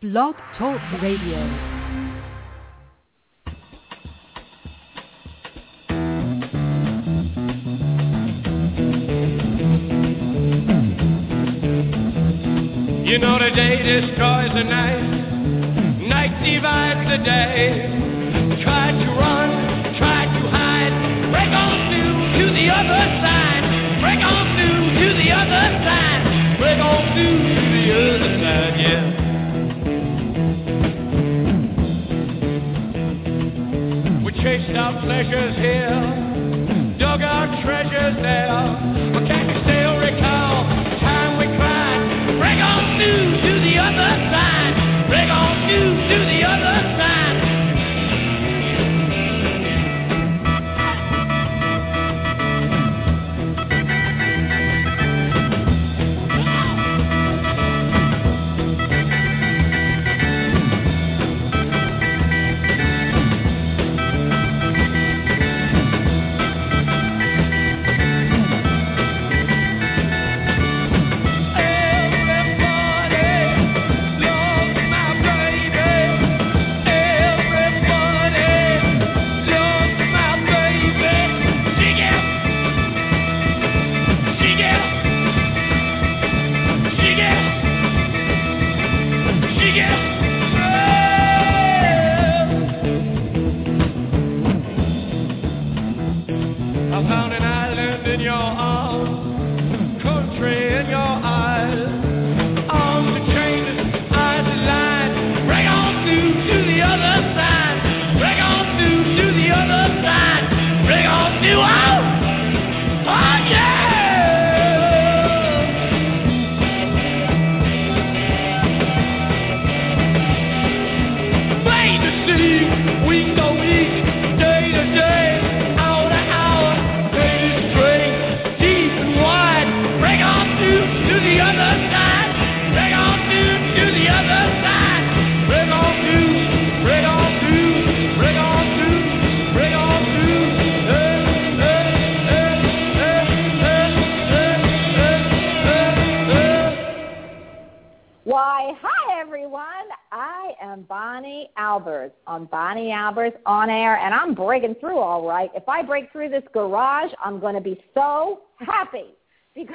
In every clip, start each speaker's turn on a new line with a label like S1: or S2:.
S1: Blog Talk Radio.
S2: You know the day destroys the night, night divides the day. Try to run, try to hide, break on through to the other side, break on through to the other side, break on through to the other side, yeah. We chased our pleasures here, dug our treasures there, but can you still recall the time we cried? Break on through to the other side. Break on through to the other side.
S3: On Bonnie Albers on air, and I'm breaking through all right. If I break through this garage, I'm going to be so happy because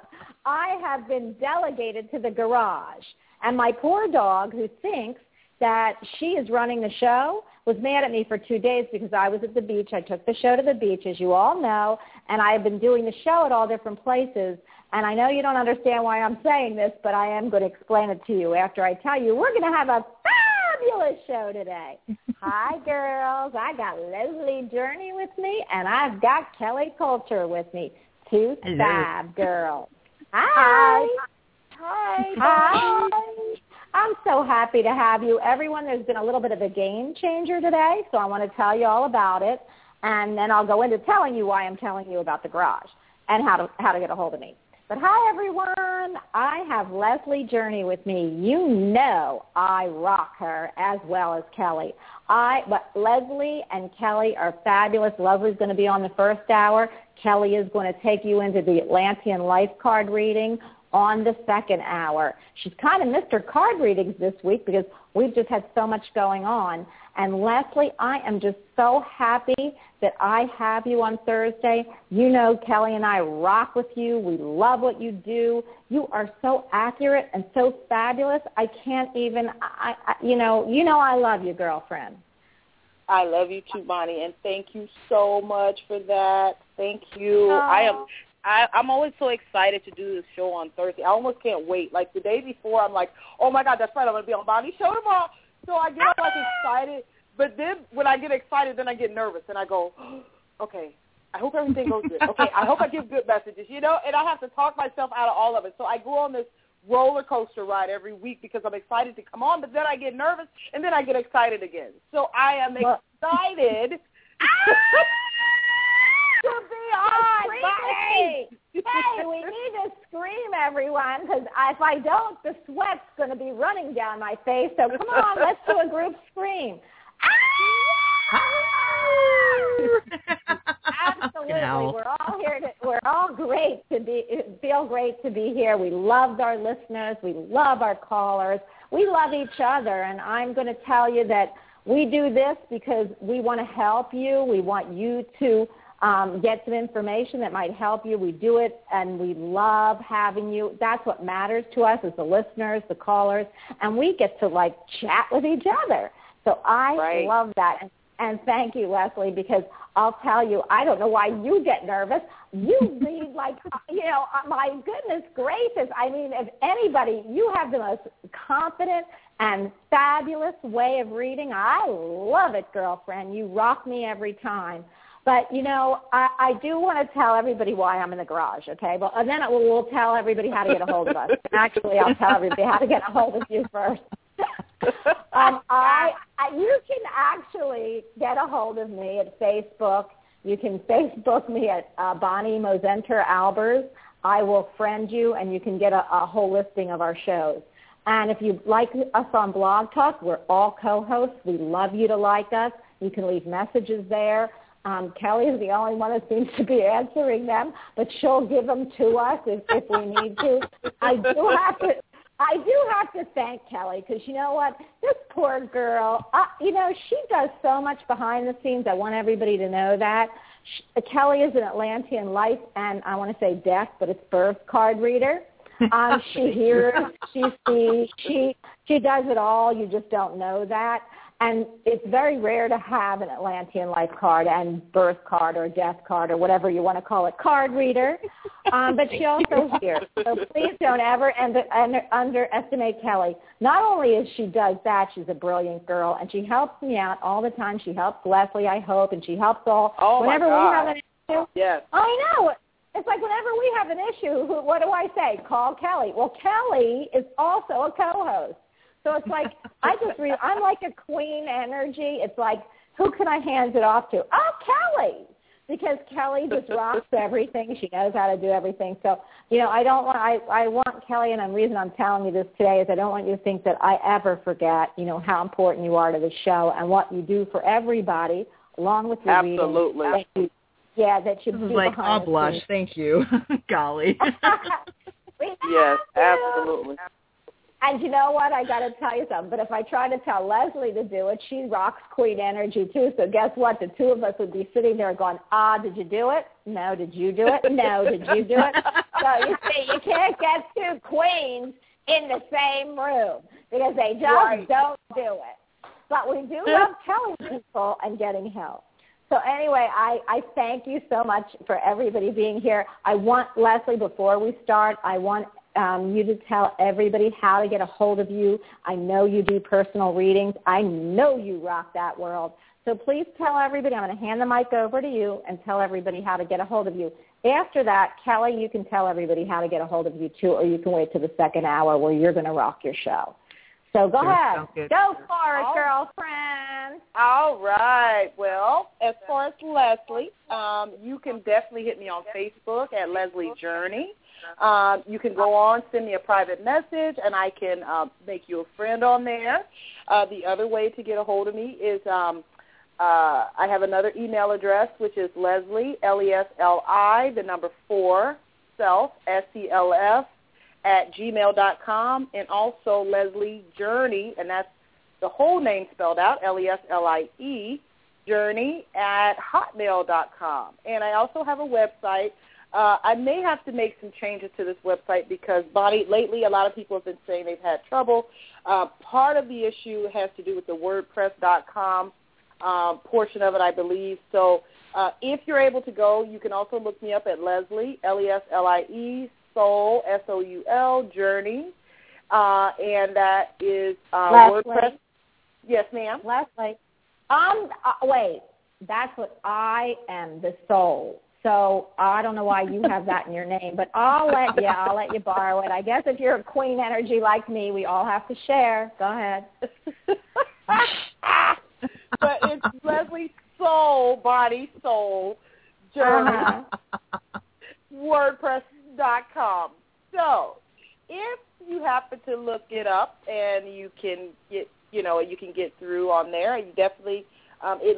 S3: I have been delegated to the garage. And my poor dog, who thinks that she is running the show, was mad at me for 2 days because I was at the beach. I took the show to the beach, as you all know, and I have been doing the show at all different places. And I know you don't understand why I'm saying this, but I am going to explain it to you after I tell you. We're going to have a fabulous show today. Hi, girls. I got Leslie Journey with me, and I've got Kelly Coulter with me. Two fab girls. Hi. Hi. Hi. I'm so happy to have you. Everyone, there's been a little bit of a game changer today, so I want to tell you all about it, and then I'll go into telling you why I'm telling you about the garage and how to get a hold of me. But hi, everyone. I have Leslie Journey with me. You know I rock her as well as Kelly. But Leslie and Kelly are fabulous. Leslie's going to be on the first hour. Kelly is going to take you into the Atlantean life card reading on the second hour. She's kind of missed her card readings this week because we've just had so much going on. And Leslie, I am just so happy that I have you on Thursday. You know Kelly and I rock with you. We love what you do. You are so accurate and so fabulous. I can't even, you know I love you, girlfriend.
S4: I love you too, Bonnie, and thank you so much for that. Thank you.
S3: Oh.
S4: I'm always so excited to do this show on Thursday. I almost can't wait. Like the day before, I'm like, oh, my God, that's right. I'm going to be on Bonnie's show tomorrow. So I get like excited. But then when I get excited, then I get nervous. And I go, okay, I hope everything goes good. Okay, I hope I give good messages, and I have to talk myself out of all of it. So I go on this roller coaster ride every week because I'm excited to come on, but then I get nervous, and then I get excited again. So I am excited.
S3: To be on. Hey, we need to scream, everyone, because if I don't, the sweat's going to be running down my face. So come on, let's do a group scream. Absolutely. We're all feel great to be here. We loved our listeners. We love our callers. We love each other. And I'm going to tell you that we do this because we want to help you. We want you to get some information that might help you. We do it, and we love having you. That's what matters to us is the listeners, the callers, and we get to, chat with each other. So I love that. And thank you, Leslie, because I'll tell you, I don't know why you get nervous. You read my goodness gracious. I mean, if anybody, you have the most confident and fabulous way of reading. I love it, girlfriend. You rock me every time. But, I do want to tell everybody why I'm in the garage, okay? Well, and then we'll tell everybody how to get a hold of us. Actually, I'll tell everybody how to get a hold of you first. You can actually get a hold of me at Facebook. You can Facebook me at Bonnie Mosenter Albers. I will friend you, and you can get a whole listing of our shows. And if you like us on Blog Talk, we're all co-hosts. We love you to like us. You can leave messages there. Kelly is the only one that seems to be answering them, but she'll give them to us if we need to. I do have to thank Kelly because you know what? This poor girl, she does so much behind the scenes. I want everybody to know that. Kelly is an Atlantean life and I want to say death, but it's birth card reader. She hears, she sees, she does it all. You just don't know that. And it's very rare to have an Atlantean life card and birth card or death card or whatever you want to call it, card reader. But she also hears. So please don't ever underestimate Kelly. Not only is she does that, she's a brilliant girl, and she helps me out all the time. She helps Leslie, I hope, and she helps all. Whenever we have an issue. Yes. I know. It's like whenever we have an issue, what do I say? Call Kelly. Well, Kelly is also a co-host. So it's like, I'm like a queen energy. It's like, who can I hand it off to? Oh, Kelly. Because Kelly just rocks everything. She knows how to do everything. So, I want Kelly, and the reason I'm telling you this today is I don't want you to think that I ever forget, how important you are to the show and what you do for everybody along with your reading.
S4: Absolutely.
S3: That you
S1: this
S3: do
S1: is like,
S3: behind
S1: I'll blush. Thank you. Golly.
S4: Yes, absolutely.
S3: And you know what? I got to tell you something. But if I try to tell Leslie to do it, she rocks queen energy too. So guess what? The two of us would be sitting there going, did you do it? No. Did you do it? No. Did you do it? So you see, you can't get two queens in the same room because they just don't do it. But we do love telling people and getting help. So anyway, I thank you so much for everybody being here. I want, Leslie, before we start, I want you to tell everybody how to get a hold of you. I know you do personal readings. I know you rock that world. So please tell everybody. I'm going to hand the mic over to you and tell everybody how to get a hold of you. After that, Kelly, you can tell everybody how to get a hold of you too, or you can wait to the second hour where you're going to rock your show. So go ahead. Go for it, girlfriend.
S4: All right. Well, as far as Leslie, you can definitely hit me on Facebook at Leslie Journey. You can go on, send me a private message, and I can make you a friend on there. The other way to get a hold of me is I have another email address, which is Leslie, Lesli, the number 4, self, SELF, @gmail.com, and also Leslie Journey, and that's the whole name spelled out, Leslie, Journey, @hotmail.com. And I also have a website. I may have to make some changes to this website because, Bonnie, lately a lot of people have been saying they've had trouble. Part of the issue has to do with the WordPress.com portion of it, I believe. So if you're able to go, you can also look me up at Leslie, Leslie, Soul, SOUL, Journey, and that is WordPress. Yes, ma'am.
S3: Leslie, wait, that's what I am, the soul. So I don't know why you have that in your name, but I'll let you borrow it. I guess if you're a queen energy like me, we all have to share. Go ahead.
S4: But it's Leslie Soul, Body, Soul, Journey, WordPress.com. So if you happen to look it up and you can get, you can get through on there, you definitely, it links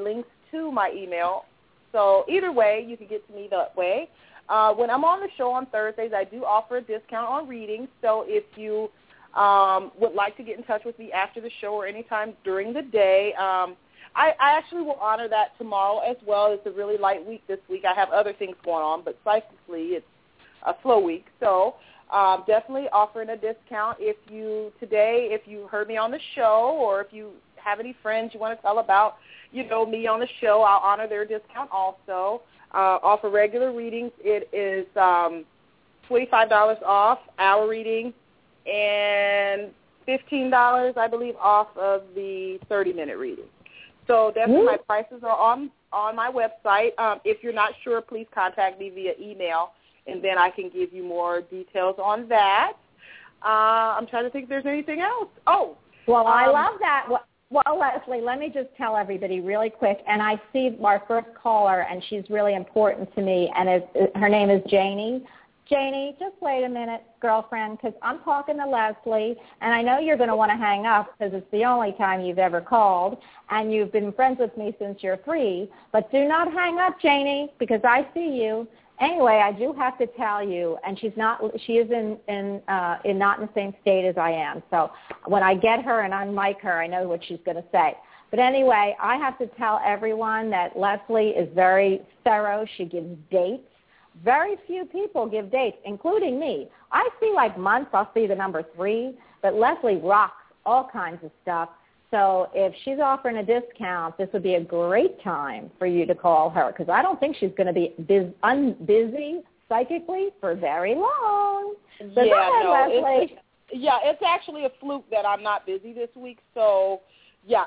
S4: to my email. So either way, you can get to me that way. When I'm on the show on Thursdays, I do offer a discount on readings. So if you would like to get in touch with me after the show or anytime during the day, I actually will honor that tomorrow as well. It's a really light week this week. I have other things going on, but psychically it's a slow week. So definitely offering a discount. If you heard me on the show, or if you have any friends you want to tell about, me on the show, I'll honor their discount also. Offer regular readings. It is $25 off our reading and $15, I believe, off of the 30-minute reading. So definitely my prices are on my website. If you're not sure, please contact me via email, and then I can give you more details on that. I'm trying to think if there's anything else. Oh.
S3: Well, I love that. Well, Leslie, let me just tell everybody really quick, and I see our first caller, and she's really important to me, and her name is Janie. Janie, just wait a minute, girlfriend, because I'm talking to Leslie, and I know you're going to want to hang up because it's the only time you've ever called, and you've been friends with me since you're 3, but do not hang up, Janie, because I see you. Anyway, I do have to tell you, and she is not in the same state as I am. So when I get her and unmic her, I know what she's going to say. But anyway, I have to tell everyone that Leslie is very thorough. She gives dates. Very few people give dates, including me. I see like months, I'll see the number 3, but Leslie rocks all kinds of stuff. So if she's offering a discount, this would be a great time for you to call her, because I don't think she's going to be busy psychically for very long. So go ahead, Leslie.
S4: It's actually a fluke that I'm not busy this week. So, yeah,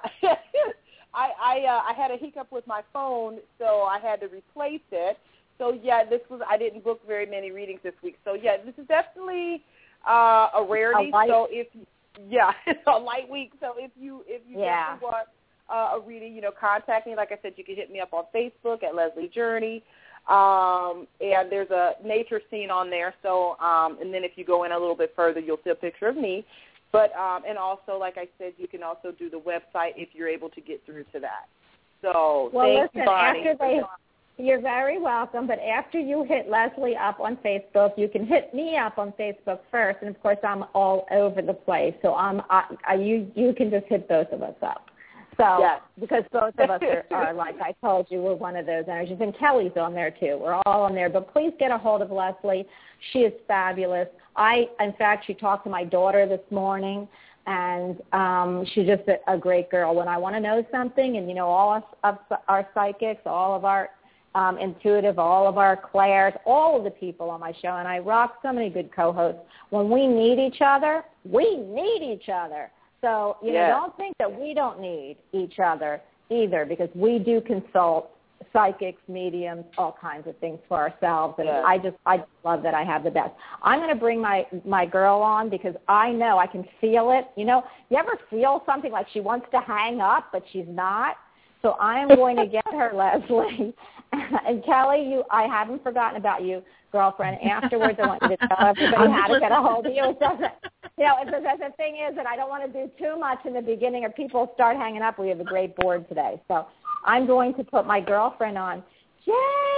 S4: I had a hiccup with my phone, so I had to replace it. So, yeah, I didn't book very many readings this week. So, yeah, this is definitely a rarity. It's a light week. So if you definitely want a reading, contact me. Like I said, you can hit me up on Facebook at Leslie Journey. And there's a nature scene on there. So, and then if you go in a little bit further, you'll see a picture of me. But, and also, like I said, you can also do the website if you're able to get through to that. So, thank you, Bonnie.
S3: You're very welcome, but after you hit Leslie up on Facebook, you can hit me up on Facebook first, and of course I'm all over the place, so you can just hit both of us up. So, yes. Because both of us are, like I told you, we're one of those energies, and Kelly's on there too. We're all on there, but please get a hold of Leslie. She is fabulous. In fact, she talked to my daughter this morning, and she's just a great girl. When I want to know something, and all of our psychics, all of our intuitive, all of our clairs, all of the people on my show, and I rock so many good co-hosts. When we need each other, we need each other. So, don't think that we don't need each other either, because we do consult psychics, mediums, all kinds of things for ourselves, and I just love that I have the best. I'm going to bring my girl on, because I know I can feel it. You ever feel something like she wants to hang up, but she's not? So I am going to get her, Leslie. And Kelly, I haven't forgotten about you, girlfriend. Afterwards, I want you to tell everybody how to get a hold of you. The thing is that I don't want to do too much in the beginning, or people start hanging up. We have a great board today. So I'm going to put my girlfriend on. Jamie!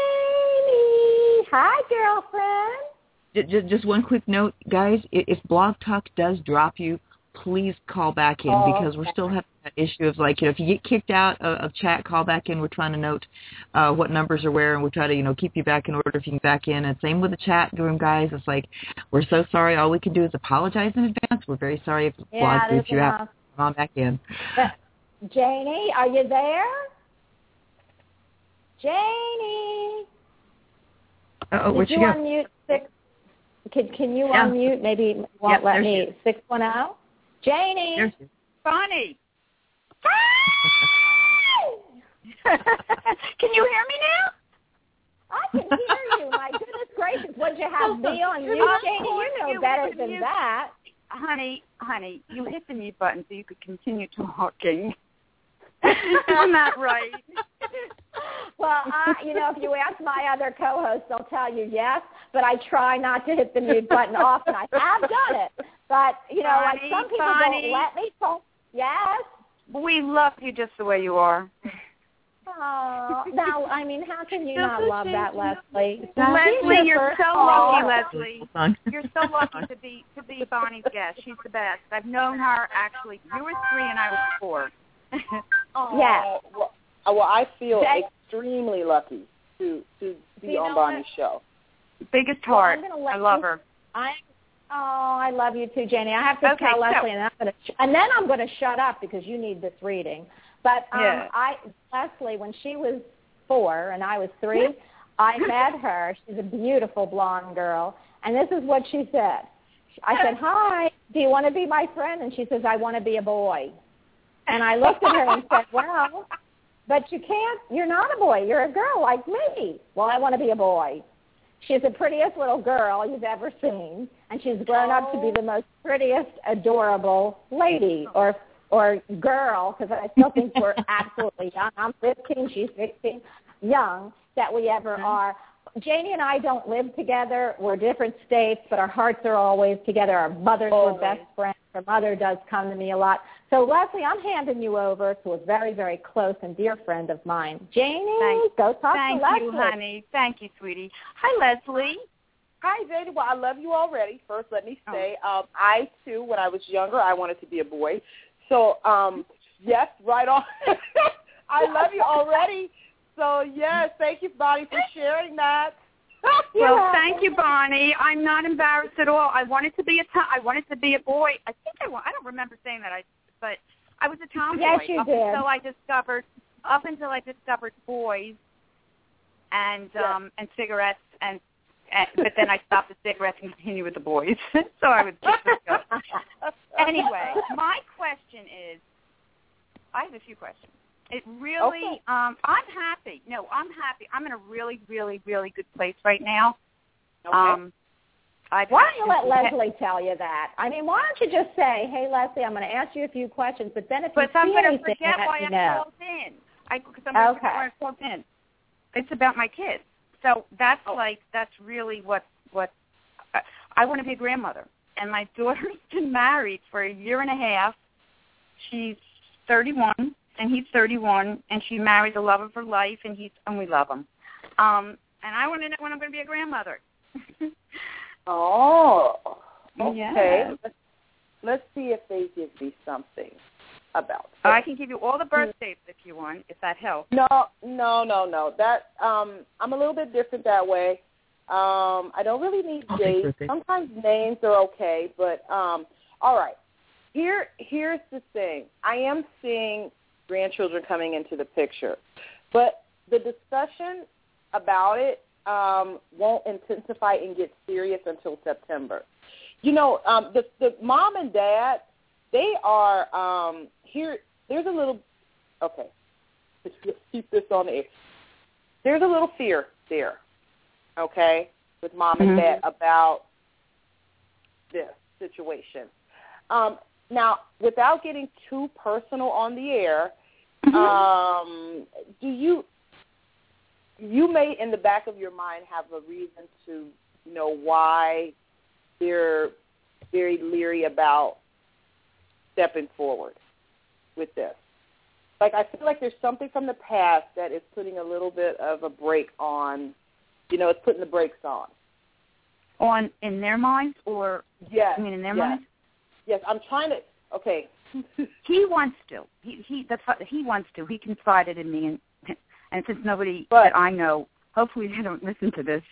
S3: Hi, girlfriend.
S1: Just one quick note, guys. If Blog Talk does drop you, please call back in, because we're still having that issue of, if you get kicked out of chat, call back in. We're trying to note what numbers are where, and we try to, keep you back in order if you can back in. And same with the chat room, guys. It's like, we're so sorry. All we can do is apologize in advance. We're very sorry if Blog gets you out. Come on back in.
S3: Janie, are you there? Janie.
S1: Where'd she go?
S3: Unmute Can you unmute? Maybe won't let me. 610. Janie.
S5: Bonnie. Can you hear me now?
S3: I can hear you. My goodness gracious. Would you have me on mute, Janie? You know better than that.
S5: Honey, you hit the mute button so you could continue talking. Isn't that right?
S3: Well, if you ask my other co-hosts, they'll tell you yes, but I try not to hit the mute button often. I have done it. But, some people don't let me talk. Yes?
S5: We love you just the way you are.
S3: Oh, now, I mean, how can you not love that, Leslie?
S5: Leslie, you're so lucky, Leslie.
S1: Fun.
S5: You're so lucky to be Bonnie's guest. She's the best. I've known her actually. You were 3 and I was 4.
S3: Yes.
S4: Well, I feel extremely lucky to be on Bonnie's show.
S5: Biggest heart. I love her.
S3: I love you too, Janie. I have to tell Leslie, and then I'm going to shut up because you need this reading. But Leslie, when she was 4 and I was 3, I met her. She's a beautiful blonde girl, and this is what she said. I said, "Hi, do you want to be my friend?" And she says, "I want to be a boy." And I looked at her and said, "Well, but you can't. You're not a boy. You're a girl like me." "Well, I want to be a boy." She's the prettiest little girl you've ever seen, and she's grown up to be the most prettiest, adorable lady or girl, because I still think we're absolutely young. I'm 15, she's 16, young that we ever are. Janie and I don't live together. We're different states, but our hearts are always together. Our mothers were best friends. Her mother does come to me a lot. So, Leslie, I'm handing you over to a very, very close and dear friend of mine. Janie, go talk to Leslie.
S5: Thank you, honey. Thank you, sweetie. Hi, Leslie.
S4: Hi, Janie. Well, I love you already. First, let me say, I, too, when I was younger, I wanted to be a boy. So, yes, right on. I love you already. So, yes, thank you, Bonnie, for sharing that.
S5: Well, thank you, Bonnie. I'm not embarrassed at all. I wanted to be a boy. I don't remember saying that, but I was a tomboy.
S3: Yes, you did.
S5: Until I discovered boys and cigarettes but then I stopped the cigarettes and continued with the boys. So I would just go. Anyway, my question is, I have a few questions. It really, I'm happy. No, I'm happy. I'm in a really, really, really good place right now.
S4: Okay.
S3: Why don't you let Leslie tell you that? I mean, why don't you just say, "Hey, Leslie, I'm going to ask you a few questions," but then if you see anything, let me know.
S5: But I'm going to forget why I called in. Because I'm going to forget why I called in. It's about my kids. So that's that's really what I want to be a grandmother. And my daughter's been married for a year and a half. She's 31, and he's 31, and she married the love of her life, and we love him. And I want to know when I'm going to be a grandmother.
S4: Okay.
S5: Yes.
S4: Let's see if they give me something about it.
S5: I can give you all the birth dates if you want, if that helps.
S4: No. That I'm a little bit different that way. I don't really need dates. Sometimes names are okay, but all right. Here's the thing. I am seeing grandchildren coming into the picture, but the discussion about it won't intensify and get serious until September. You know, the mom and dad, they are here. There's a little. Okay, let's keep this on the air. There's a little fear there. Okay, with mom and dad about this situation. Now, without getting too personal on the air, do you may in the back of your mind have a reason to know why they're very leery about stepping forward with this? Like, I feel like there's something from the past that is putting a little bit of a brake on, it's putting the brakes on.
S5: In their minds, or
S4: yes,
S5: I mean in their minds?
S4: Yes, I'm trying to. Okay.
S5: He wants to. He wants to. He confided in me, and since nobody
S4: but,
S5: that I know, hopefully they don't listen to this.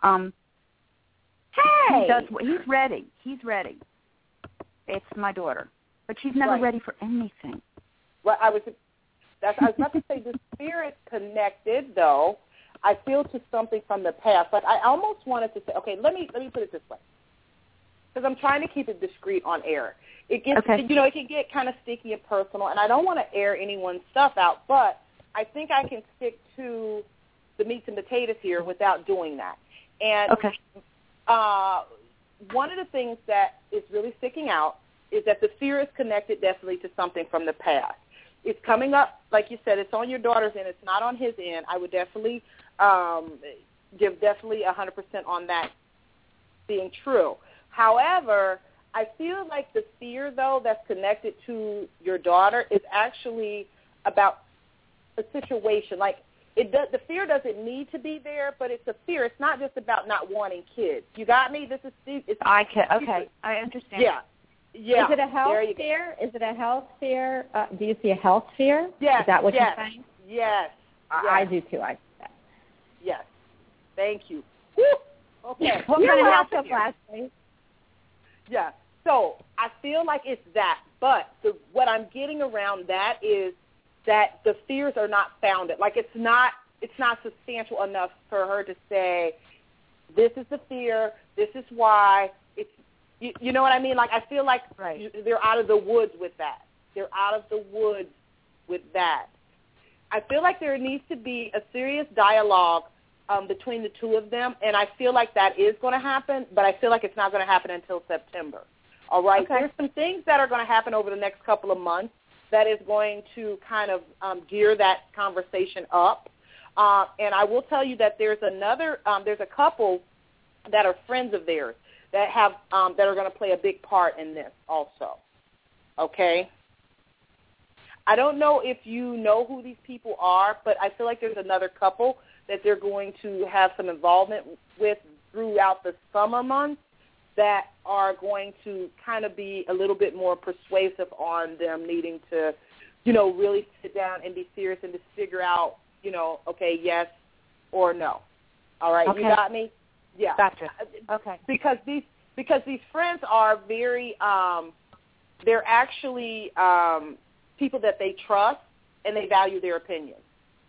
S3: Hey,
S5: he's ready. He's ready. It's my daughter, but she's never ready for anything.
S4: Well, I was about to say the spirit connected, though. I feel to something from the past. Like I almost wanted to say, okay, let me put it this way, because I'm trying to keep it discreet on air. It gets, it can get kind of sticky and personal, and I don't want to air anyone's stuff out. But I think I can stick to the meats and potatoes here without doing that. And one of the things that is really sticking out is that the fear is connected definitely to something from the past. It's coming up, like you said, it's on your daughter's end. It's not on his end. I would definitely give 100% on that being true. However, I feel like the fear, though, that's connected to your daughter is actually about a situation. Like, the fear doesn't need to be there, but it's a fear. It's not just about not wanting kids. You got me? This is Steve.
S5: Okay, I understand.
S4: Yeah. Yeah.
S3: Is it a health fear? Is it a health fear? Do you see a health fear?
S4: Yes.
S3: Is that what you're saying?
S4: Yes.
S3: I do too. I see that.
S4: Yes. Thank you. Woo! Okay.
S3: What kind of health fear?
S4: Yeah. So I feel like it's that, but what I'm getting around that is that the fears are not founded. Like it's not substantial enough for her to say, this is the fear, this is why. It's you know what I mean? Like I feel like they're out of the woods with that. They're out of the woods with that. I feel like there needs to be a serious dialogue between the two of them, and I feel like that is going to happen, but I feel like it's not going to happen until September. All right? Okay. There's some things that are going to happen over the next couple of months that is going to kind of gear that conversation up. And I will tell you that there's a couple that are friends of theirs that have that are going to play a big part in this also. Okay? I don't know if you know who these people are, but I feel like there's another couple that they're going to have some involvement with throughout the summer months that are going to kind of be a little bit more persuasive on them needing to, really sit down and be serious and to figure out, okay, yes or no. All right, okay. You got me? Yeah.
S5: Gotcha. Okay.
S4: Because these friends are very, they're actually people that they trust and they value their opinions.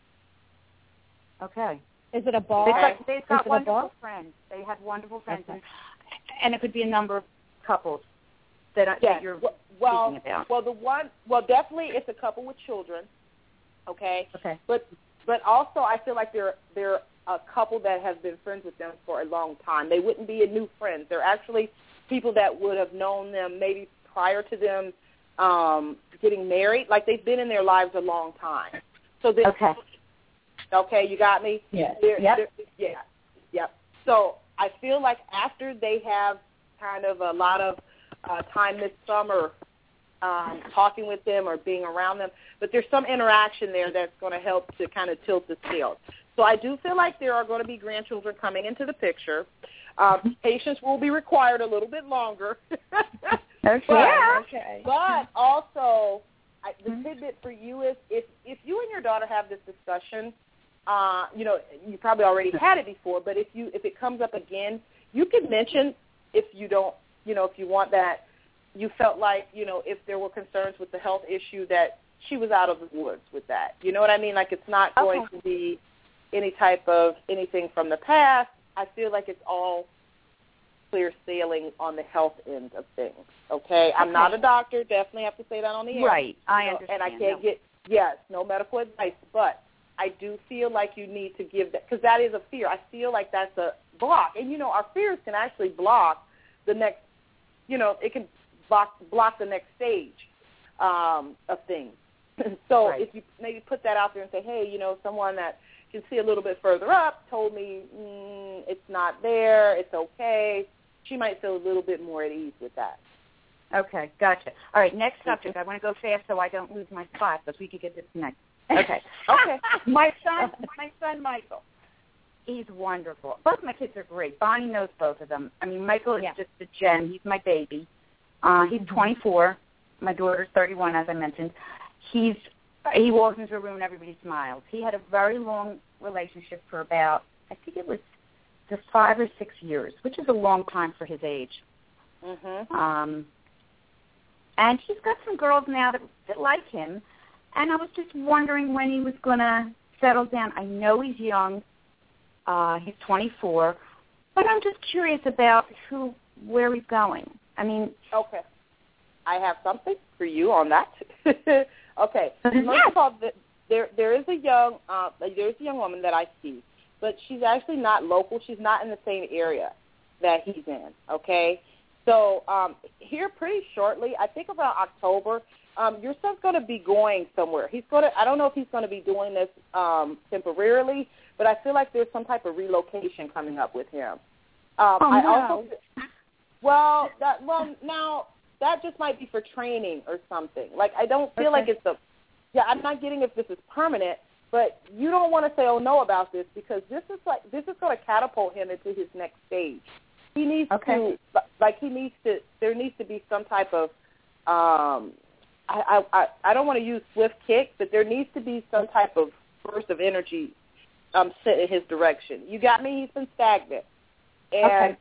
S5: Okay.
S3: Is it a bar?
S5: They've got wonderful friends. They have wonderful friends, okay. And it could be a number of couples that you're speaking about.
S4: Well, definitely it's a couple with children. Okay.
S5: Okay.
S4: But also I feel like they're a couple that have been friends with them for a long time. They wouldn't be a new friend. They're actually people that would have known them maybe prior to them getting married. Like they've been in their lives a long time. So
S5: okay.
S4: Okay, you got me?
S3: Yeah.
S4: Yep. So I feel like after they have kind of a lot of time this summer talking with them or being around them, but there's some interaction there that's going to help to kind of tilt the scales. So I do feel like there are going to be grandchildren coming into the picture. Patience will be required a little bit longer.
S3: Okay.
S4: But also, the tidbit for you is if you and your daughter have this discussion, you probably already had it before, but if it comes up again, you can mention if you don't, if you want that, you felt like, if there were concerns with the health issue that she was out of the woods with that. You know what I mean? Like it's not going to be any type of anything from the past. I feel like it's all clear sailing on the health end of things. Okay? I'm not a doctor. Definitely have to say that on the air.
S5: Right. I understand.
S4: And I can't no medical advice, but I do feel like you need to give that, because that is a fear. I feel like that's a block. And, our fears can actually block the next, it can block the next stage of things. So if you maybe put that out there and say, hey, someone that can see a little bit further up told me it's not there, it's okay, she might feel a little bit more at ease with that.
S5: Okay, gotcha. All right, next subject. I want to go fast so I don't lose my spot, because we could get disconnected. Okay. My son Michael, he's wonderful. Both my kids are great. Bonnie knows both of them. I mean, Michael is just a gem. He's my baby. He's 24. My daughter's 31, as I mentioned. He walks into a room and everybody smiles. He had a very long relationship for about, I think it was just 5 or 6 years, which is a long time for his age.
S4: Mm-hmm.
S5: And he's got some girls now that like him. And I was just wondering when he was going to settle down. I know he's young. He's 24. But I'm just curious about where he's going. I mean...
S4: Okay. I have something for you on that. Okay. First of all, there is a young woman that I see, but she's actually not local. She's not in the same area that he's in, okay? So here pretty shortly, I think about October, your son's going to be going somewhere. I don't know if he's going to be doing this temporarily, but I feel like there's some type of relocation coming up with him. Now that just might be for training or something. Like I don't feel like I'm not getting if this is permanent, But you don't want to say, oh, no about this, because this is going to catapult him into his next stage. He needs to, there needs to be some type of, I don't want to use swift kick, but there needs to be some type of burst of energy set in his direction. You got me? He's been stagnant. And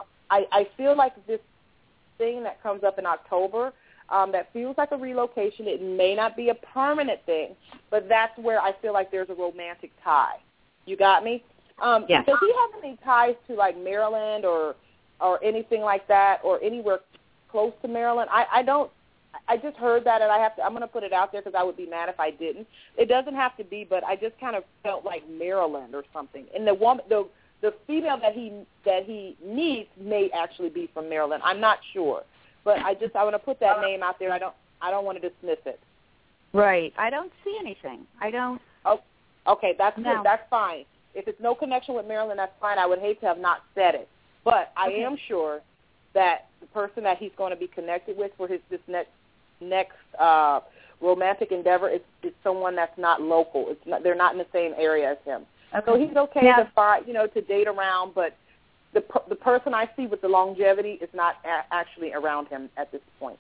S4: I feel like this thing that comes up in October, that feels like a relocation. It may not be a permanent thing, but that's where I feel like there's a romantic tie. You got me? Does he have any ties to, like, Maryland or anything like that, or anywhere close to Maryland? I don't. I just heard that, and I'm going to put it out there because I would be mad if I didn't. It doesn't have to be, but I just kind of felt like Maryland or something. And the woman, the female that he needs may actually be from Maryland. I'm not sure, but I want to put that name out there. I don't want to dismiss it.
S5: Right. I don't see anything. I don't.
S4: Oh, okay. That's good. That's fine. If it's no connection with Maryland, that's fine. I would hate to have not said it, but I am sure that the person that he's going to be connected with for this next romantic endeavor is someone that's not local. They're not in the same area as him. Okay. So he's okay to find, to date around, but the person I see with the longevity is not actually around him at this point.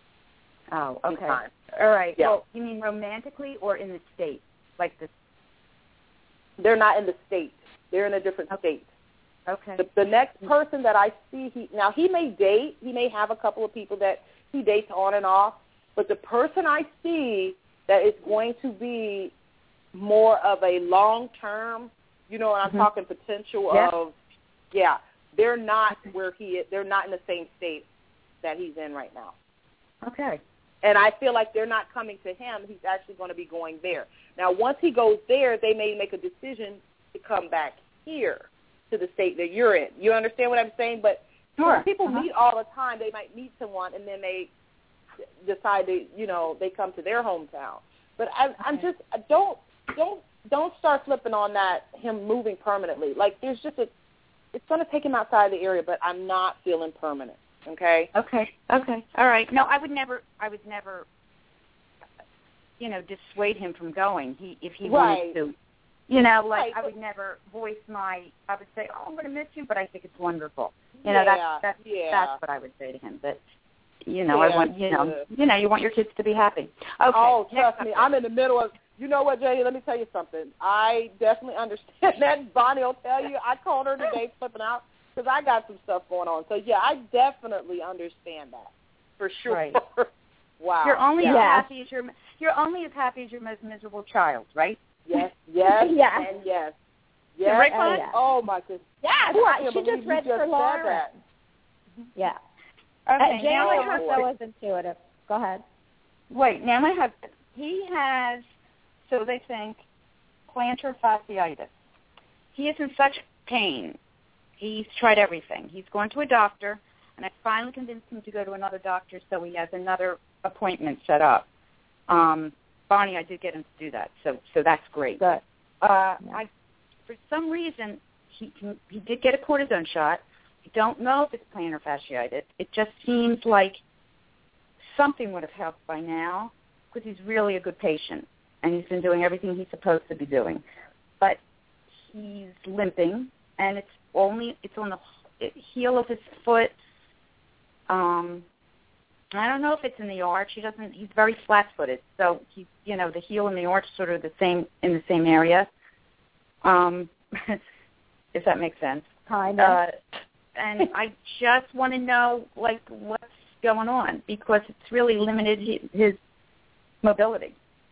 S5: Oh, okay. All right. Yeah. Well, you mean romantically or in the state, like this?
S4: They're not in the state. They're in a different state.
S5: Okay.
S4: The next person that I see, he may date. He may have a couple of people that he dates on and off. But the person I see that is going to be more of a long-term, I'm talking potential of, they're not where he is. They're not in the same state that he's in right now.
S5: Okay.
S4: And I feel like they're not coming to him. He's actually going to be going there. Now, once he goes there, they may make a decision to come back here to the state that you're in. You understand what I'm saying? But when people meet all the time, they might meet someone and then they decide they come to their hometown. But I'm just don't start flipping on that him moving permanently. like there's just it's going to take him outside the area, but I'm not feeling permanent. Okay.
S5: All right. No, I would never dissuade him from going. If he wanted to, I would never voice I would say, oh, I'm going to miss you, but I think it's wonderful. That's what I would say to him. But I want you want your kids to be happy. Okay.
S4: Oh, trust me, I'm in the middle of. You know what, Jay? Let me tell you something. I definitely understand that. Bonnie will tell you. I called her today flipping out because I got some stuff going on. So yeah, I definitely understand that for sure.
S5: Right.
S4: Wow.
S5: You're only as happy as your most miserable child, right?
S4: Yes.
S3: Yes.
S4: And yes. Yes.
S5: Right,
S4: and yes. Oh my goodness.
S3: Yes. She just read for Lauren. Yeah.
S5: Okay.
S3: Now I have that was intuitive. Go ahead.
S5: Wait. Now he has. So they think plantar fasciitis. He is in such pain. He's tried everything. He's gone to a doctor, and I finally convinced him to go to another doctor, so he has another appointment set up. Bonnie, I did get him to do that, so that's great.
S3: Good.
S5: For some reason, he did get a cortisone shot. I don't know if it's plantar fasciitis. It just seems like something would have helped by now because he's really a good patient. And he's been doing everything he's supposed to be doing. But he's limping, and it's on the heel of his foot. I don't know if it's in the arch. He's very flat-footed. So, the heel and the arch sort of in the same area. If that makes sense.
S3: Kind of.
S5: And I just want to know, what's going on, because it's really limited his mobility.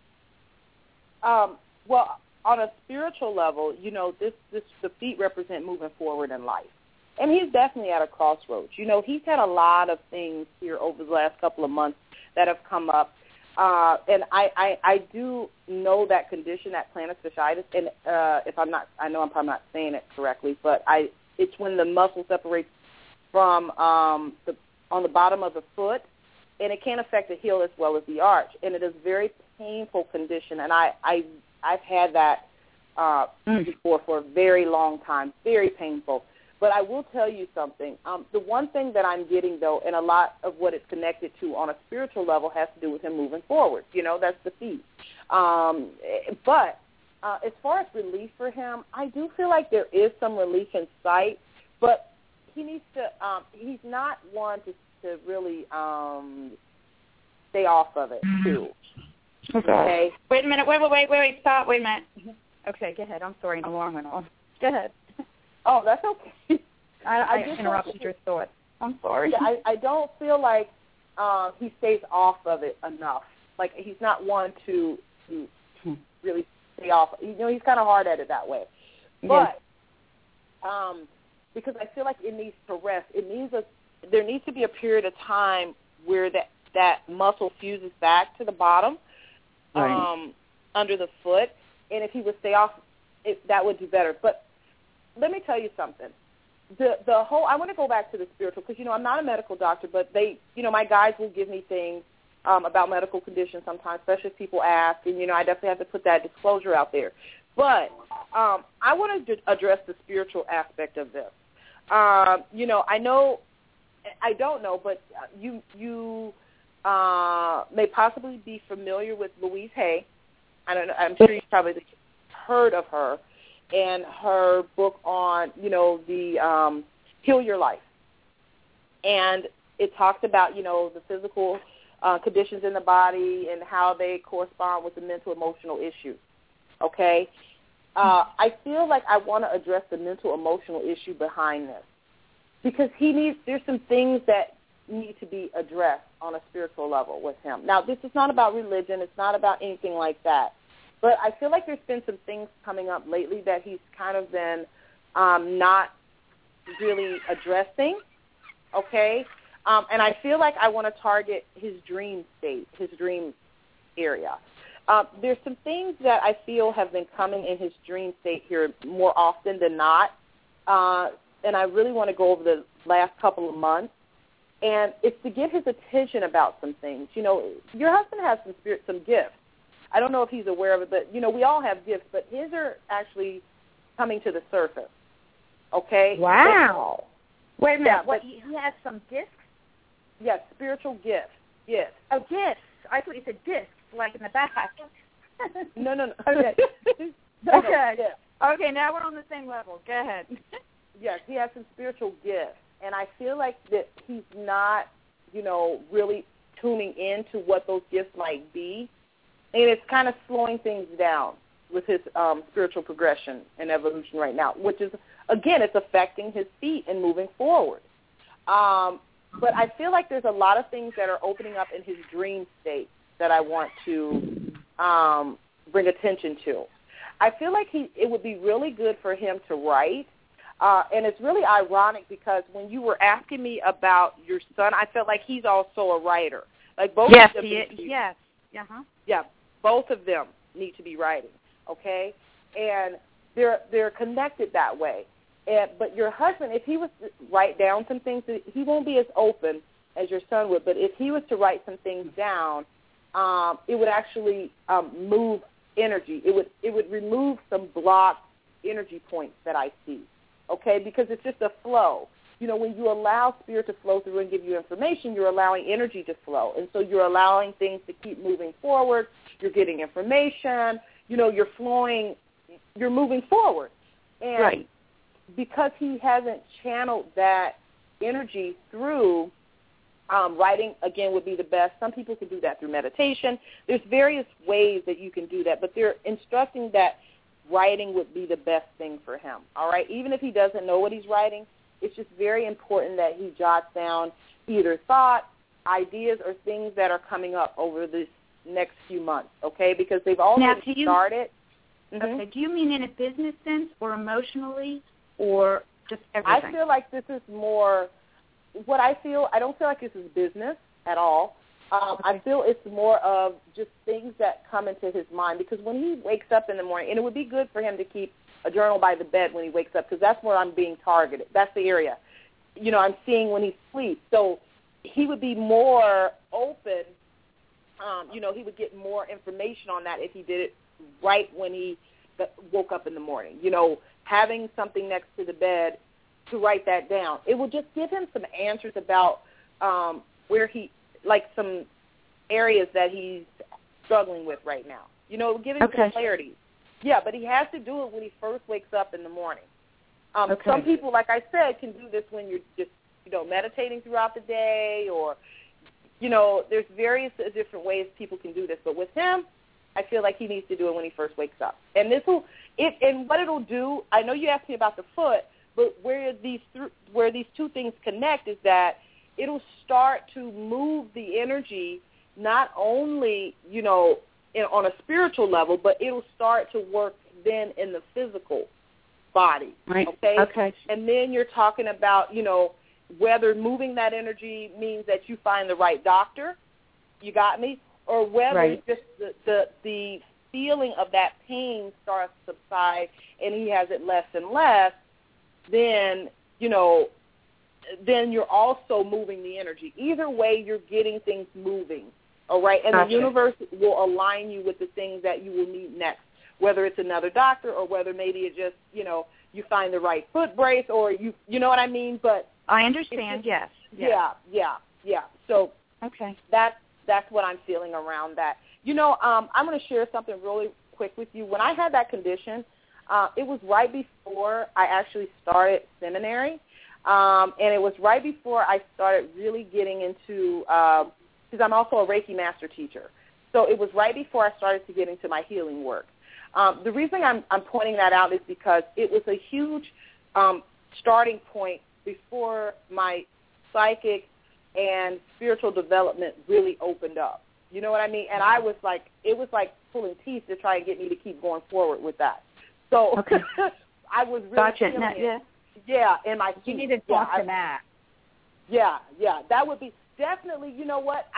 S4: Well, on a spiritual level, the feet represent moving forward in life. And he's definitely at a crossroads. He's had a lot of things here over the last couple of months that have come up. And I do know that condition, that plantar fasciitis, and I know I'm probably not saying it correctly, but it's when the muscle separates from on the bottom of the foot, and it can affect the heel as well as the arch. And it is very painful condition, and I've had that before for a very long time, very painful. But I will tell you something. The one thing that I'm getting, though, and a lot of what it's connected to on a spiritual level has to do with him moving forward. That's the feet. But as far as relief for him, I do feel like there is some relief in sight, but he needs to, he's not one to really stay off of it, too. Okay.
S5: Wait a minute. Wait. Stop. Wait a minute. Okay, go ahead. I'm sorry. The alarm went off. Go ahead.
S4: Oh, that's okay.
S5: I just interrupted your thought. I'm sorry.
S4: Yeah, I don't feel like he stays off of it enough. Like, he's not one to really stay off. You know, he's kind of hard at it that way. But because I feel like it needs to rest. There needs to be a period of time where that muscle fuses back to the bottom, under the foot. And if he would stay off, that would do better. But let me tell you something. The whole, I want to go back to the spiritual, because, you know, I'm not a medical doctor, but they, you know, my guys will give me things about medical conditions sometimes, especially if people ask, and, you know, I definitely have to put that disclosure out there. But I want to address the spiritual aspect of this. You know, I don't know, but you may possibly be familiar with Louise Hay. I don't know. I'm sure you've probably heard of her and her book on, you know, the Heal Your Life. And it talks about, you know, the physical conditions in the body and how they correspond with the mental, emotional issues. Okay? I feel like I want to address the mental, emotional issue behind this, because there's some things that need to be addressed on a spiritual level with him. Now, this is not about religion. It's not about anything like that. But I feel like there's been some things coming up lately that he's kind of been not really addressing, okay? And I feel like I want to target his dream state, his dream area. There's some things that I feel have been coming in his dream state here more often than not, and I really want to go over the last couple of months. And it's to get his attention about some things. You know, your husband has some gifts. I don't know if he's aware of it, but, you know, we all have gifts, but his are actually coming to the surface, okay?
S5: Wow. Wait a minute. What, he has some gifts?
S4: Yes, spiritual gifts. Yes.
S5: Oh, gifts. I thought you said discs, like in the back.
S4: No.
S5: Okay.
S4: No,
S5: okay.
S4: Yeah.
S5: Okay, now we're on the same level. Go ahead.
S4: Yes, he has some spiritual gifts, and I feel like that he's not, you know, really tuning into what those gifts might be. And it's kind of slowing things down with his spiritual progression and evolution right now, which is, again, it's affecting his feet and moving forward. But I feel like there's a lot of things that are opening up in his dream state that I want to bring attention to. I feel like it would be really good for him to write. And it's really ironic because when you were asking me about your son, I felt like he's also a writer. Like both of them.
S5: Yes. Uh-huh.
S4: Yeah. Both of them need to be writing, okay? And they're connected that way. But your husband, if he was to write down some things, he won't be as open as your son would. But if he was to write some things down, it would actually move energy. It would remove some blocked energy points that I see, okay? Because it's just a flow. You know, when you allow spirit to flow through and give you information, you're allowing energy to flow. And so you're allowing things to keep moving forward. You're getting information. You know, you're flowing. You're moving forward. And because he hasn't channeled that energy through writing, again, would be the best. Some people can do that through meditation. There's various ways that you can do that, but they're instructing that writing would be the best thing for him, all right? Even if he doesn't know what he's writing, it's just very important that he jots down either thoughts, ideas, or things that are coming up over this next few months, okay? Because they've already started.
S5: Okay. Do you mean in a business sense or emotionally or just everything?
S4: I feel like this is more what I feel. I don't feel like this is business at all. I feel it's more of just things that come into his mind, because when he wakes up in the morning, and it would be good for him to keep a journal by the bed when he wakes up, because that's where I'm being targeted. That's the area, you know, I'm seeing when he sleeps. So he would be more open. You know, he would get more information on that if he did it right when he woke up in the morning. You know, having something next to the bed to write that down. It will just give him some answers about where he, like some areas that he's struggling with right now. You know, it will give him some clarity. Yeah, but he has to do it when he first wakes up in the morning.
S5: Okay.
S4: Some people, like I said, can do this when you're just, meditating throughout the day, or, there's various different ways people can do this. But with him, I feel like he needs to do it when he first wakes up. And and what it'll do, I know you asked me about the foot, but where these two things connect is that it'll start to move the energy not only, on a spiritual level, but it'll start to work then in the physical body.
S5: Right.
S4: Okay. And then you're talking about, whether moving that energy means that you find the right doctor, you got me, or whether just the feeling of that pain starts to subside and he has it less and less, then, then you're also moving the energy. Either way, you're getting things moving, all right? And the universe will align you with the things that you will need next, whether it's another doctor or whether maybe it just, you find the right foot brace or you know what I mean? But
S5: I understand, yes.
S4: Yeah. So
S5: okay,
S4: that's what I'm feeling around that. I'm going to share something really quick with you. When I had that condition, it was right before I actually started seminary, and it was right before I started really getting into, because I'm also a Reiki master teacher. So it was right before I started to get into my healing work. The reason I'm pointing that out is because it was a huge starting point before my psychic and spiritual development really opened up. You know what I mean? And it was like pulling teeth to try and get me to keep going forward with that. So I was really feeling it. Yeah, in my teeth.
S3: You need to talk to Matt.
S4: Yeah, that would be definitely, you know what,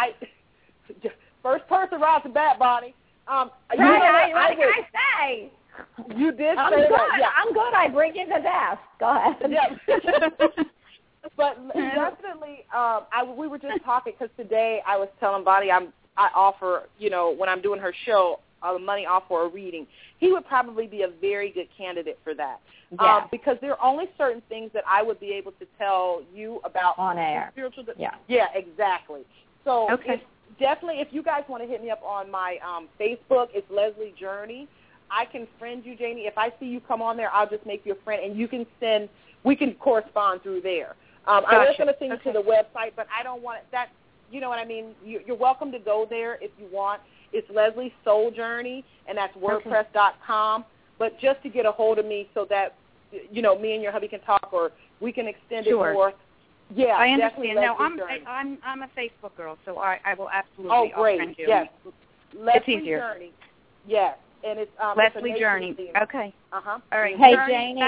S4: first person right off the bat, Bonnie.
S3: What did I say?
S4: You did
S3: I'm
S4: say
S3: good.
S4: that. Yeah.
S3: I'm good. I bring you the best. Go ahead.
S4: Yeah. But definitely, we were just talking because today I was telling Bonnie I offer, when I'm doing her show, a money off for a reading. He would probably be a very good candidate for that.
S3: Yeah.
S4: Because there are only certain things that I would be able to tell you about
S3: on air.
S4: Spiritual.
S3: Yeah,
S4: exactly. So definitely, if you guys want to hit me up on my Facebook, it's Leslie Journey. I can friend you, Janie. If I see you come on there, I'll just make you a friend, and we can correspond through there. I'm just going to send you to the website, but I don't want it. That, you know what I mean? You're welcome to go there if you want. It's Leslie's Soul Journey, and that's WordPress.com. But just to get a hold of me so that, me and your hubby can talk, or we can extend it more. Yeah,
S5: I understand. No, I'm a Facebook girl, so I will absolutely.
S4: Oh, great.
S5: Friend you.
S4: Yes.
S5: It's easier.
S4: Journey. Yes, and it's
S5: Leslie Journey. Okay.
S4: All
S5: right.
S3: Hey, Janie,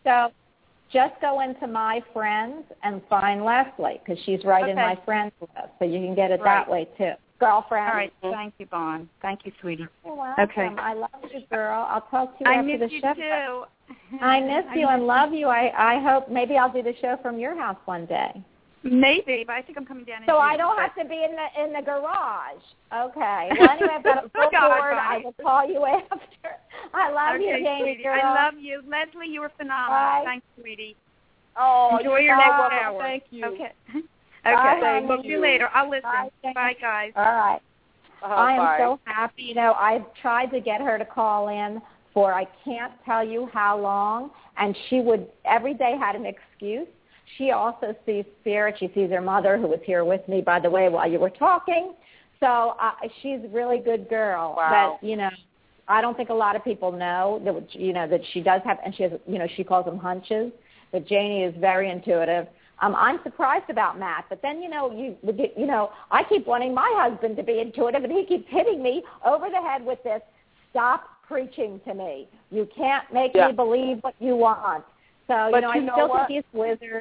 S3: just go into my friends and find Leslie because she's right in my friends list, so you can get it that way too. Girlfriend.
S5: All right. Thank you, Bon. Thank you, sweetie.
S3: You're welcome.
S5: Okay.
S3: I love you, girl. I'll talk to you after the show.
S5: I miss you too.
S3: I miss you and love you. I hope maybe I'll do the show from your house one day.
S5: Maybe, but I think I'm coming down.
S3: So I don't have to be in the garage. Okay. Well, anyway, I've got a full board. I will call you after. I love you, Janie, girl.
S5: I love you, Leslie. You were phenomenal.
S3: Bye.
S5: Thanks, sweetie.
S4: Oh,
S5: enjoy your next hour.
S4: Thank you.
S5: Okay.
S3: Bye,
S5: Talk to you later. I'll listen. Bye guys.
S3: All right. I am
S4: bye.
S3: so happy. I've tried to get her to call in for I can't tell you how long, and she would every day had an excuse. She also sees spirit. She sees her mother, who was here with me, by the way, while you were talking. So she's a really good girl.
S4: Wow.
S3: But, I don't think a lot of people know that, that she does have, and she has, she calls them hunches, that Janie is very intuitive. I'm surprised about Matt, but then, I keep wanting my husband to be intuitive, and he keeps hitting me over the head with this, stop preaching to me. You can't make me believe what you want. So, I still think he's a wizard.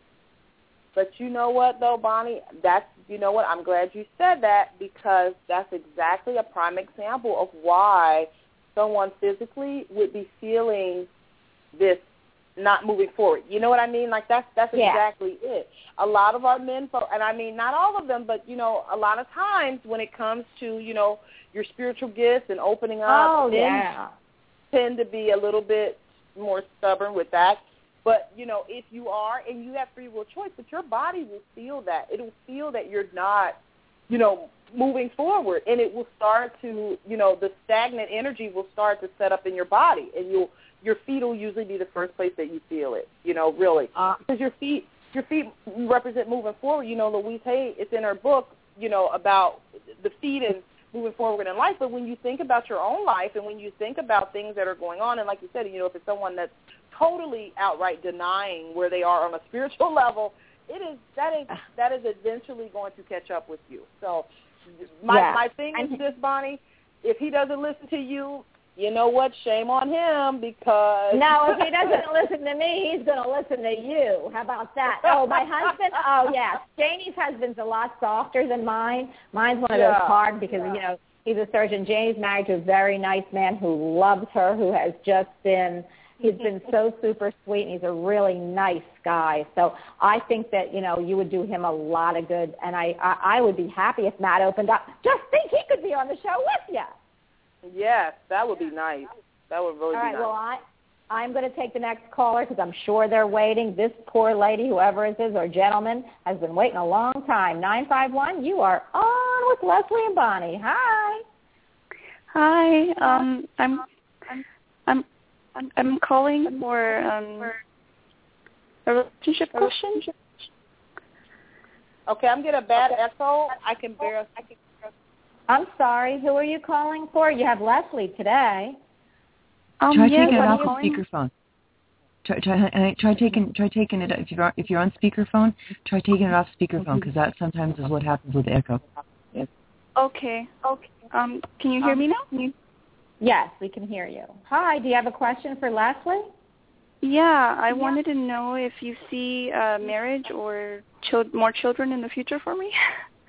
S4: But you know what, though, Bonnie? I'm glad you said that, because that's exactly a prime example of why someone physically would be feeling this not moving forward. You know what I mean? Like, that's exactly it. A lot of our men, and I mean, not all of them, but, a lot of times when it comes to, your spiritual gifts and opening up, tend to be a little bit more stubborn with that. But, if you are, and you have free will choice, but your body will feel that. It will feel that you're not moving forward, and it will start to, the stagnant energy will start to set up in your body, and your feet will usually be the first place that you feel it, really, because your feet represent moving forward. Louise Hay, it's in her book, about the feet and moving forward in life. But when you think about your own life, and when you think about things that are going on, and like you said, if it's someone that's totally outright denying where they are on a spiritual level, that is eventually going to catch up with you. So my thing is this, Bonnie, if he doesn't listen to you, you know what? Shame on him, because... No,
S3: if he doesn't listen to me, he's going to listen to you. How about that? Oh, my husband? Oh, yeah. Janie's husband's a lot softer than mine. Mine's one of those hard because, he's a surgeon. Janie's married to a very nice man who loves her, who has just been... He's been so super sweet, and he's a really nice guy. So I think that, you would do him a lot of good, and I would be happy if Matt opened up. Just think he could be on the show with you.
S4: Yes, that would be nice. That would really be nice.
S3: All right, well, I'm going to take the next caller because I'm sure they're waiting. This poor lady, whoever it is, or gentleman, has been waiting a long time. 951, you are on with Leslie and Bonnie. Hi.
S6: Hi. I'm calling for a relationship question.
S4: Okay, I'm getting a bad echo.
S3: I'm sorry. Who are you calling for? You have Leslie today.
S1: Try taking it off of speakerphone. Try taking it if you're on speakerphone. Try taking it off speakerphone, because that sometimes is what happens with the echo.
S6: Yes. Okay. Can you hear me now?
S3: Yes, we can hear you. Hi. Do you have a question for Leslie?
S6: Yeah, I wanted to know if you see marriage or more children in the future for me.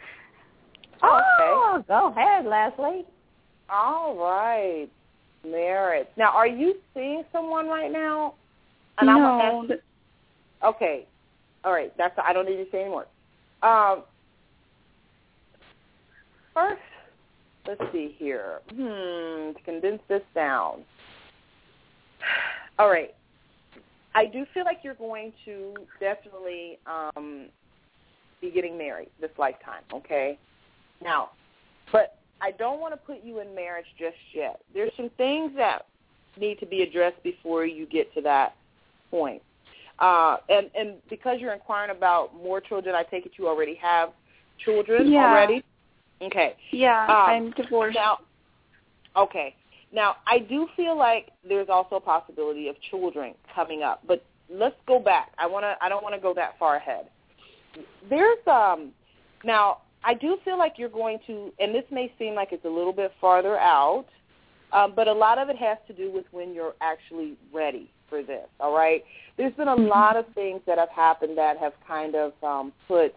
S3: Oh, go ahead, Leslie.
S4: All right. Marriage. Now, are you seeing someone right now? And
S6: no.
S4: Okay. All right. I don't need to say anymore. First, let's see here. To condense this down. All right. I do feel like you're going to definitely be getting married this lifetime, okay? Now, but I don't want to put you in marriage just yet. There's some things that need to be addressed before you get to that point. And because you're inquiring about more children, I take it you already have children already? Okay.
S6: Yeah, I'm divorced.
S4: Now, okay. Now, I do feel like there's also a possibility of children coming up, but let's go back. I don't want to go that far ahead. There's now, I do feel like you're going to, and this may seem like it's a little bit farther out, but a lot of it has to do with when you're actually ready for this, all right? There's been a lot of things that have happened that have kind of put,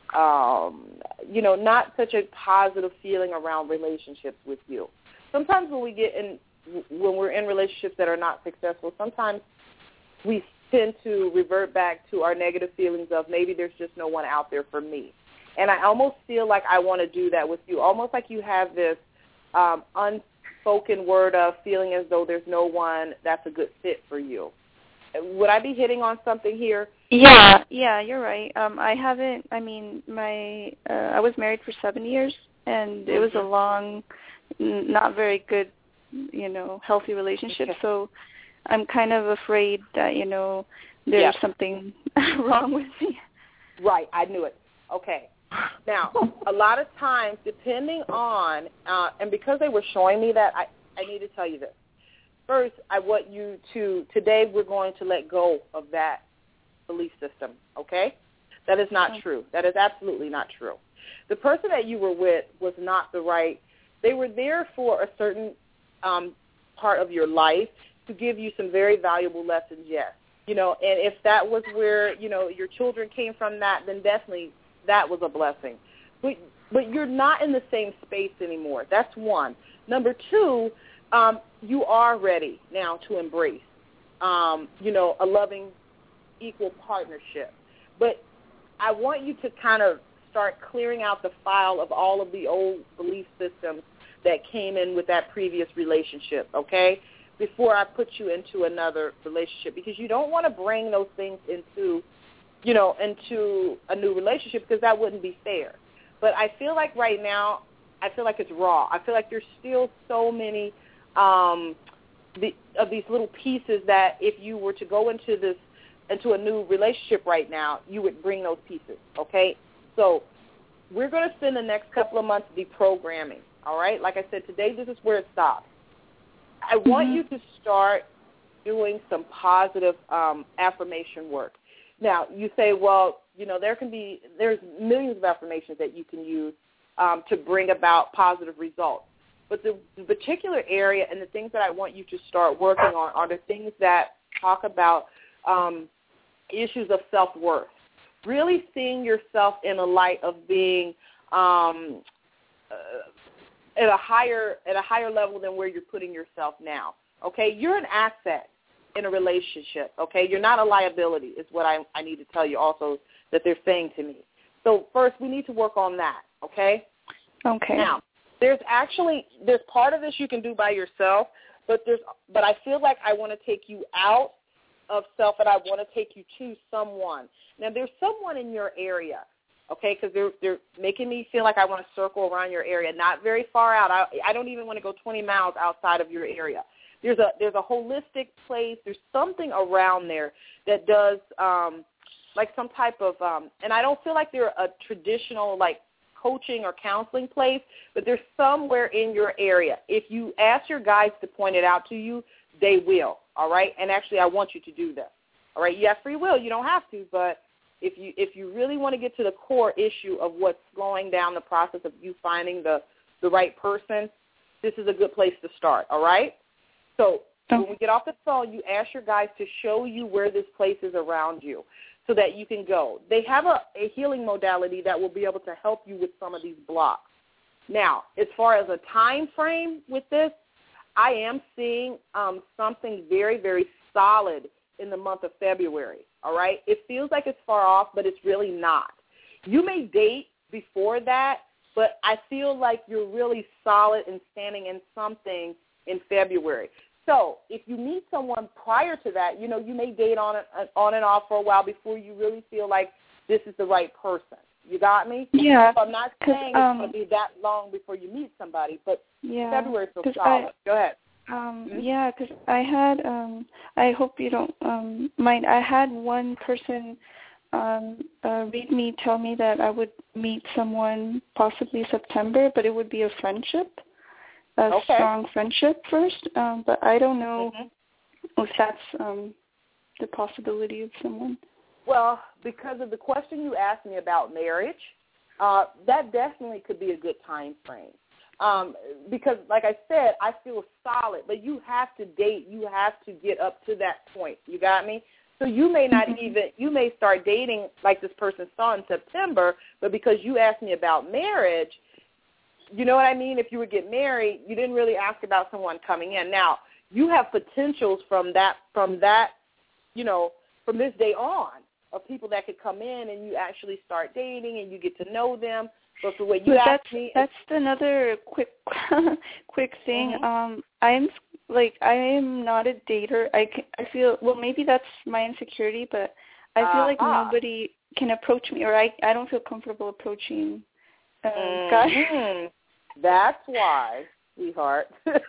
S4: not such a positive feeling around relationships with you. Sometimes when we're in relationships that are not successful, sometimes we tend to revert back to our negative feelings of maybe there's just no one out there for me. And I almost feel like I want to do that with you, almost like you have this unspoken word of feeling as though there's no one that's a good fit for you. Would I be hitting on something here?
S6: Yeah, you're right. I was married for 7 years, and it was a long, not very good, healthy relationship. Okay. So I'm kind of afraid that, there's something wrong with me.
S4: Right, I knew it. Okay. Now, a lot of times, depending on, and because they were showing me that, I need to tell you this. First, I want you to, today we're going to let go of that belief system, okay? That is not true. That is absolutely not true. The person that you were with was not the right, they were there for a certain part of your life to give you some very valuable lessons, yes. And if that was where, your children came from that, then definitely that was a blessing. But you're not in the same space anymore. That's one. Number two, you are ready now to embrace, a loving, equal partnership. But I want you to kind of start clearing out the file of all of the old belief systems that came in with that previous relationship, okay, before I put you into another relationship, because you don't want to bring those things into a new relationship, because that wouldn't be fair. But I feel like right now, I feel like it's raw. I feel like there's still so many of these little pieces that if you were to go into a new relationship right now, you would bring those pieces, okay? So we're going to spend the next couple of months deprogramming, all right? Like I said, today this is where it stops. I want you to start doing some positive affirmation work. Now, you say, well, you know, there's millions of affirmations that you can use to bring about positive results. But the particular area and the things that I want you to start working on are the things that talk about issues of self-worth, really seeing yourself in a light of being at a higher level than where you're putting yourself now. Okay, you're an asset in a relationship. Okay, you're not a liability is what I need to tell you also that they're saying to me. So first, we need to work on that. Okay.
S6: Okay.
S4: Now, there's part of this you can do by yourself, but I feel like I want to take you out of self and I want to take you to someone. Now, there's someone in your area, okay, because they're making me feel like I want to circle around your area, not very far out. I don't even want to go 20 miles outside of your area. There's a holistic place. There's something around there that does like some type of and I don't feel like they're a traditional like coaching or counseling place, but there's somewhere in your area. If you ask your guides to point it out to you, they will, all right? And actually, I want you to do this, all right? You have free will. You don't have to, but if you really want to get to the core issue of what's slowing down the process of you finding the right person, this is a good place to start, all right? So when we get off the phone, you ask your guides to show you where this place is around you so that you can go. They have a healing modality that will be able to help you with some of these blocks. Now, as far as a time frame with this, I am seeing something very, very solid in the month of February, all right? It feels like it's far off, but it's really not. You may date before that, but I feel like you're really solid and standing in something in February. So if you meet someone prior to that, you know, you may date on and off for a while before you really feel like this is the right person. You got me?
S6: Yeah.
S4: So I'm not saying it's going to be that long before you meet somebody, but February feels solid. Go ahead.
S6: Yeah, because I had, I hope you don't mind, I had one person read me, tell me that I would meet someone possibly September, but it would be a friendship. Strong friendship first, but I don't know if that's the possibility of someone.
S4: Well, because of the question you asked me about marriage, that definitely could be a good time frame. Because, like I said, I feel solid, but you have to date. You have to get up to that point. You got me? So you may not you may start dating like this person saw in September, but because you asked me about marriage, you know what I mean? If you would get married, you didn't really ask about someone coming in. Now, you have potentials from that, you know, from this day on of people that could come in and you actually start dating and you get to know them. So the way you asked me,
S6: that's another quick thing. I am not a dater. I feel, well, maybe that's my insecurity, but I feel like nobody can approach me, or I don't feel comfortable approaching guys.
S4: That's why, sweetheart,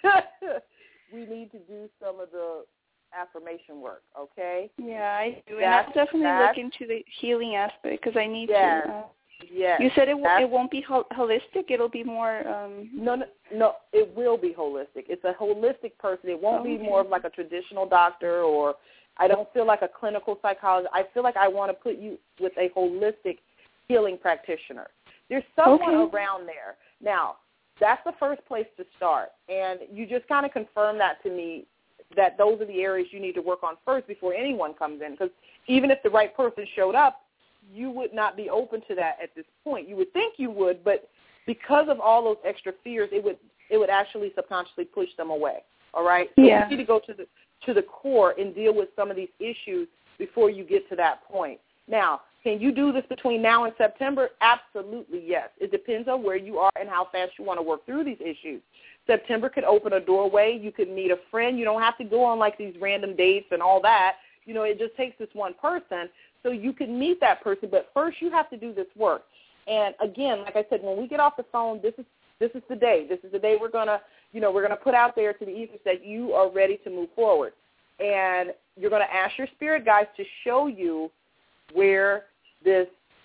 S4: we need to do some of the affirmation work, okay?
S6: Yeah, I do. And I'll definitely look into the healing aspect because I need to.
S4: Yes.
S6: You said it won't be holistic. It'll be more.
S4: No, it will be holistic. It's a holistic person. It won't be more of like a traditional doctor, or I don't feel like a clinical psychologist. I feel like I want to put you with a holistic healing practitioner. There's someone around there. Now, that's the first place to start. And you just kind of confirm that to me, that those are the areas you need to work on first before anyone comes in. Because even if the right person showed up, you would not be open to that at this point. You would think you would, but because of all those extra fears, it would actually subconsciously push them away. All right? So you need to go to the core and deal with some of these issues before you get to that point. Now, can you do this between now and September? Absolutely, yes. It depends on where you are and how fast you want to work through these issues. September could open a doorway. You could meet a friend. You don't have to go on like these random dates and all that. You know, it just takes this one person. So you can meet that person, but first you have to do this work. And again, like I said, when we get off the phone, this is the day. This is the day we're gonna put out there to the ethers that you are ready to move forward. And you're gonna ask your spirit guides to show you where this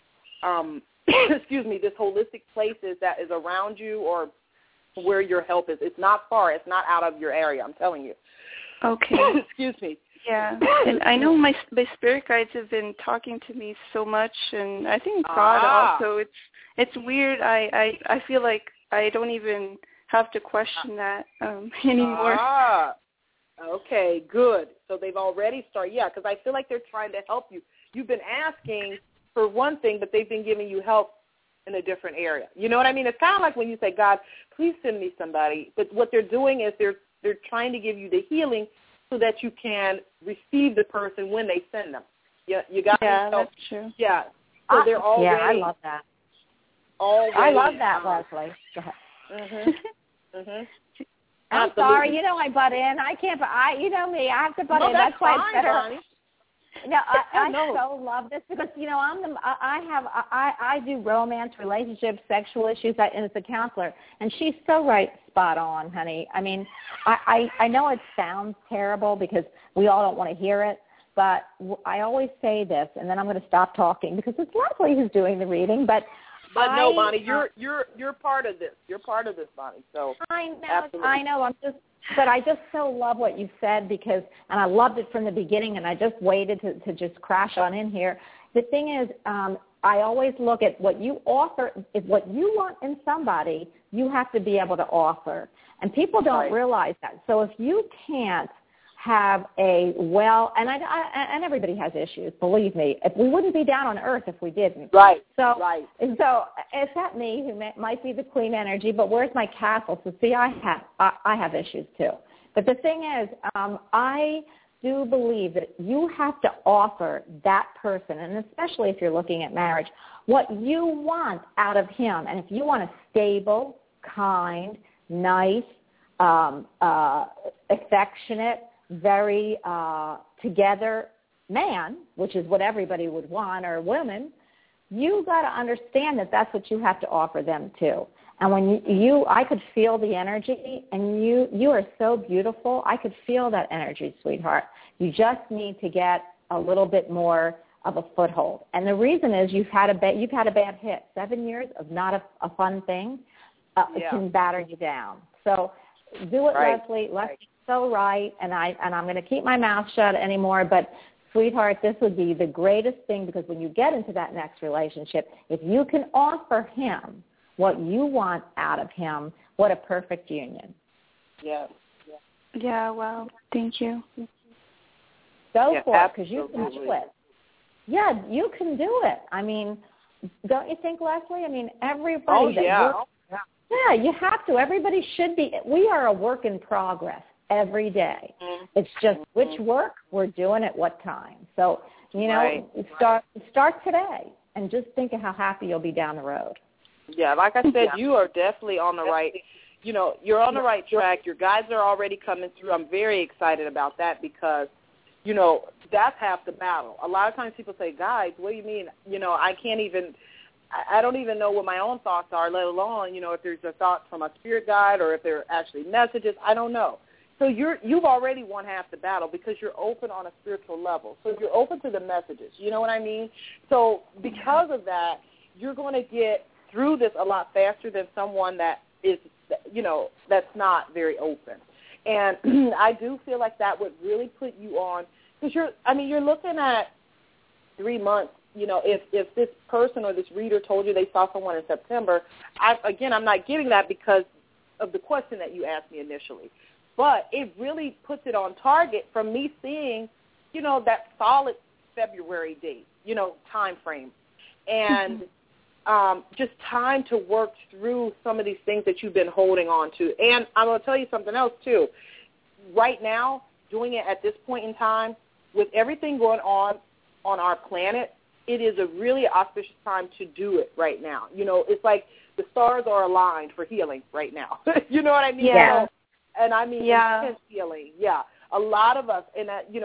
S4: this holistic place is that is around you, or where your help is. It's not far. It's not out of your area. I'm telling you.
S6: Okay.
S4: Excuse me.
S6: Yeah, and I know my spirit guides have been talking to me so much, and I think God also. It's weird. I feel like I don't even have to question that anymore.
S4: Okay, good. So they've already started. Yeah, because I feel like they're trying to help you. You've been asking for one thing, but they've been giving you help in a different area. You know what I mean? It's kind of like when you say, God, please send me somebody. But what they're doing is they're trying to give you the healing so that you can receive the person when they send them. You got
S6: Yeah, that's true.
S4: Yeah. So they're already.
S3: Yeah, I love that. I love that, Leslie. Go ahead.
S4: Mhm. Mhm.
S3: I'm sorry, I butt in. I can't. You know me. I have to butt in.
S4: That's
S3: why
S4: fine,
S3: it's better.
S4: Bonnie.
S3: No, I so love this because I do romance, relationships, sexual issues, and as a counselor, and she's so spot on, honey. I mean, I know it sounds terrible because we all don't want to hear it, but I always say this, and then I'm going to stop talking because it's Leslie who's doing the reading. But
S4: no, Bonnie, you're part of this. You're part of this, Bonnie. So
S3: I know.
S4: absolutely.
S3: I know. But I just so love what you said and I loved it from the beginning, and I just waited to just crash on in here. The thing is, I always look at what you offer. If what you want in somebody, you have to be able to offer. And people don't realize that. So if you can't have and everybody has issues, believe me. If we wouldn't be down on earth if we didn't.
S4: Right.
S3: So it's not me who might be the queen energy, but where's my castle? So see, I have issues too. But the thing is, I do believe that you have to offer that person, and especially if you're looking at marriage, what you want out of him. And if you want a stable, kind, nice, affectionate, very together man, which is what everybody would want, or woman, you got to understand that that's what you have to offer them too. And when I could feel the energy, and you are so beautiful. I could feel that energy, sweetheart. You just need to get a little bit more of a foothold. And the reason is you've had a bad hit. 7 years of not a fun thing can batter you down. So do it, Leslie. Leslie's so right, and I'm going to keep my mouth shut anymore. But sweetheart, this would be the greatest thing, because when you get into that next relationship, if you can offer him what you want out of him, what a perfect union.
S4: Yeah.
S6: Yeah, wow. Thank you.
S3: Go for it, because you can do it. Yeah, you can do it. I mean, don't you think, Leslie? I mean, everybody works. Yeah, you have to. Everybody should be. We are a work in progress every day. Mm-hmm. It's just which work we're doing at what time. So, start today and just think of how happy you'll be down the road.
S4: Yeah, like I said, you are definitely on the right, you're on the right track. Your guides are already coming through. I'm very excited about that because, that's half the battle. A lot of times people say, guides, what do you mean? I don't even know what my own thoughts are, let alone, if there's a thought from a spirit guide or if they're actually messages. I don't know. So you've already won half the battle because you're open on a spiritual level. So you're open to the messages. You know what I mean? So because of that, you're going to get through this a lot faster than someone that is, that's not very open. And I do feel like that would really put you on, because you're looking at 3 months. If this person or this reader told you they saw someone in September, I'm not getting that because of the question that you asked me initially. But it really puts it on target from me seeing, that solid February date, time frame. And just time to work through some of these things that you've been holding on to. And I'm going to tell you something else, too. Right now, doing it at this point in time, with everything going on our planet, it is a really auspicious time to do it right now. It's like the stars are aligned for healing right now. You know what I mean?
S3: Yeah.
S4: And I mean intense healing. Yeah. A lot of us, and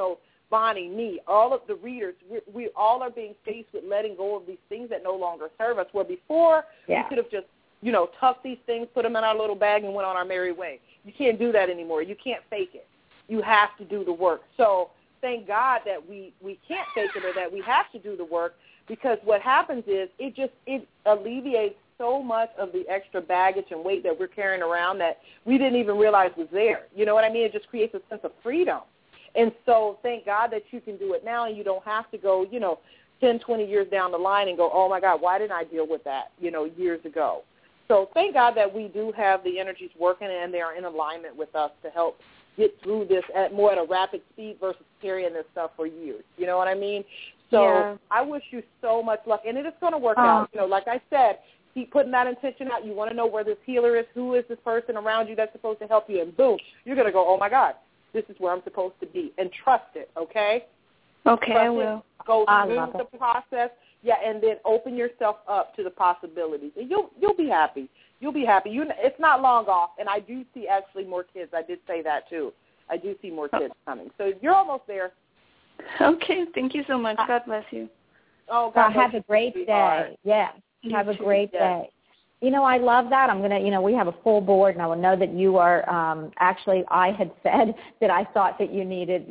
S4: Bonnie, me, all of the readers, we all are being faced with letting go of these things that no longer serve us, where before we could have just, tucked these things, put them in our little bag, and went on our merry way. You can't do that anymore. You can't fake it. You have to do the work. So thank God that we can't fake it, or that we have to do the work, because what happens is it alleviates so much of the extra baggage and weight that we're carrying around that we didn't even realize was there. You know what I mean? It just creates a sense of freedom. And so thank God that you can do it now, and you don't have to go, 10, 20 years down the line and go, oh, my God, why didn't I deal with that, years ago? So thank God that we do have the energies working, and they are in alignment with us to help get through this at a rapid speed versus carrying this stuff for years. You know what I mean? So I wish you so much luck, and it is going to work out. Like I said, keep putting that intention out. You want to know where this healer is, who is this person around you that's supposed to help you, and boom, you're going to go, oh, my God, this is where I'm supposed to be, and trust it, okay?
S6: Okay, I will.
S4: Go through the process, and then open yourself up to the possibilities, and you'll be happy. You'll be happy. It's not long off, and I do see actually more kids. I did say that, too. I do see more kids coming. So you're almost there.
S6: Okay, thank you so much. God bless you.
S4: Oh, God bless
S3: have a great day. Yes, have a great day. I love that. I'm going to, we have a full board, and I will know that you are, actually, I had said that I thought that you needed,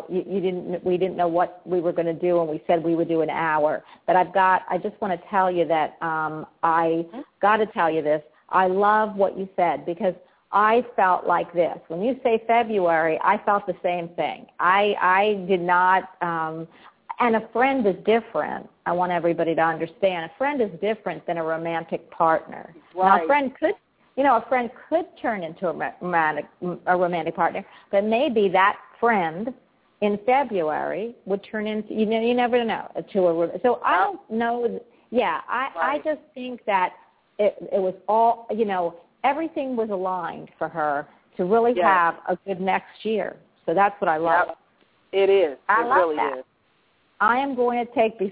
S3: we didn't know what we were going to do, and we said we would do an hour. But I just want to tell you that I got to tell you this. I love what you said, because I felt like this. When you say February, I felt the same thing. I did not, and a friend is different. I want everybody to understand. A friend is different than a romantic partner.
S4: Right.
S3: Now, a friend could turn into a romantic partner, but maybe that friend in February would turn into, you never know, so I don't know. I just think that it was all, everything was aligned for her to really have a good next year. So that's what I love.
S4: Yep. It is.
S3: I love
S4: really
S3: that.
S4: Is.
S3: I am going to take,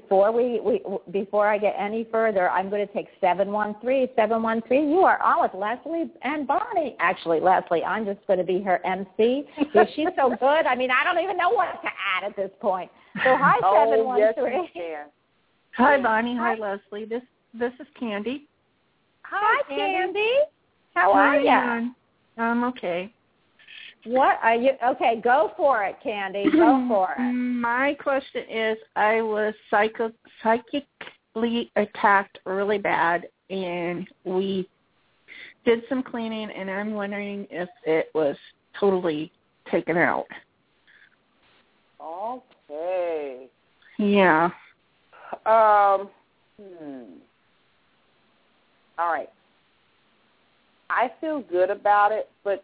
S3: before I get any further, I'm going to take 713. You are on with Leslie and Bonnie. Actually, Leslie, I'm just going to be her MC. She's so good. I mean, I don't even know what to add at this point. So hi, 713.
S4: Yes,
S7: hi, Bonnie. Hi, Leslie. This is Candy.
S3: Hi, Candy. How are you?
S7: I'm okay.
S3: What are you? Okay, go for it, Candy. Go for it.
S7: My question is, I was psychically attacked really bad, and we did some cleaning, and I'm wondering if it was totally taken out.
S4: Okay.
S7: Yeah.
S4: All right. I feel good about it, but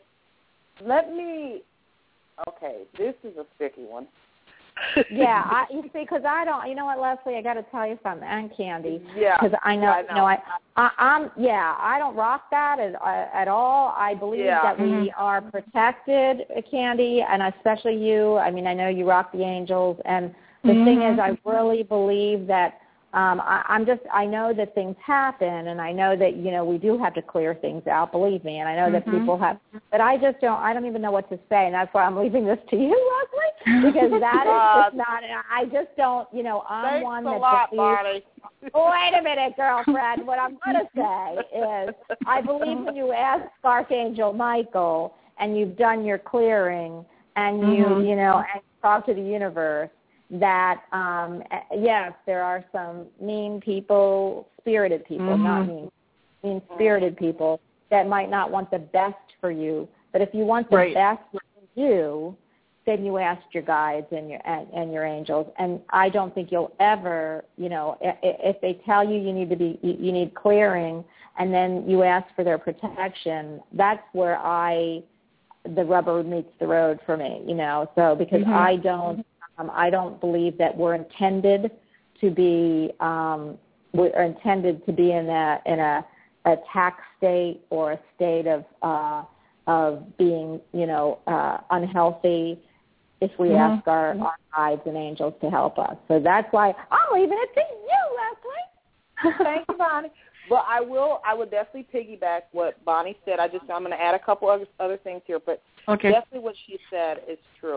S4: this is a sticky one.
S3: You see, because I don't, you know what, Leslie, I got to tell you something, and Candy.
S4: Yeah.
S3: Because I know. I don't rock that at all. I believe that we are protected, Candy, and especially you. I mean, I know you rock the angels, and the thing is, I really believe that I know that things happen, and I know that, we do have to clear things out, believe me, and I know that people have, but I don't even know what to say, and that's why I'm leaving this to you, Leslie, because that is just not, I just don't, I'm
S4: Thanks
S3: one
S4: a
S3: that
S4: lot,
S3: believes, wait a minute, girlfriend, what I'm going to say is, I believe when you ask Archangel Michael, and you've done your clearing, and you, and talk to the universe, that, yes, there are some mean people, spirited people, not mean-spirited people that might not want the best for you. But if you want the best for you, then you ask your guides and your angels. And I don't think you'll ever, if they tell you you need clearing, and then you ask for their protection, that's where the rubber meets the road for me, So because I don't believe that we're intended to be in a attack state or a state of being unhealthy if we ask our guides and angels to help us. So that's why I'm leaving it to you, Leslie.
S4: Thank you, Bonnie. Well, I would definitely piggyback what Bonnie said. I'm going to add a couple other things here, but definitely what she said is true.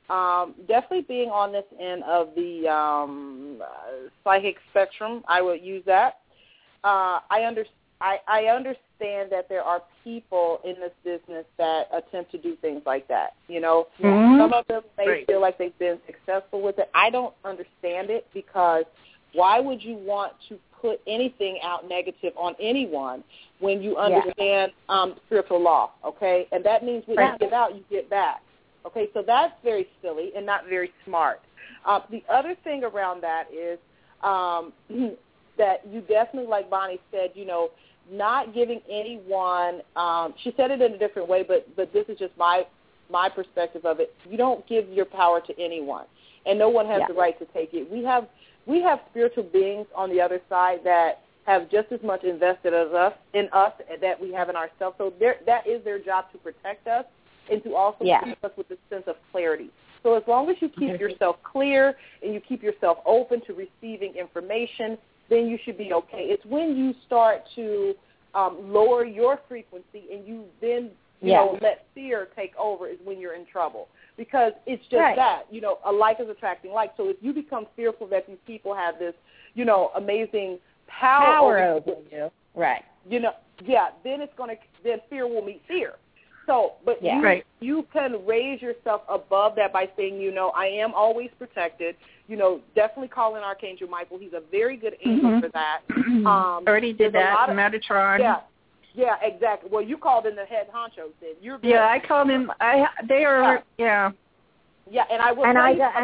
S4: Definitely being on this end of the psychic spectrum, I would use that. I understand that there are people in this business that attempt to do things like that. You know, some of them may feel like they've been successful with it. I don't understand it, because why would you want to put anything out negative on anyone when you understand spiritual law, okay? And that means what you give out, you get back. Okay, so that's very silly and not very smart. The other thing around that is that you definitely, like Bonnie said, you know, not giving anyone, she said it in a different way, but this is just my perspective of it. You don't give your power to anyone, and no one has the right to take it. We have spiritual beings on the other side that have just as much invested as us that we have in ourselves. So that is their job, to protect us and to also keep us with a sense of clarity. So as long as you keep yourself clear and you keep yourself open to receiving information, then you should be okay. It's when you start to lower your frequency and you then you know, let fear take over is when you're in trouble. Because it's just that, you know, a like is attracting like. So if you become fearful that these people have this, you know, amazing power over you, you know, then then fear will meet fear. So, but you can raise yourself above that by saying, you know, I am always protected. You know, definitely call in Archangel Michael. He's a very good angel for that.
S7: Already did that, Metatron.
S4: Yeah, exactly. Well, you called in the head honchos then. You're good.
S7: Yeah, I called in. They are,
S4: Yeah, and I will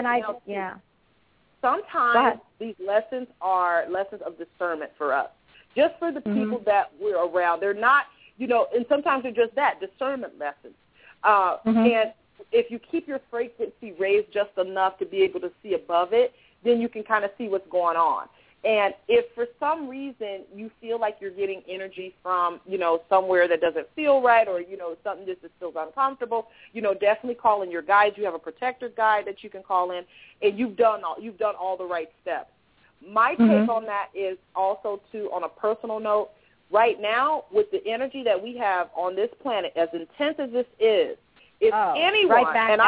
S4: sometimes these lessons are lessons of discernment for us. Just for the people that we're around. They're not, you know, and sometimes they're just that, discernment lessons. And if you keep your frequency raised just enough to be able to see above it, then you can kind of see what's going on. And if for some reason you feel like you're getting energy from, you know, somewhere that doesn't feel right, or, you know, something just feels uncomfortable, you know, definitely call in your guides. You have a protector guide that you can call in, and you've done all the right steps. My take on that is also, too, on a personal note, right now, with the energy that we have on this planet, as intense as this is, if anyone,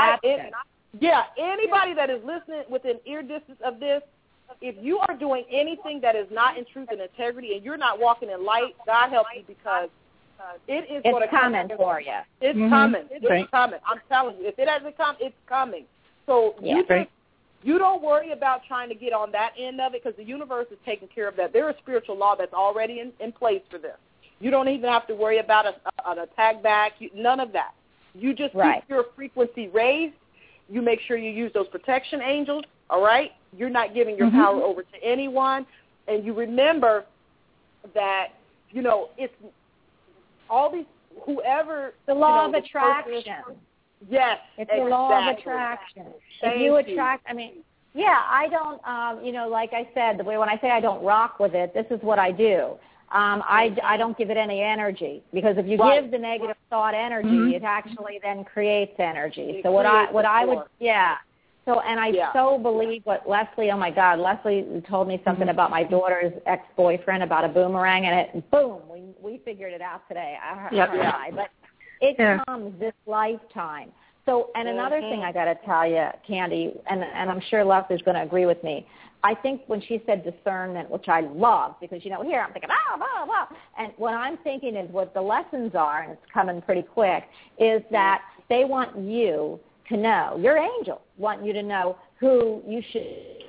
S4: anybody that is listening within ear distance of this, if you are doing anything that is not in truth and integrity, and you're not walking in light, God help you, because it is going to come
S3: for you.
S4: It's coming. It's coming. I'm telling you, if it hasn't come, it's coming. So you don't worry about trying to get on that end of it, because the universe is taking care of that. There is spiritual law that's already in place for this. You don't even have to worry about an attack back, none of that. You just keep your frequency raised. You make sure you use those protection angels, all right? You're not giving your power over to anyone. And you remember that, you know, it's all these, whoever.
S3: The law of attraction.
S4: Yes,
S3: it's the law of attraction. If you attract, I mean, I don't, you know, like I said, when I say I don't rock with it, this is what I do. I don't give it any energy, because if you give the negative thought energy, it actually then creates energy. So what I would, So, and I so believe what Leslie, oh my God, Leslie told me something about my daughter's ex-boyfriend about a boomerang, and boom, we figured it out today. But it comes this lifetime. So, and another thing I got to tell you, Candy, and I'm sure Leslie's going to agree with me, I think when she said discernment, which I love, because, you know, here I'm thinking, blah, blah. And what I'm thinking is what the lessons are, and it's coming pretty quick, is that they want you to know, your angels want you to know who you should.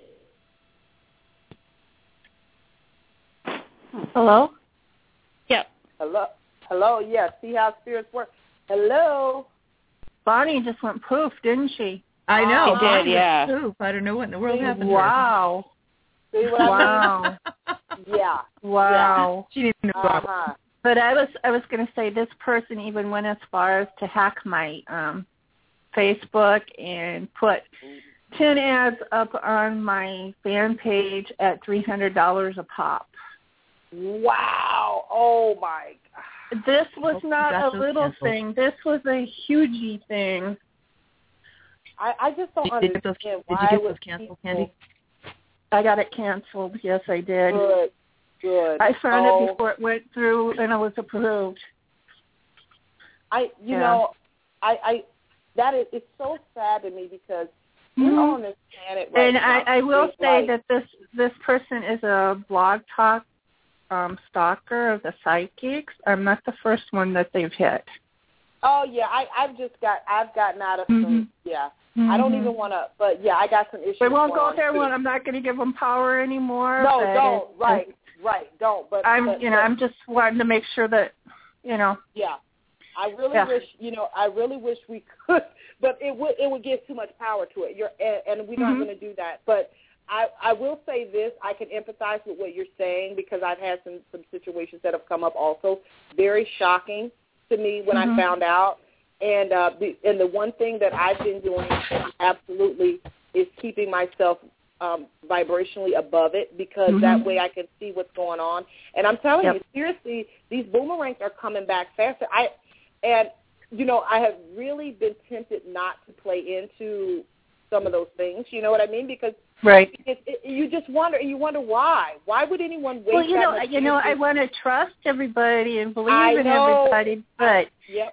S7: Hello?
S4: Yep. Hello, yes. See how spirits work. Hello?
S7: Bonnie just went poof, didn't she?
S1: I know.
S5: She did, yeah.
S1: Poof. I don't know what in the world happened
S7: Wow.
S4: to her. See what I mean?
S7: Wow.
S1: She didn't know.
S7: But I was going to say, this person even went as far as to hack my Facebook and put 10 ads up on my fan page at $300 a pop.
S4: Wow. Oh, my God.
S7: This was not a little thing. This was a huge thing.
S4: I just don't understand why.
S1: Did you get those canceled, Candy?
S7: I got it canceled. Yes, I did.
S4: Good.
S7: I found it before it went through, and it was approved.
S4: You know, that is, it's so sad to me because we're on this planet right
S7: and
S4: now.
S7: And I will say that this person is a Blog Talk stalker of the psychics. I'm not the first one that they've hit.
S4: Oh yeah, I've gotten out of some, yeah. I don't even want to, but yeah, I got some issues.
S7: We won't go there when I'm not going to give them power anymore.
S4: No, don't. Right, don't. But
S7: I'm just wanting to make sure that,
S4: Yeah, I really wish we could, but it would give too much power to it. And we're not going to do that. But I will say this: I can empathize with what you're saying because I've had some situations that have come up also, very shocking to me when I found out. And the one thing that I've been doing absolutely is keeping myself vibrationally above it because that way I can see what's going on. And I'm telling you, seriously, these boomerangs are coming back faster. I have really been tempted not to play into some of those things. You know what I mean? Because you just wonder. You wonder why. Why would anyone waste that much
S7: I want to trust everybody and believe in everybody, but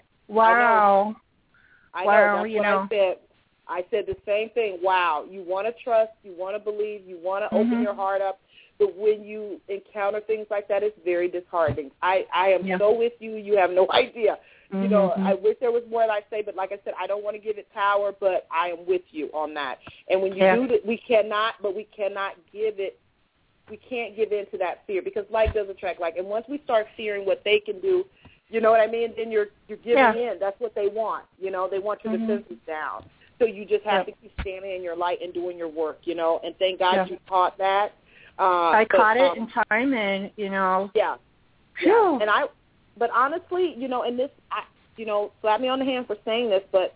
S7: wow.
S4: I know. That's what I said. I said the same thing. Wow. You want to trust. You want to believe. You want to open your heart up. But when you encounter things like that, it's very disheartening. I am so with you. You have no idea. I wish there was more that I say, but like I said, I don't want to give it power, but I am with you on that. And when you do that, we cannot give it. We can't give in to that fear because like does attract like. And once we start fearing what they can do, you know what I mean? Then you're giving in. That's what they want. They want your defenses down. So you just have to keep standing in your light and doing your work. And thank God you caught that.
S7: I caught it in time, and
S4: Yeah. And but honestly, and this, slap me on the hand for saying this, but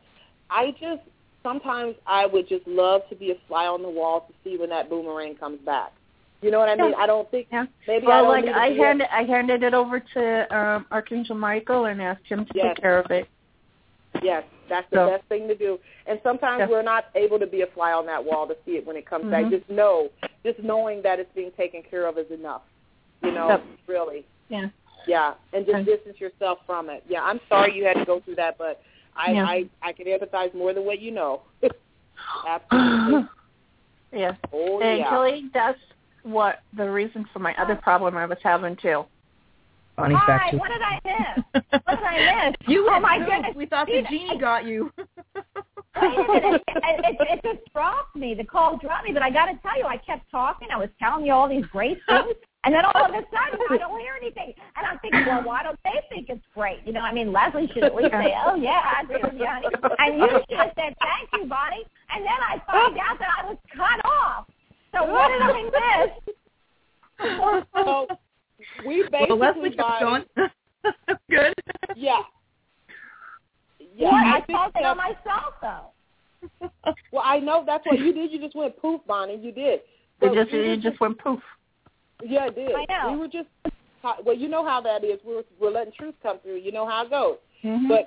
S4: sometimes I would just love to be a fly on the wall to see when that boomerang comes back. You know what I mean? I don't think maybe
S7: I handed it over to Archangel Michael and asked him to take care of it.
S4: Yes, that's the best thing to do. And sometimes we're not able to be a fly on that wall to see it when it comes back. Just knowing that it's being taken care of is enough. Really.
S7: Yeah.
S4: Yeah, and just distance yourself from it. Yeah, I'm sorry you had to go through that, but I can empathize more than what you know. Absolutely.
S7: Yeah.
S4: Oh,
S7: and Kelly, that's what the reason for my other problem I was having too.
S1: Bonnie's back too.
S3: What did I miss? What did I miss?
S1: Oh my goodness! We thought the genie got you.
S3: Wait a minute. It just dropped me. The call dropped me, but I got to tell you, I kept talking. I was telling you all these great things, and then all of a sudden, I don't hear anything. And I'm thinking, well, why don't they think it's great? Leslie should at least say, oh, yeah, I agree with you, honey. And you should have said, thank you, Bonnie. And then I find out that I was cut off. So what did I miss?
S4: So we basically
S1: Leslie kept going. Good.
S4: Yeah.
S3: Yeah, I felt it on myself, though.
S4: Well, I know that's what you did. You just went poof, Bonnie. You did.
S7: You just went poof.
S4: Yeah, it did.
S3: I know.
S4: We were just, well, you know how that is. We're letting truth come through. You know how it goes. But,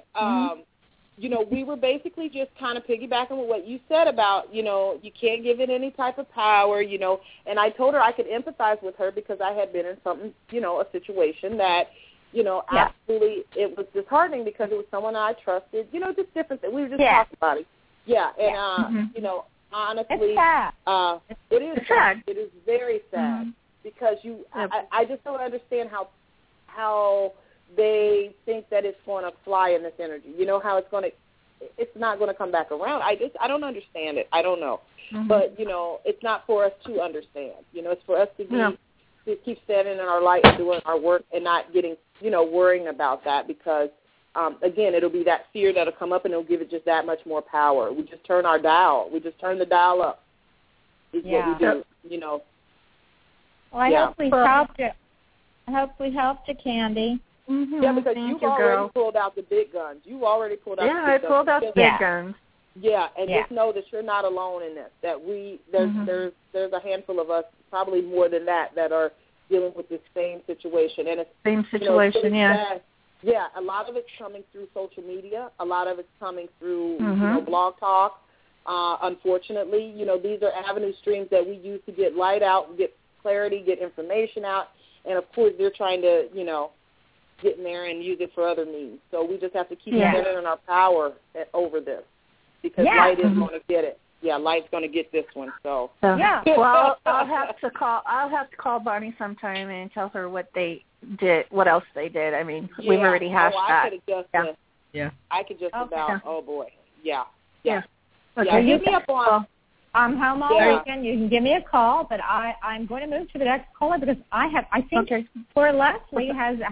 S4: we were basically just kind of piggybacking with what you said about, you can't give it any type of power, and I told her I could empathize with her because I had been in something, a situation that, absolutely it was disheartening because it was someone I trusted, just different things. We were just talking about it. Yeah, and, honestly,
S3: it's sad.
S4: It is sad. It is very sad because I just don't understand how they think that it's going to fly in this energy. How it's not going to come back around. I don't understand it. I don't know. But, it's not for us to understand. It's for us to keep standing in our light and doing our work and not getting, worrying about that because, again, it'll be that fear that'll come up and it'll give it just that much more power. We just turn our dial. We just turn the dial up is what we do,
S3: Well, I hope we helped you. I hope we helped you, Candy.
S4: Yeah, because you've already pulled out the big guns. You've already pulled out the big guns.
S7: Yeah, I pulled out the big guns.
S4: Yeah, and just know that you're not alone in this. That there's a handful of us, probably more than that are dealing with this same situation. And it's
S7: same situation,
S4: Yeah, a lot of it's coming through social media. A lot of it's coming through Blog Talk. Unfortunately, these are avenue streams that we use to get light out, get clarity, get information out. And, of course, they're trying to, get in there and use it for other means. So we just have to keep standing in our power over this. because Light is going to get it. Yeah, Light's going to get this one. So
S7: yeah. Well, I'll have to call Bonnie sometime and tell her what they did, what else they did. I mean, we've already hashed that.
S4: I could just about. Oh boy. Yeah.
S7: Okay.
S4: Yeah. Give me up on.
S3: I'm home all weekend. You can give me a call, but I'm going to move to the next caller because I think poor Leslie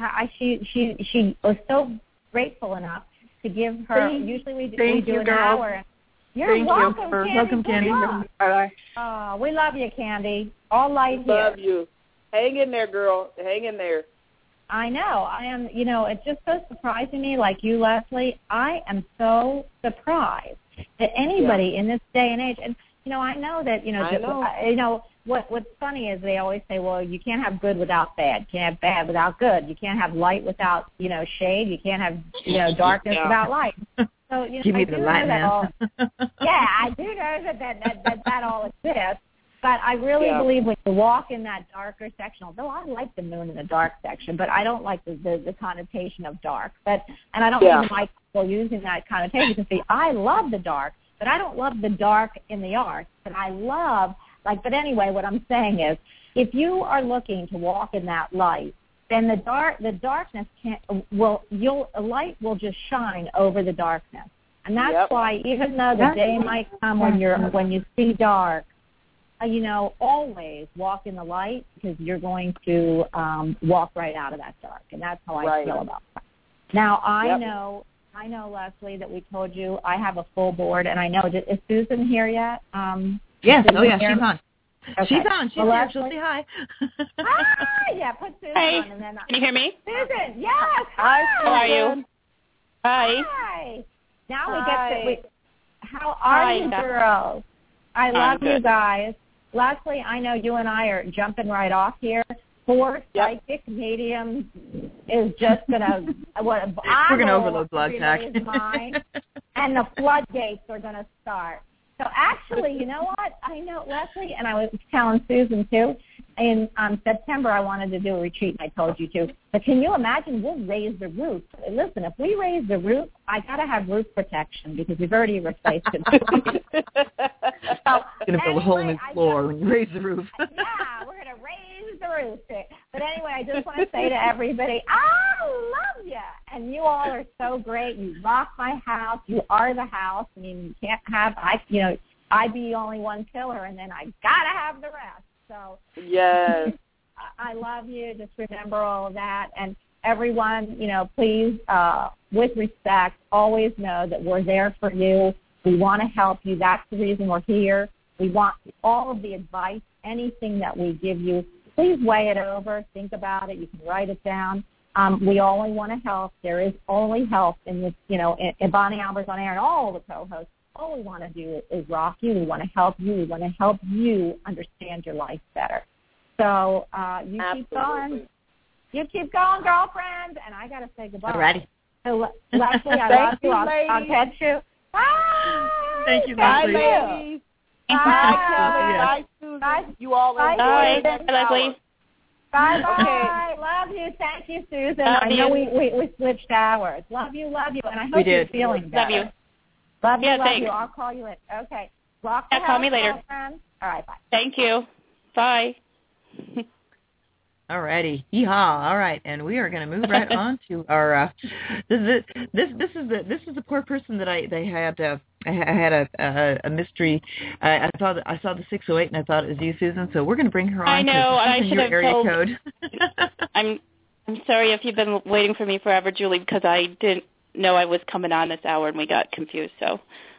S3: she was so grateful enough to give her. Usually we do an hour. You're welcome, Candy.
S7: Welcome, Candy.
S3: Bye. Oh, we love you, Candy. All Light here.
S4: Love you. Hang in there, girl. Hang in there.
S3: I know. I am. It's just so surprising me, like you, Leslie. I am so surprised that anybody in this day and age, and I know that what's funny is they always say, well, you can't have good without bad. You can't have bad without good. You can't have light without shade. You can't have darkness without light. So
S1: give me the light now.
S3: Yeah, I do know that all exists. But I really believe when you walk in that darker section, although I like the moon in the dark section, but I don't like the connotation of dark. And I don't even like people using that connotation to see, I love the dark, but I don't love the dark in the art. But I love, but anyway, what I'm saying is, if you are looking to walk in that light, then the darkness light will just shine over the darkness. And that's why, even though the day might come when you see dark, always walk in the light, because you're going to walk right out of that dark, and that's how I feel about that. Now, I know, Leslie, that we told you I have a full board, and I know, is Susan here yet?
S1: Yes, she's on.
S3: Okay.
S1: She's on. She's here. She'll say hi.
S3: Hi, yeah, put Susan on. And then
S8: can you hear me?
S3: Susan, yes. Hi,
S8: how are you? Hi.
S3: Hi. Now we get to, how are you girls? I love you guys. Leslie, I know you and I are jumping right off here. 4 psychic mediums is just going to...
S1: We're going to overload Blog Talk.
S3: And the floodgates are going to start. So actually, you know what? I know, Leslie, and I was telling Susan too, in September I wanted to do a retreat, and I told you to. But can you imagine, we'll raise the roof. Listen, if we raise the roof, I got to have roof protection because we've already replaced it.
S1: You're going to build a hole in the floor when you raise the roof.
S3: Yeah, we're going to raise the roof. But anyway, I just want to say to everybody, I love you. And you all are so great. You rock my house. You are the house. I mean, you can't have, I'd be only one killer, and then I got to have the rest. So
S4: yes,
S3: I love you. Just remember all of that. And everyone, please, with respect, always know that we're there for you. We want to help you. That's the reason we're here. We want all of the advice, anything that we give you. Please weigh it over. Think about it. You can write it down. We only want to help. There is only help in this, in Bonnie Albers on Air and all the co-hosts. All we want to do is rock you. We want to help you. We want to help you understand your life better. So you keep going. You keep going, girlfriend. And I got to say goodbye.
S1: All righty.
S3: So, Leslie, I love you. I'll catch you. Bye.
S1: Thank you,
S4: Bye,
S1: Leslie.
S4: ladies.
S3: Bye.
S4: Bye, Susan.
S3: Bye.
S4: You all
S3: Bye,
S4: enjoy
S8: Bye, Leslie.
S3: Bye-bye. Love you. Thank you, Susan. I know we switched hours. Love you. And I hope you're feeling better.
S8: Love you.
S3: Love you.
S8: Thanks.
S3: I'll call you later. Okay. Rock the
S8: call me later.
S3: Girlfriend. All right, bye.
S8: Thank you. Bye.
S1: All righty. Yeehaw. All right. And we are going to move right on to our this is the poor person that I had a mystery. I saw the 608 and I thought it was you, Susan. So we're going to bring her on.
S8: I know. I should have
S1: area
S8: told.
S1: Code.
S8: I'm sorry if you've been waiting for me forever, Julie, because I didn't know I was coming on this hour and we got confused. So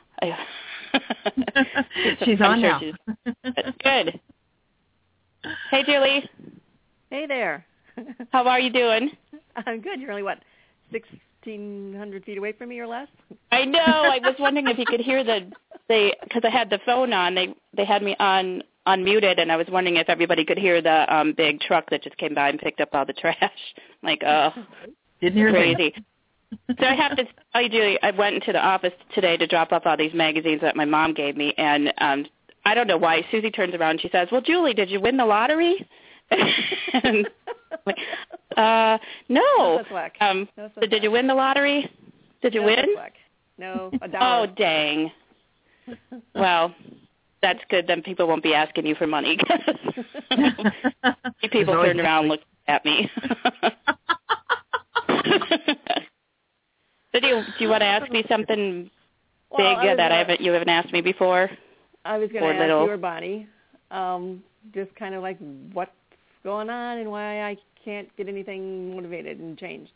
S1: she's on now.
S8: Good. Hey, Julie.
S9: Hey there.
S8: How are you doing?
S9: I'm good. You're only, 1,600 feet away from me or less?
S8: I know. I was wondering if you could hear because I had the phone on. They had me unmuted, and I was wondering if everybody could hear the big truck that just came by and picked up all the trash.
S1: Didn't hear
S8: crazy. So I have to tell you, Julie, I went into the office today to drop off all these magazines that my mom gave me, and I don't know why. Susie turns around and she says, "Well, Julie, did you win the lottery?" And no.
S9: No
S8: Did you win the lottery? Did you win?
S9: No, $1.
S8: Oh, dang. Well, that's good. Then people won't be asking you for money. People turned around and looked at me. So do you want to ask me something big that you haven't asked me before?
S9: I was going to ask you or Bonnie, just kind of like what's going on and why I can't get anything motivated and changed.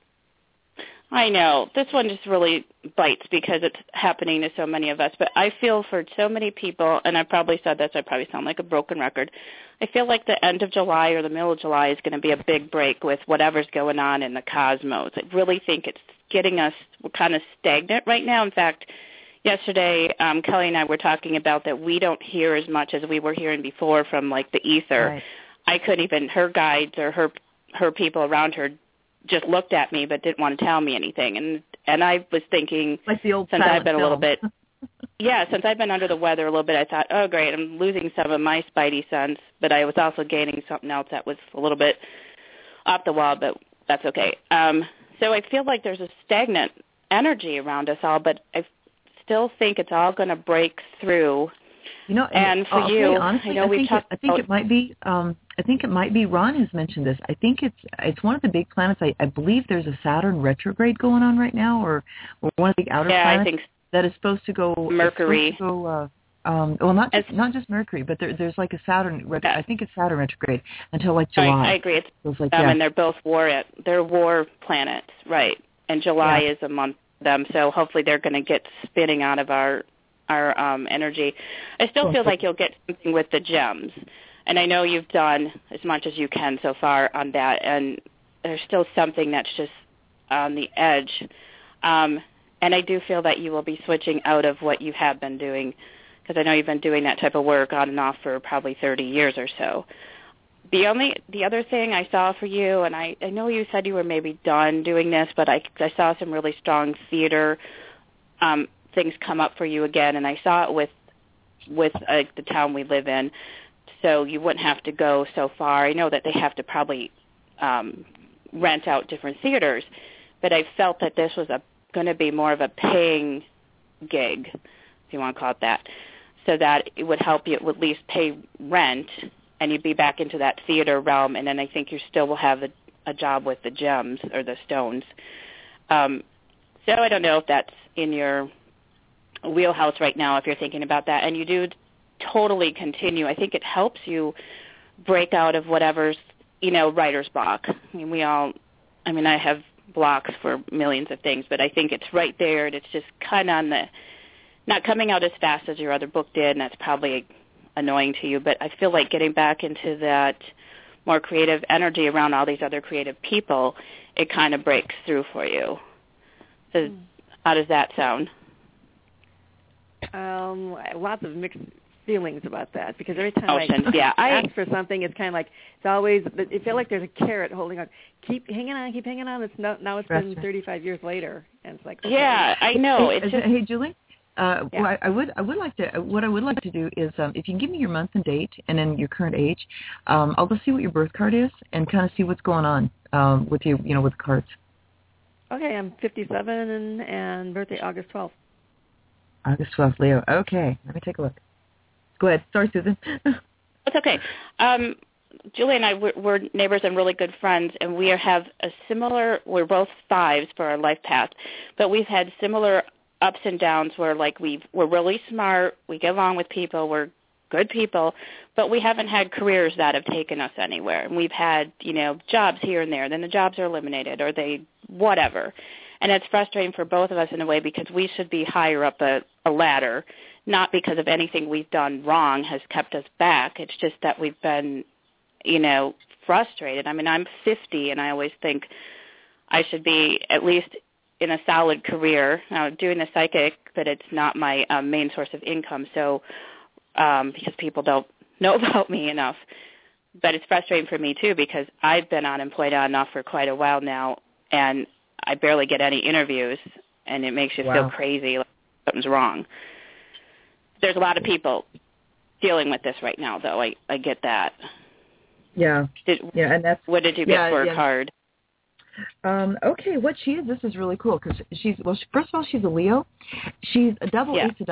S8: I know. This one just really bites because it's happening to so many of us. But I feel for so many people, and I probably said this, I probably sound like a broken record, I feel like the end of July or the middle of July is going to be a big break with whatever's going on in the cosmos. I really think it's getting us kind of stagnant right now. In fact, yesterday, Kelly and I were talking about that we don't hear as much as we were hearing before from, like, the ether.
S1: Right.
S8: I couldn't even, her guides or her people around her just looked at me but didn't want to tell me anything. And I was thinking,
S1: like the old
S8: since I've been
S1: film.
S8: a little bit, since I've been under the weather a little bit, I thought, oh, great, I'm losing some of my spidey sense, but I was also gaining something else that was a little bit off the wall, but that's okay. So I feel like there's a stagnant energy around us all, but I still think it's all going to break through.
S1: You know,
S8: and for you,
S1: honestly,
S8: I know we talked.
S1: I think it might be. I think it might be. Ron has mentioned this. I think it's one of the big planets. I believe there's a Saturn retrograde going on right now, or one of the outer planets
S8: I think
S1: that is supposed to go
S8: Mercury.
S1: well, not just Mercury, but there's like a Saturn. I think it's Saturn retrograde until like July.
S8: I agree. It's
S1: like,
S8: and they're both they're war planets, right? And July is a month for them, so hopefully they're going to get spinning out of our energy. I still feel like you'll get something with the gems, and I know you've done as much as you can so far on that, and there's still something that's just on the edge. And I do feel that you will be switching out of what you have been doing, because I know you've been doing that type of work on and off for probably 30 years or so. The other thing I saw for you, and I know you said you were maybe done doing this, but I saw some really strong theater things come up for you again, and I saw it with the town we live in, so you wouldn't have to go so far. I know that they have to probably rent out different theaters, but I felt that this was going to be more of a paying gig, if you want to call it that, so that it would help you at least pay rent, and you'd be back into that theater realm, and then I think you still will have a job with the gems or the stones. So I don't know if that's in your wheelhouse right now if you're thinking about that, and you do totally continue. I think it helps you break out of whatever's, writer's block. I have blocks for millions of things, but I think it's right there, and it's just kind of not coming out as fast as your other book did, and that's probably annoying to you, but I feel like getting back into that more creative energy around all these other creative people, it kind of breaks through for you. So how does that sound?
S9: Lots of mixed feelings about that, because every time I ask for something, it's kind of like it's always. It feels like there's a carrot holding on. Keep hanging on. Now it's been 35 years later, and it's like
S8: I know.
S1: Hey, Julie. Well, I would like to. What I would like to do is, if you can give me your month and date and then your current age, I'll just see what your birth card is and kind of see what's going on with you, with the cards.
S9: Okay, I'm 57 and birthday August 12th.
S1: August 12th, Leo. Okay, let me take a look. Go ahead. Sorry, Susan.
S8: It's okay. Julie and I, we're neighbors and really good friends, and we have we're both 5s for our life path, but we've had similar ups and downs where, like, we're really smart, we get along with people, we're good people, but we haven't had careers that have taken us anywhere. And we've had, jobs here and there, then the jobs are eliminated or whatever. And it's frustrating for both of us in a way, because we should be higher up a ladder, not because of anything we've done wrong has kept us back. It's just that we've been, frustrated. I mean, I'm 50, and I always think I should be at least in a solid career. Now, doing the psychic, but it's not my main source of income, so because people don't know about me enough. But it's frustrating for me, too, because I've been unemployed on and off for quite a while now, and I barely get any interviews, and it makes you feel crazy, like something's wrong. There's a lot of people dealing with this right now, though. I get that.
S1: Yeah. And that's
S8: what did you get for a card?
S1: Okay, what she is, this is really cool, because first of all, she's a Leo. She's a double ace of diamonds.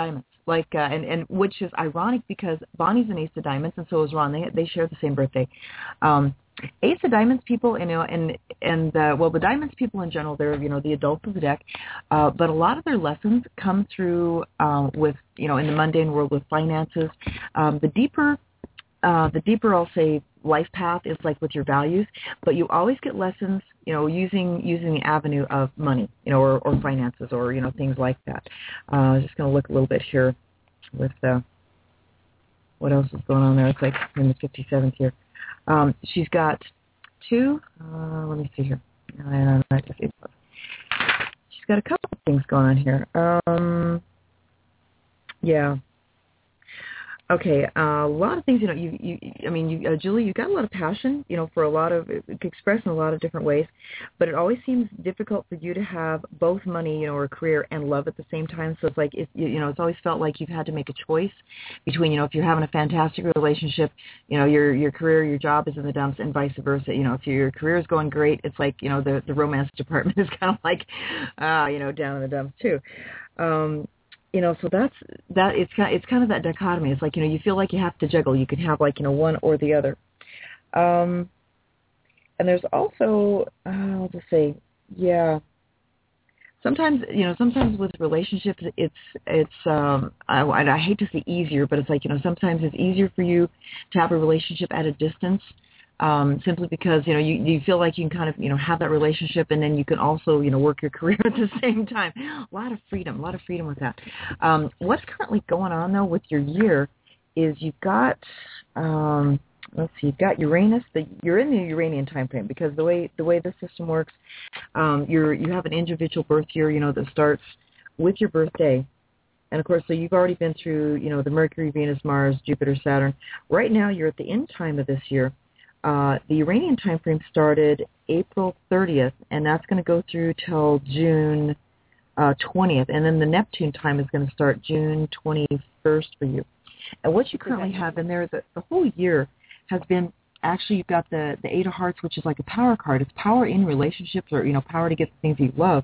S1: and which is ironic because Bonnie's an Ace of Diamonds and so is Ron. They share the same birthday. Ace of Diamonds people, the Diamonds people in general, they're, the adults of the deck, but a lot of their lessons come through with, in the mundane world with finances. The deeper, I'll say, life path is like with your values, but you always get lessons, using the avenue of money, or finances, or, things like that. I was just going to look a little bit here with what else is going on there. It's like in the 57th year. She's got two, let me see here. She's got a couple of things going on here. Yeah. Okay, a lot of things, Julie, you got a lot of passion, for a lot of, expressed in a lot of different ways, but it always seems difficult for you to have both money, or a career and love at the same time. So it's like, it's always felt like you've had to make a choice between, if you're having a fantastic relationship, your career, your job is in the dumps, and vice versa. If your career is going great, it's like, the romance department is kind of like, down in the dumps too. So it's kind of that dichotomy. It's like, you feel like you have to juggle. You could have like, one or the other. And there's also, I'll just say, yeah, sometimes with relationships, it's I hate to say easier, but it's like, sometimes it's easier for you to have a relationship at a distance. Simply because, you feel like you can kind of, have that relationship, and then you can also, work your career at the same time. A lot of freedom with that. What's currently going on, though, with your year is you've got, you've got Uranus. You're in the Uranian time frame because the way this system works, you have an individual birth year, that starts with your birthday. And, of course, so you've already been through, the Mercury, Venus, Mars, Jupiter, Saturn. Right now you're at the end time of this year. The Uranian time frame started April 30th, and that's going to go through till June 20th. And then the Neptune time is going to start June 21st for you. And what you currently have in there, the whole year has been, actually you've got the Eight of Hearts, which is like a power card. It's power in relationships, or, power to get the things you love.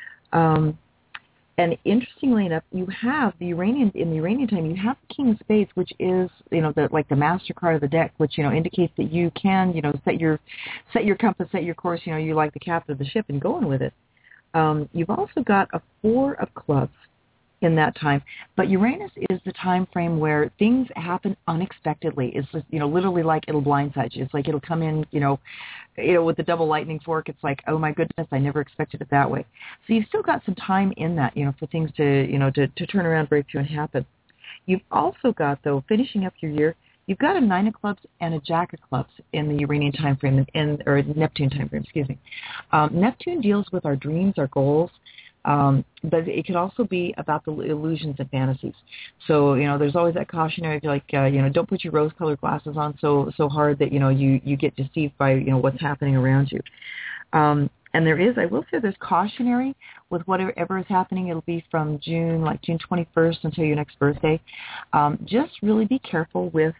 S1: And interestingly enough, you have in the Uranian time, you have the King of Spades, which is, the master card of the deck, which, indicates that you can, set your compass, set your course, you like the captain of the ship and going with it. You've also got a Four of Clubs in that time. But Uranus is the time frame where things happen unexpectedly. It's just, literally like it'll blindside you. It's like it'll come in, with the double lightning fork. It's like, oh my goodness, I never expected it that way. So you've still got some time in that, for things to, to turn around, break through, and happen. You've also got, though, finishing up your year, you've got a Nine of Clubs and a Jack of Clubs in the Uranian time frame, or Neptune time frame, excuse me. Neptune deals with our dreams, our goals. But it could also be about the illusions and fantasies. So, there's always that cautionary, like, don't put your rose-colored glasses on so hard that, you get deceived by, what's happening around you. And I will say there's cautionary with whatever is happening. It'll be from June 21st until your next birthday. Just really be careful with,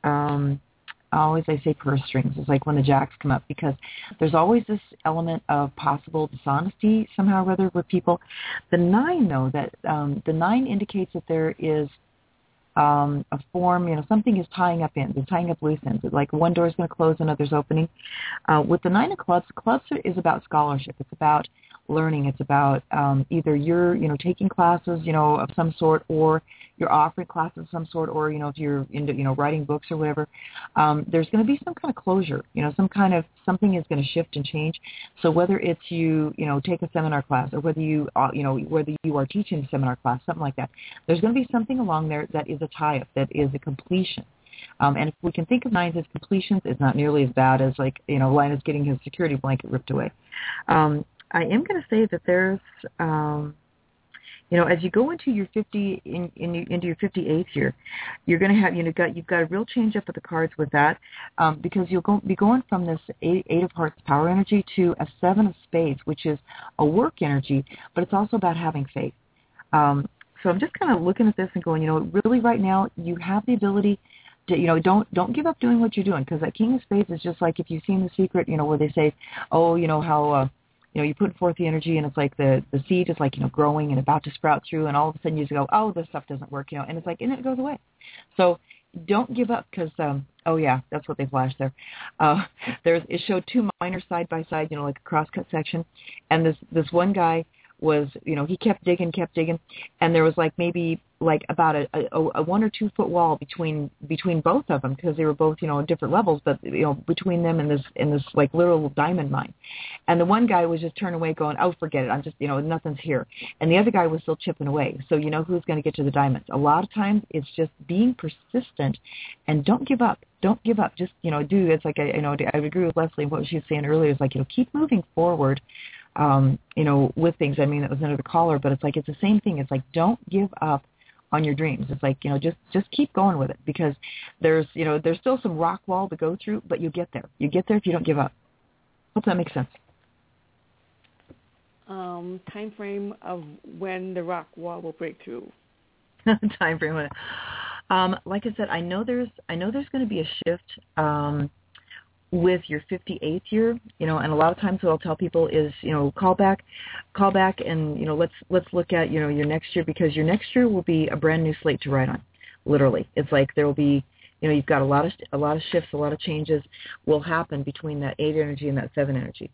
S1: always I say purse strings. It's like when the jacks come up, because there's always this element of possible dishonesty somehow or other with people. The nine, though, the nine indicates that there is a form, something is tying up loose ends. Like one door is going to close, another's opening. With the Nine of Clubs is about scholarship. It's about learning. It's about either you're, taking classes, of some sort, or you're offering classes of some sort, or, if you're into, writing books or whatever. There's going to be some kind of closure, something is going to shift and change. So whether it's you, take a seminar class, or whether you, whether you are teaching a seminar class, something like that, there's going to be something along there that is a tie-up, that is a completion. And if we can think of nines as completions, it's not nearly as bad as Linus getting his security blanket ripped away. I am going to say that there's, as you go into your into your 58th year, you're going to have, you've got a real change up of the cards with that, because you'll be going from this Eight of Hearts power energy to a Seven of Spades, which is a work energy, but it's also about having faith. So I'm just kind of looking at this and going, really right now you have the ability to, don't give up doing what you're doing, because that King of Spades is just like, if you've seen The Secret, where they say, oh, how you put forth the energy, and it's like the seed is like, growing and about to sprout through, and all of a sudden you just go, oh, this stuff doesn't work, and it's like, and it goes away. So don't give up, because, oh yeah, that's what they flashed there. It showed two miners side by side, like a cross-cut section, and this one guy was, he kept digging, and there was like maybe like about a 1 or 2 foot wall between both of them, because they were both, at different levels, but between them and this like literal diamond mine. And the one guy was just turning away going, oh, forget it, I'm just, nothing's here. And the other guy was still chipping away. So who's going to get to the diamonds? A lot of times it's just being persistent, and don't give up. Don't give up. Just, it's like, I would agree with Leslie, what she was saying earlier is like, keep moving forward. With things. I mean, that was another caller, but it's like, it's the same thing. It's like, don't give up on your dreams. It's like, just keep going with it, because there's still some rock wall to go through, but you get there. You get there if you don't give up. Hope that makes sense.
S9: Time frame of when the rock wall will break through.
S1: Time frame. Like I said, I know there's going to be a shift, with your 58th year, and a lot of times what I'll tell people is, call back and, let's look at, your next year, because your next year will be a brand new slate to write on. Literally. It's like there will be, you've got a lot of shifts, a lot of changes will happen between that 8 energy and that 7 energy.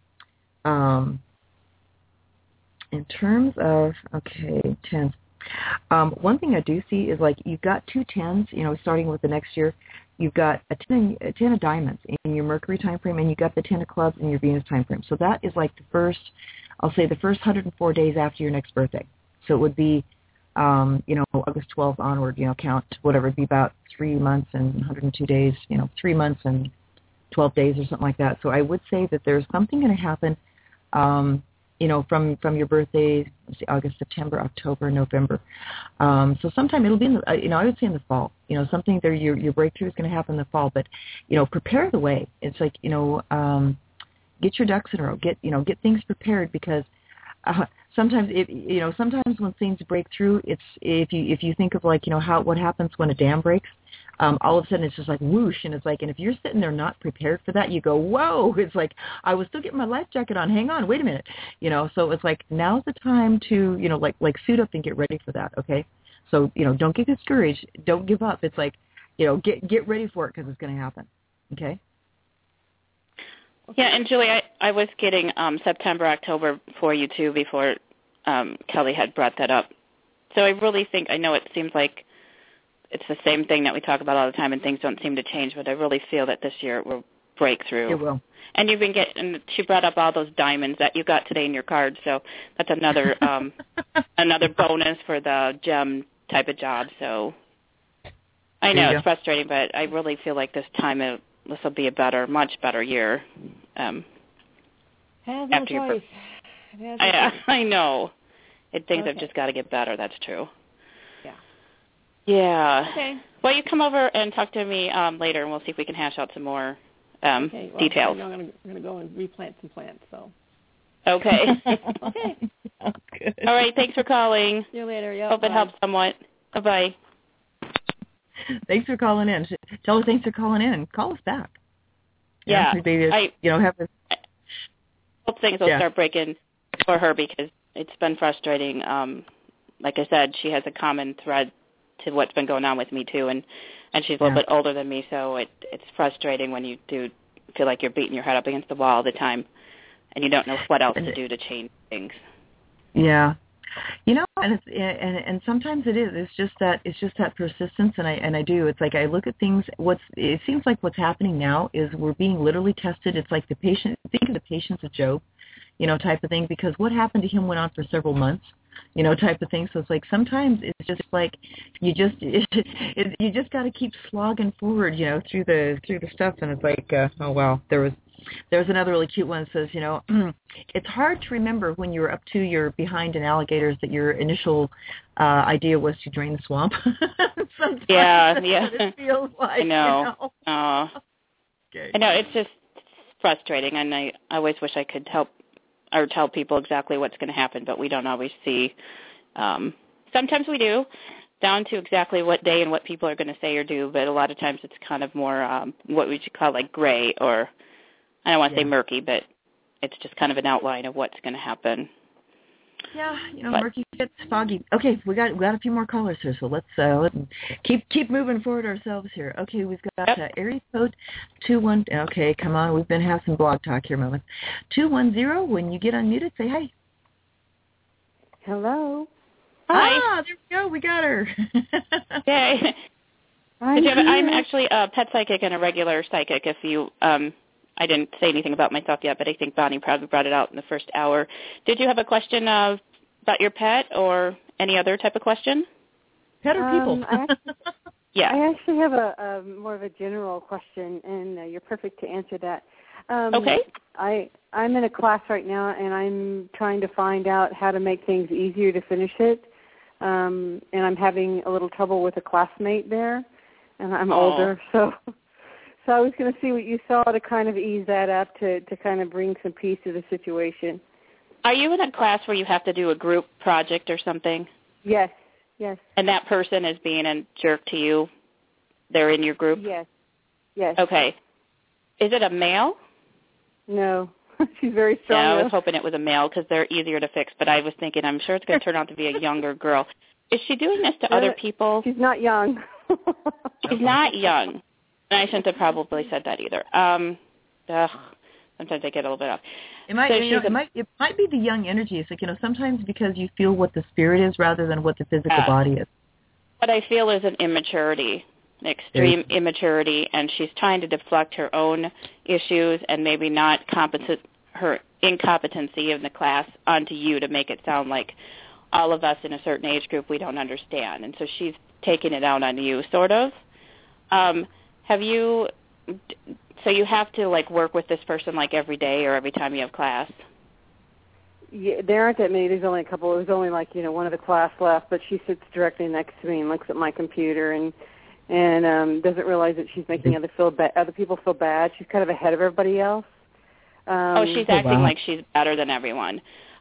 S1: In terms of, 10s. One thing I do see is like you've got 2 10s, starting with the next year. You've got a 10 of diamonds in your Mercury time frame, and you've got the 10 of clubs in your Venus time frame. So that is like the first 104 days after your next birthday. So it would be, August 12th onward, count whatever. It'd be about 3 months and 102 days, 3 months and 12 days or something like that. So I would say that there's something going to happen, from your birthday, let's see, August, September, October, November. So sometime it'll be in the, I would say in the fall. Something there, your breakthrough is going to happen in the fall. But, prepare the way. It's like, get your ducks in a row. Get things prepared, because sometimes sometimes when things break through, it's if you think of like, what happens when a dam breaks. All of a sudden it's just like whoosh, and it's like, and if you're sitting there not prepared for that, you go, whoa, it's like, I was still getting my life jacket on, hang on, wait a minute, so it's like, now's the time to, like suit up and get ready for that, okay? So, don't get discouraged, don't give up, it's like, get ready for it, because it's going to happen, okay?
S8: Yeah, and Julie, I was getting September, October for you too, before Kelly had brought that up. So I really think, I know it seems like it's the same thing that we talk about all the time, and things don't seem to change, but I really feel that this year it will break through.
S1: It will.
S8: And you've been and she brought up all those diamonds that you got today in your card, so that's another another bonus for the gem type of job. So I know it's frustrating, but I really feel like this will be a much better year.
S9: Have no choice.
S8: I know. Things have just got to get better. That's true.
S9: Yeah.
S8: Yeah.
S9: Okay.
S8: Well, you come over and talk to me later, and we'll see if we can hash out some more details.
S9: I'm going to go and replant some plants. So.
S8: Okay.
S9: Okay.
S1: Sounds good.
S8: All right. Thanks for calling.
S9: See you later. Yeah.
S8: Hope it helps somewhat. Bye-bye.
S1: Thanks for calling in. Tell her thanks for calling in, and call us back.
S8: Yeah.
S1: Have this.
S8: I hope things will start breaking for her, because it's been frustrating. Like I said, she has a common thread to what's been going on with me too, and she's a little bit older than me, so it's frustrating when you do feel like you're beating your head up against the wall all the time, and you don't know what else to do to change things.
S1: Yeah, and sometimes it is. It's just that persistence, and I do. It's like I look at things. It seems like what's happening now is we're being literally tested. It's like think of the patience of Job, type of thing, because what happened to him went on for several months, type of thing. So it's like sometimes it's just like you just got to keep slogging forward, through the stuff. And it's like, oh wow, there's another really cute one that says, it's hard to remember when you're up to your behind in alligators that your initial idea was to drain the swamp. Sometimes
S8: yeah.
S1: What it feels like.
S8: I know. Okay. I know, it's just frustrating, and I always wish I could help or tell people exactly what's going to happen, but we don't always see. Sometimes we do, down to exactly what day and what people are going to say or do, but a lot of times it's kind of more what we should call like gray, or I don't want to say murky, but it's just kind of an outline of what's going to happen.
S1: Yeah, murky fits, foggy. Okay, we got a few more callers here, so let's keep moving forward ourselves here. Okay, we've got area code 21. Okay, come on, we've been having some blog talk here, moments. 210. When you get unmuted, say hi.
S10: Hello.
S8: Hi.
S1: There we go. We got her.
S8: Yay. I'm actually a pet psychic and a regular psychic. If you, I didn't say anything about myself yet, but I think Bonnie probably brought it out in the first hour. Did you have a question about your pet or any other type of question?
S1: Pet or people?
S8: Yeah.
S10: I actually have a more of a general question, and you're perfect to answer that.
S8: Okay.
S10: I'm in a class right now, and I'm trying to find out how to make things easier to finish it. And I'm having a little trouble with a classmate there, and I'm older, so I was going to see what you saw to kind of ease that up, to kind of bring some peace to the situation.
S8: Are you in a class where you have to do a group project or something?
S10: Yes.
S8: And that person is being a jerk to you? They're in your group?
S10: Yes.
S8: Okay. Is it a male?
S10: No. She's very strong.
S8: Yeah, I was hoping it was a male because they're easier to fix, but I was thinking I'm sure it's going to turn out to be a younger girl. Is she doing this to other people?
S10: She's not young.
S8: She's not young. And I shouldn't have probably said that either. Sometimes I get a little bit off.
S1: It might be the young energy. It's like, sometimes because you feel what the spirit is rather than what the physical body is.
S8: What I feel is an immaturity, an extreme immaturity, and she's trying to deflect her own issues and maybe not her incompetency in the class onto you to make it sound like all of us in a certain age group we don't understand. And so she's taking it out on you, sort of. So you have to, work with this person, every day or every time you have class?
S10: Yeah, there aren't that many. There's only a couple. There's only, one of the class left, but she sits directly next to me and looks at my computer and doesn't realize that she's making other people feel bad. She's kind of ahead of everybody else.
S8: She's acting like she's better than everyone.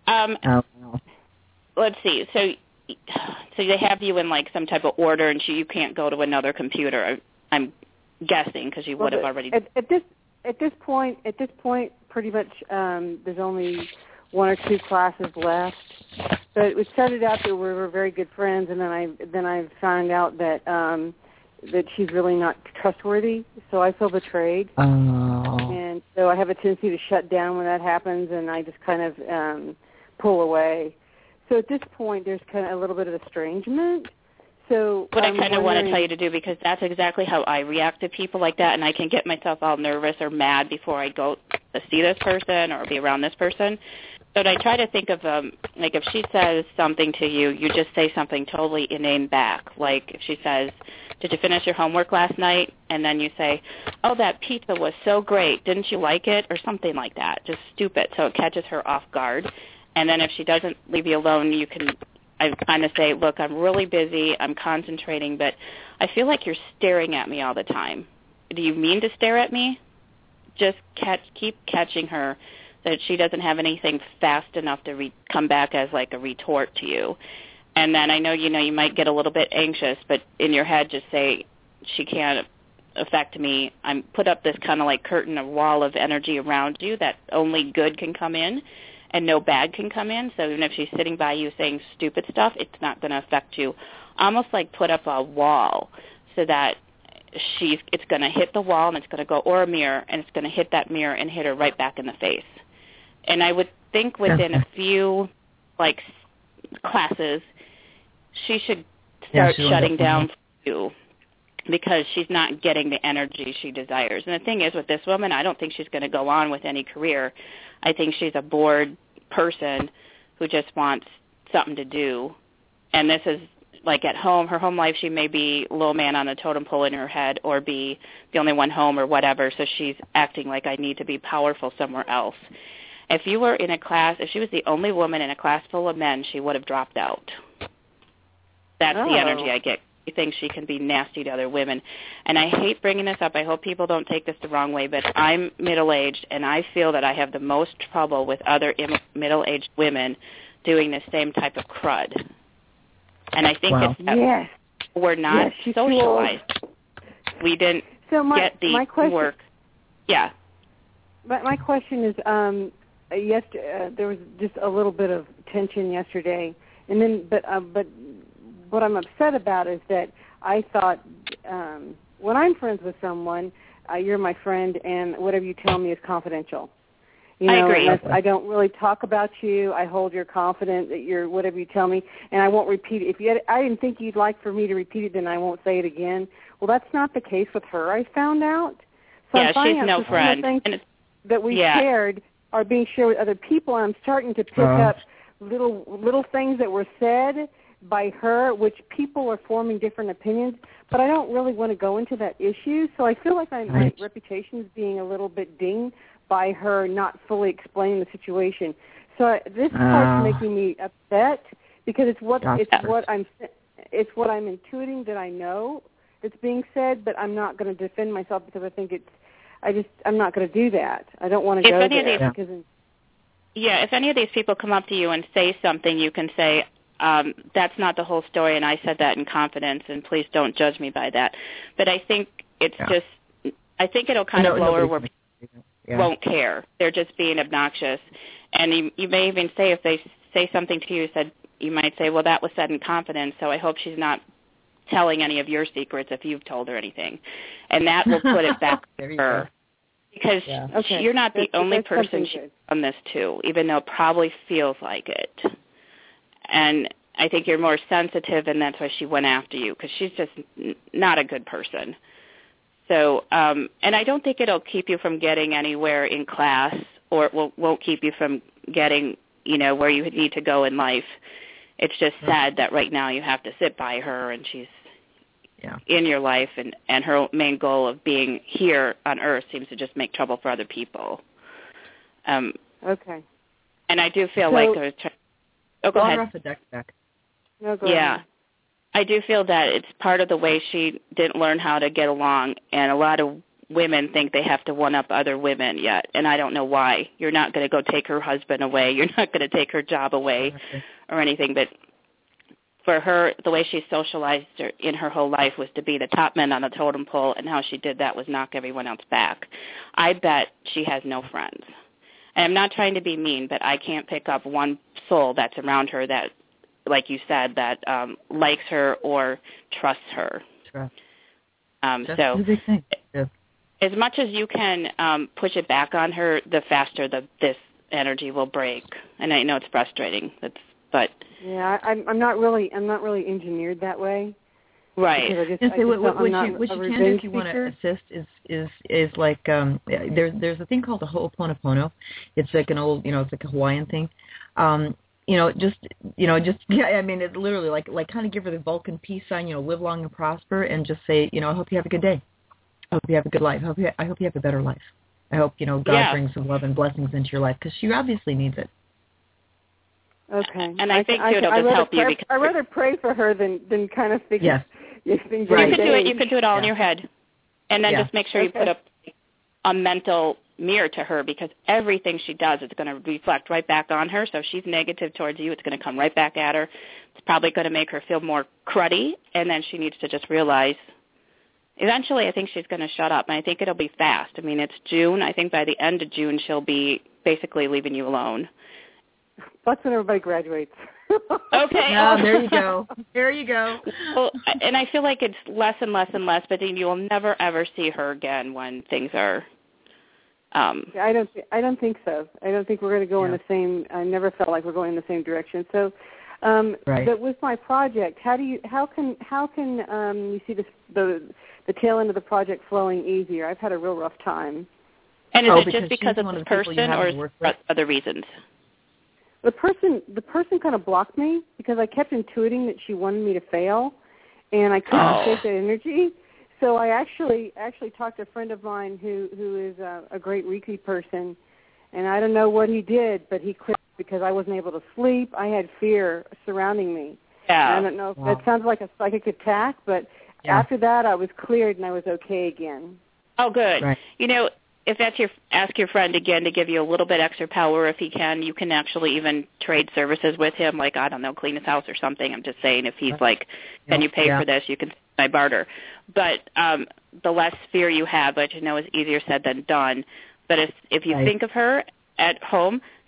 S8: Let's see. So they have you in, some type of order, and you can't go to another computer. I'm guessing because you would have already.
S10: At this point, pretty much there's only one or two classes left. But it started out that we were very good friends, and then I found out that that she's really not trustworthy. So I feel betrayed, and so I have a tendency to shut down when that happens, and I just kind of pull away. So at this point, there's kind of a little bit of estrangement. So
S8: what I kind of want to tell you to do, because that's exactly how I react to people like that, and I can get myself all nervous or mad before I go to see this person or be around this person. So I try to think of, if she says something to you, you just say something totally inane back. Like if she says, did you finish your homework last night? And then you say, oh, that pizza was so great. Didn't you like it? Or something like that. Just stupid. So it catches her off guard. And then if she doesn't leave you alone, I kind of say, look, I'm really busy. I'm concentrating, but I feel like you're staring at me all the time. Do you mean to stare at me? Just keep catching her that she doesn't have anything fast enough to come back as a retort to you. And then I know, you might get a little bit anxious, but in your head just say, she can't affect me. I'm put up this kind of curtain, a wall of energy around you that only good can come in and no bad can come in. So even if she's sitting by you saying stupid stuff, it's not going to affect you. Almost put up a wall so that it's going to hit the wall and it's going to go, or a mirror, and it's going to hit that mirror and hit her right back in the face. And I would think within a few classes, she should start shutting down for you because she's not getting the energy she desires. And the thing is with this woman, I don't think she's going to go on with any career. I think she's a bored person who just wants something to do. And this is at home, her home life, she may be low man on the totem pole in her head or be the only one home or whatever. So she's acting like I need to be powerful somewhere else. If you were in a class, if she was the only woman in a class full of men, she would have dropped out. That's the energy I get. She thinks she can be nasty to other women. And I hate bringing this up. I hope people don't take this the wrong way, but I'm middle-aged, and I feel that I have the most trouble with other middle-aged women doing the same type of crud. And I think it's that we're not socialized. We didn't get the work. Yeah.
S10: But my question is, there was just a little bit of tension yesterday, and then but what I'm upset about is that I thought when I'm friends with someone, you're my friend, and whatever you tell me is confidential. You know,
S8: I agree.
S10: I don't really talk about you. I hold your confident that you're whatever you tell me, and I won't repeat it. I didn't think you'd like for me to repeat it, then I won't say it again. Well, that's not the case with her. I found out. So
S8: yeah, she's no friend.
S10: And that we shared are being shared with other people, and I'm starting to pick up little things that were said by her, which people are forming different opinions. But I don't really want to go into that issue, so I feel like my reputation is being a little bit dinged by her not fully explaining the situation. So this part's making me upset because it's what I'm intuiting that I know that's being said, but I'm not going to defend myself because I think I'm not going to do that. I don't want to go there.
S8: If any of these people come up to you and say something, you can say, that's not the whole story, and I said that in confidence, and please don't judge me by that. But I think it's just, I think it'll kind of lower where people won't care. They're just being obnoxious. And you may even say, if they say something to you, you might say, well, that was said in confidence, so I hope she's not telling any of your secrets if you've told her anything. And that will put it back to her. Because you're not the only person she's done this to, even though it probably feels like it. And I think you're more sensitive, and that's why she went after you, because she's just not a good person. So, and I don't think it'll keep you from getting anywhere in class, or it won't keep you from getting, where you need to go in life. It's just sad that right now you have to sit by her, and she's in your life, and her main goal of being here on Earth seems to just make trouble for other people.
S10: Okay.
S8: And I do feel like there's... Oh, go ahead.
S1: Off the deck back.
S10: No, go ahead.
S8: I do feel that it's part of the way she didn't learn how to get along, and a lot of women think they have to one-up other women yet, and I don't know why. You're not going to go take her husband away. You're not going to take her job away or anything, but for her, the way she socialized in her whole life was to be the top man on the totem pole, and how she did that was knock everyone else back. I bet she has no friends. And I'm not trying to be mean, but I can't pick up one soul that's around her that, like you said, that likes her or trusts her.
S1: Trust.
S8: So
S1: a big thing.
S8: as much as you can push it back on her, the faster this energy will break. And I know it's frustrating, but
S10: yeah, I'm not really engineered that way.
S8: Right.
S1: What you can do if you want to assist is like there's a thing called the Ho'oponopono. It's like an old, it's like a Hawaiian thing. It's literally like kind of give her the Vulcan peace sign, live long and prosper, and just say, I hope you have a good day. I hope you have a good life. I hope you have a better life. I hope, God brings some love and blessings into your life, because she obviously needs it.
S10: Okay.
S8: And I think it'll just help you. Because
S10: I'd rather pray for her than kind of think.
S1: Yes.
S10: Things
S8: right. You could do it all in your head, and then just make sure you put up a mental mirror to her, because everything she does is going to reflect right back on her. So if she's negative towards you, it's going to come right back at her. It's probably going to make her feel more cruddy, and then she needs to just realize. Eventually, I think she's going to shut up, and I think it'll be fast. I mean, it's June. I think by the end of June, she'll be basically leaving you alone.
S10: That's when everybody graduates.
S8: Okay.
S1: Oh, there you go. There you go.
S8: Well, and I feel like it's less and less and less, but then you will never ever see her again when things are.
S10: I don't think so. I don't think we're going to go in the same. I never felt like we're going in the same direction. So, but with my project, how can you see the tail end of the project flowing easier? I've had a real rough time.
S8: And is it just because of this person, or is there other reasons?
S10: The person kind of blocked me because I kept intuiting that she wanted me to fail, and I couldn't take that energy. So I actually talked to a friend of mine who is a great Reiki person, and I don't know what he did, but he quit because I wasn't able to sleep. I had fear surrounding me.
S8: Yeah.
S10: I don't know if that sounds like a psychic attack, but after that I was cleared and I was okay again.
S8: Oh, good.
S1: Right.
S8: If that's ask your friend again to give you a little bit extra power if he can. You can actually even trade services with him, like, I don't know, clean his house or something. I'm just saying, if he's like, can you pay for this, you can my barter. But the less fear you have, which I know is easier said than done, but if you think of her at home,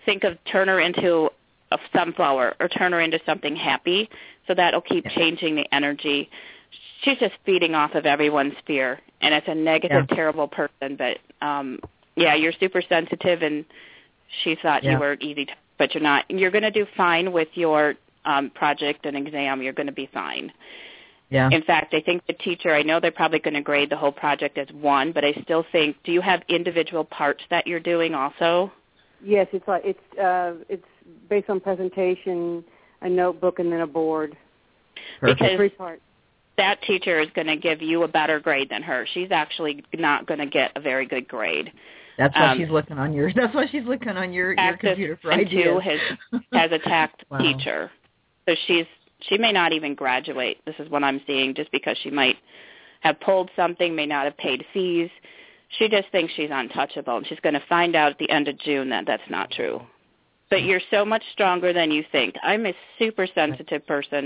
S8: think of turn her into a sunflower or turn her into something happy, so that'll keep changing the energy. She's just feeding off of everyone's fear, and it's a negative, terrible person. But, you're super sensitive, and she thought you were easy, but you're not. You're going to do fine with your project and exam. You're going to be fine.
S1: Yeah.
S8: In fact, I think the teacher, I know they're probably going to grade the whole project as one, but I still think, do you have individual parts that you're doing also?
S10: Yes, it's based on presentation, a notebook, and then a board.
S8: Because
S10: 3 parts.
S8: That teacher is going to give you a better grade than her. She's actually not going to get a very good grade.
S1: That's why she's looking on your. That's why she's looking on your computer for ideas.
S8: Has attacked teacher, so she may not even graduate. This is what I'm seeing, just because she might have pulled something, may not have paid fees. She just thinks she's untouchable, and she's going to find out at the end of June that that's not true. But you're so much stronger than you think. I'm a super sensitive person.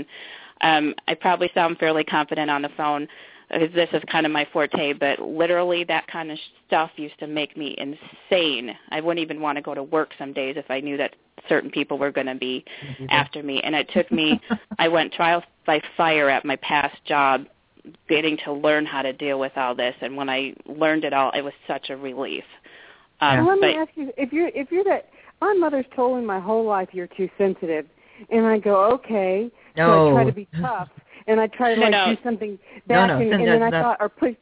S8: I probably sound fairly confident on the phone. This is kind of my forte, but literally that kind of stuff used to make me insane. I wouldn't even want to go to work some days if I knew that certain people were going to be after me. And it took me, I went trial by fire at my past job, getting to learn how to deal with all this. And when I learned it all, it was such a relief.
S10: Let me ask you, if you're that, my mother's told me my whole life you're too sensitive. And I go, okay. So I try to be tough. And I try to do something back, and then I thought, or push.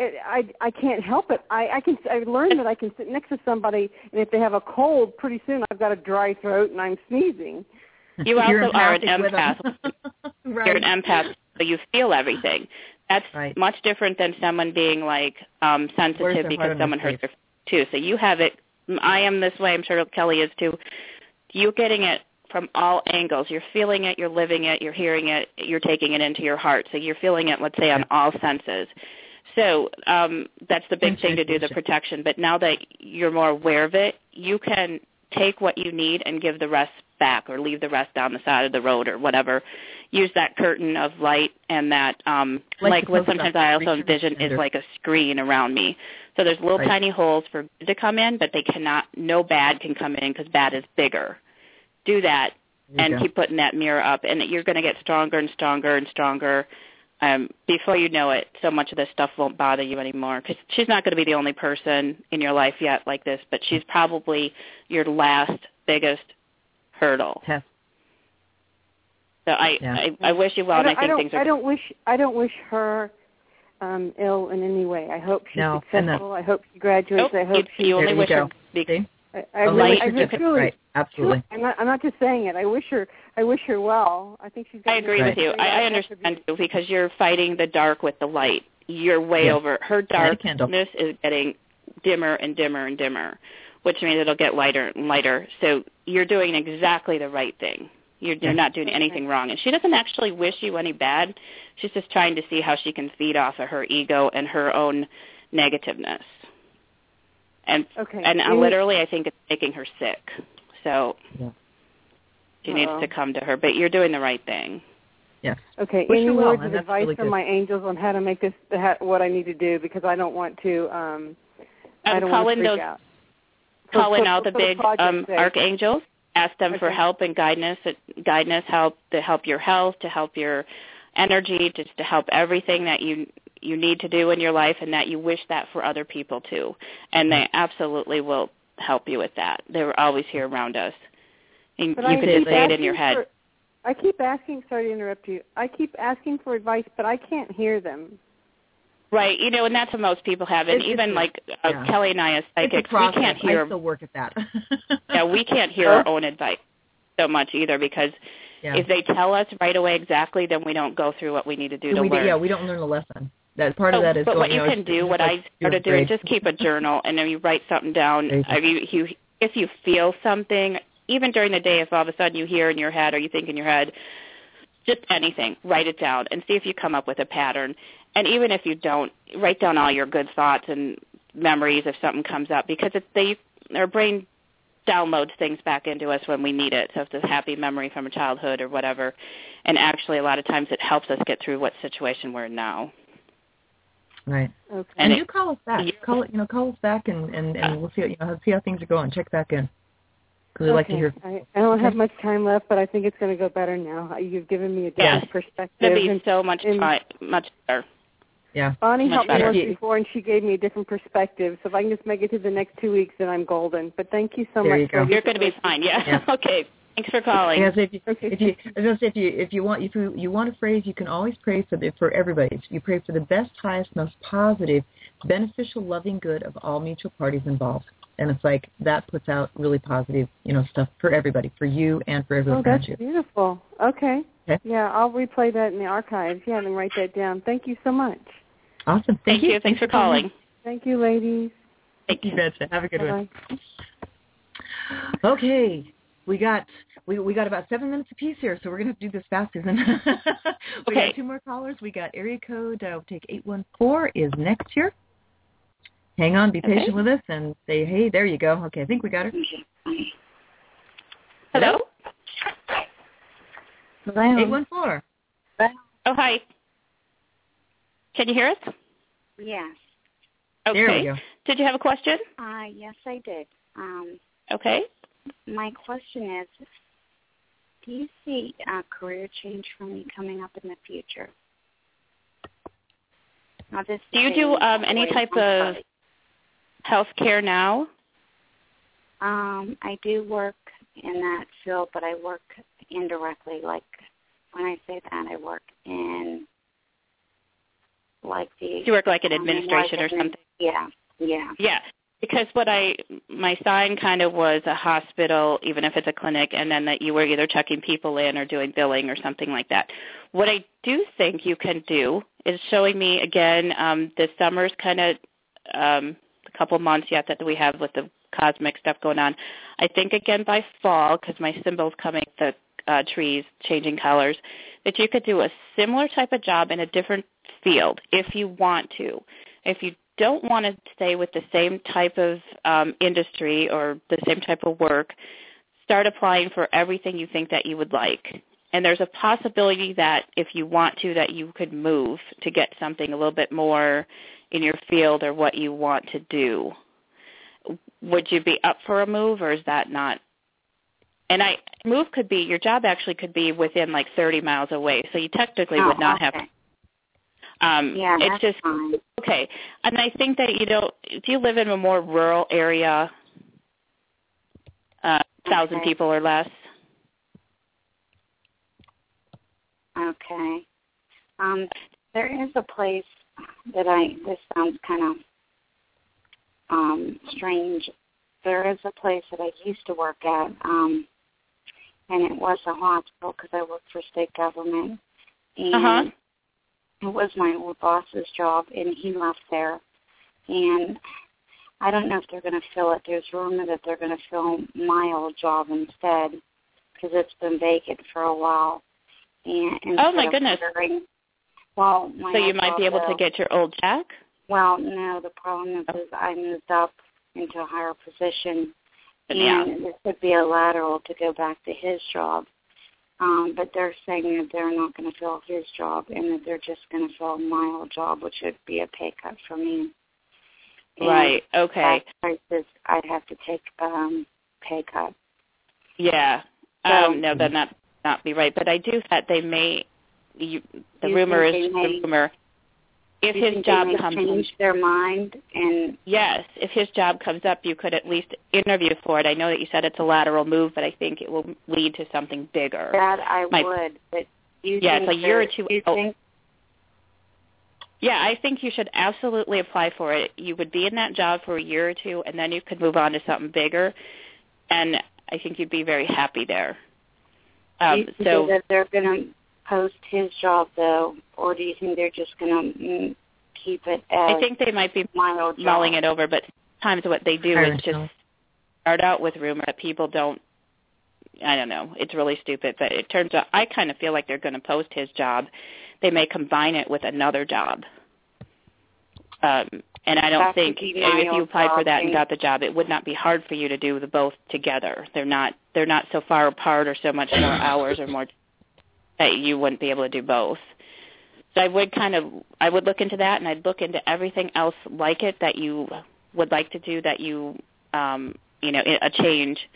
S10: I can't help it. I learned that I can sit next to somebody, and if they have a cold, pretty soon I've got a dry throat and I'm sneezing.
S8: You also are an empath. Right. You're an empath, so you feel everything. That's much different than someone being like sensitive because someone hurts their too. So you have it. I am this way. I'm sure Kelly is too. You're getting it from all angles. You're feeling it, you're living it, you're hearing it, you're taking it into your heart. So you're feeling it, let's say, on all senses. So that's the big thing to do, the protection. But now that you're more aware of it, you can take what you need and give the rest back, or leave the rest down the side of the road or whatever. Use that curtain of light and that, like what sometimes I also envision is like a screen around me. So there's little tiny holes for good to come in, but no bad can come in because bad is bigger. Do that and keep putting that mirror up, and you're going to get stronger and stronger and stronger. Before you know it, so much of this stuff won't bother you anymore, because she's not going to be the only person in your life yet like this, but she's probably your last biggest hurdle.
S1: Yeah.
S8: So I wish you well, and I think things are...
S10: I don't wish her ill in any way. I hope she's successful. I hope she graduates. I hope she...
S8: You only wish her...
S10: I really,
S1: right. Absolutely.
S10: I'm not just saying it. I wish her well. I think she's.
S8: I agree with you. I understand you, because you're fighting the dark with the light. You're way over. Her darkness is getting dimmer and dimmer and dimmer, which means it'll get lighter and lighter. So you're doing exactly the right thing. You're not doing anything wrong. And she doesn't actually wish you any bad. She's just trying to see how she can feed off of her ego and her own negativeness. And literally, I think it's making her sick. So she needs to come to her. But you're doing the right thing.
S1: Yes.
S10: Okay. Any words of advice from my angels on how to make this, what I need to do, because I don't want to. I don't want to freak out.
S8: Call in all the big archangels. Ask them for help and guidance. Help to help your health, to help your energy, just to help everything that you need to do in your life, and that you wish that for other people too. And they absolutely will help you with that. They're always here around us. And you can just say it in your head.
S10: I keep asking, sorry to interrupt you, I keep asking for advice, but I can't hear them.
S8: Right, and that's what most people have. And even like Kelly and I as psychics, we can't hear.
S1: I still work at that.
S8: We can't hear our own advice so much either, because if they tell us right away exactly, then we don't go through what we need to do to learn.
S1: Yeah, we don't learn the lesson. That part of that is.
S8: But
S1: what
S8: you can do, what I started doing, is just keep a journal, and then you write something down. If you feel something, even during the day, if all of a sudden you hear in your head or you think in your head, just anything, write it down and see if you come up with a pattern. And even if you don't, write down all your good thoughts and memories if something comes up, because our brain downloads things back into us when we need it. So if it's a happy memory from a childhood or whatever, and actually a lot of times it helps us get through what situation we're in now.
S1: Right. Okay. And you call us back. Call us back, and we'll see. See how things are going. Check back in. Really like to hear.
S10: I don't have much time left, but I think it's going to go better now. You've given me a different perspective.
S8: It'll be so much better.
S1: Yeah.
S10: Bonnie helped me once before, and she gave me a different perspective. So if I can just make it to the next 2 weeks, then I'm golden. But thank you so much.
S1: You go.
S8: You're going to be fine. Yeah. Okay. Thanks for calling.
S1: Yes, if you want a phrase, you can always pray for everybody. You pray for the best, highest, most positive, beneficial, loving good of all mutual parties involved. And it's like that puts out really positive, stuff for everybody, for you and for everyone around you.
S10: Oh, that's beautiful. Okay. Yeah, I'll replay that in the archives. Yeah, and write that down. Thank you so much.
S1: Awesome.
S8: Thank you. Thanks for calling.
S10: Thank you, ladies.
S1: Thank you, Betsy. Have a good
S10: one.
S1: Okay. We got about 7 minutes apiece here, so we're gonna have to do this faster than. We got 2 more callers. We got area code. We'll take 814 is next here. Hang on, be patient with us, and say, hey, there you go. Okay, I think we got her.
S8: Hello.
S1: 814.
S8: Oh, hi. Can you hear us?
S11: Yes.
S8: Okay.
S1: There we go.
S8: Did you have a question?
S11: Yes, I did.
S8: Okay.
S11: My question is, do you see a career change for me coming up in the future?
S8: Do you do any type of health care now?
S11: I do work in that field, but I work indirectly. Like, when I say that, I work in, like, the...
S8: You work like in administration or something?
S11: Yeah.
S8: Yeah, because my sign kind of was a hospital, even if it's a clinic, and then that you were either checking people in or doing billing or something like that. What I do think you can do is showing me, again, this summer's kind of a couple months yet that we have with the cosmic stuff going on. I think, again, by fall, because my symbol's coming, the trees changing colors, that you could do a similar type of job in a different field if you want to. If you don't want to stay with the same type of industry or the same type of work, start applying for everything you think that you would like. And there's a possibility that if you want to, that you could move to get something a little bit more in your field or what you want to do. Would you be up for a move, or is that not? And move could be, your job actually could be within like 30 miles away, so you technically would not have to.
S11: It's just fine.
S8: Okay. And I think that do you live in a more rural area, 1,000 people or less?
S11: Okay. There is a place that this sounds kind of strange. There is a place that I used to work at, and it was a hospital because I worked for state government. And it was my old boss's job, and he left there. And I don't know if they're going to fill it. There's rumor that they're going to fill my old job instead because it's been vacant for a while. And
S8: oh, my goodness.
S11: So
S8: you might be able to get your old check?
S11: Well, no, the problem is I moved up into a higher position, and there could be a lateral to go back to his job. But they're saying that they're not going to fill his job and that they're just going to fill my old job, which would be a pay cut for me.
S8: Right, okay.
S11: Prices, I'd have to take pay cut.
S8: Yeah. No, that not be right. But I do that they may, the rumor is the rumor. If his job comes up,
S11: change their mind, and
S8: yes, if his job comes up, you could at least interview for it. I know that you said it's a lateral move, but I think it will lead to something bigger.
S11: That I would, but
S8: it's a year or two. Yeah, I think you should absolutely apply for it. You would be in that job for a year or two, and then you could move on to something bigger, and I think you'd be very happy there.
S11: Do you think that they're going to post his job, though, or do you think they're just going to keep it as
S8: I think they might be mulling it over, but sometimes what they do is just start out with rumor that people don't, I don't know, it's really stupid, but it turns out, I kind of feel like they're going to post his job. They may combine it with another job. And I don't think if you applied for that and got the job, it would not be hard for you to do the both together. They're not so far apart or so much more hours or more that you wouldn't be able to do both. So I would look into that, and I'd look into everything else like it that you would like to do that you, a change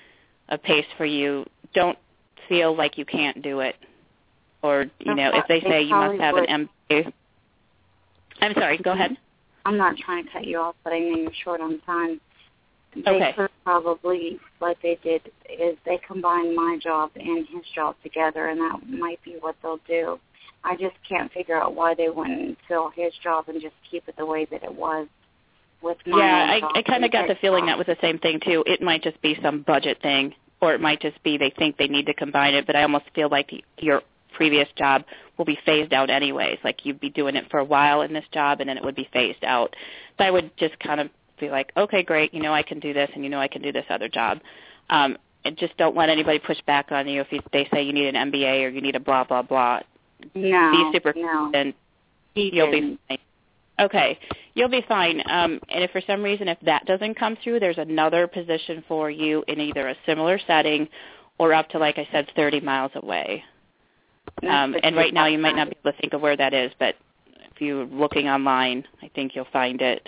S8: a pace for you, don't feel like you can't do it. Or, if they say you must have an MBA. I'm sorry, go ahead.
S11: I'm not trying to cut you off, but I know you're short on time.
S8: Okay.
S11: They could probably, like they did, is they combine my job and his job together, and that might be what they'll do. I just can't figure out why they wouldn't fill his job and just keep it the way that it was with my own job.
S8: I kind of got the feeling that was the same thing, too. It might just be some budget thing, or it might just be they think they need to combine it, but I almost feel like your previous job will be phased out anyways. Like you'd be doing it for a while in this job, and then it would be phased out. So I would just kind of be like, okay, great, I can do this, and I can do this other job. And just don't let anybody push back on you if they say you need an MBA or you need a blah, blah, blah. Be super confident. You'll be fine. Okay, you'll be fine. And if for some reason, if that doesn't come through, there's another position for you in either a similar setting or up to, like I said, 30 miles away. And right now you might not be able to think of where that is, but if you're looking online, I think you'll find it.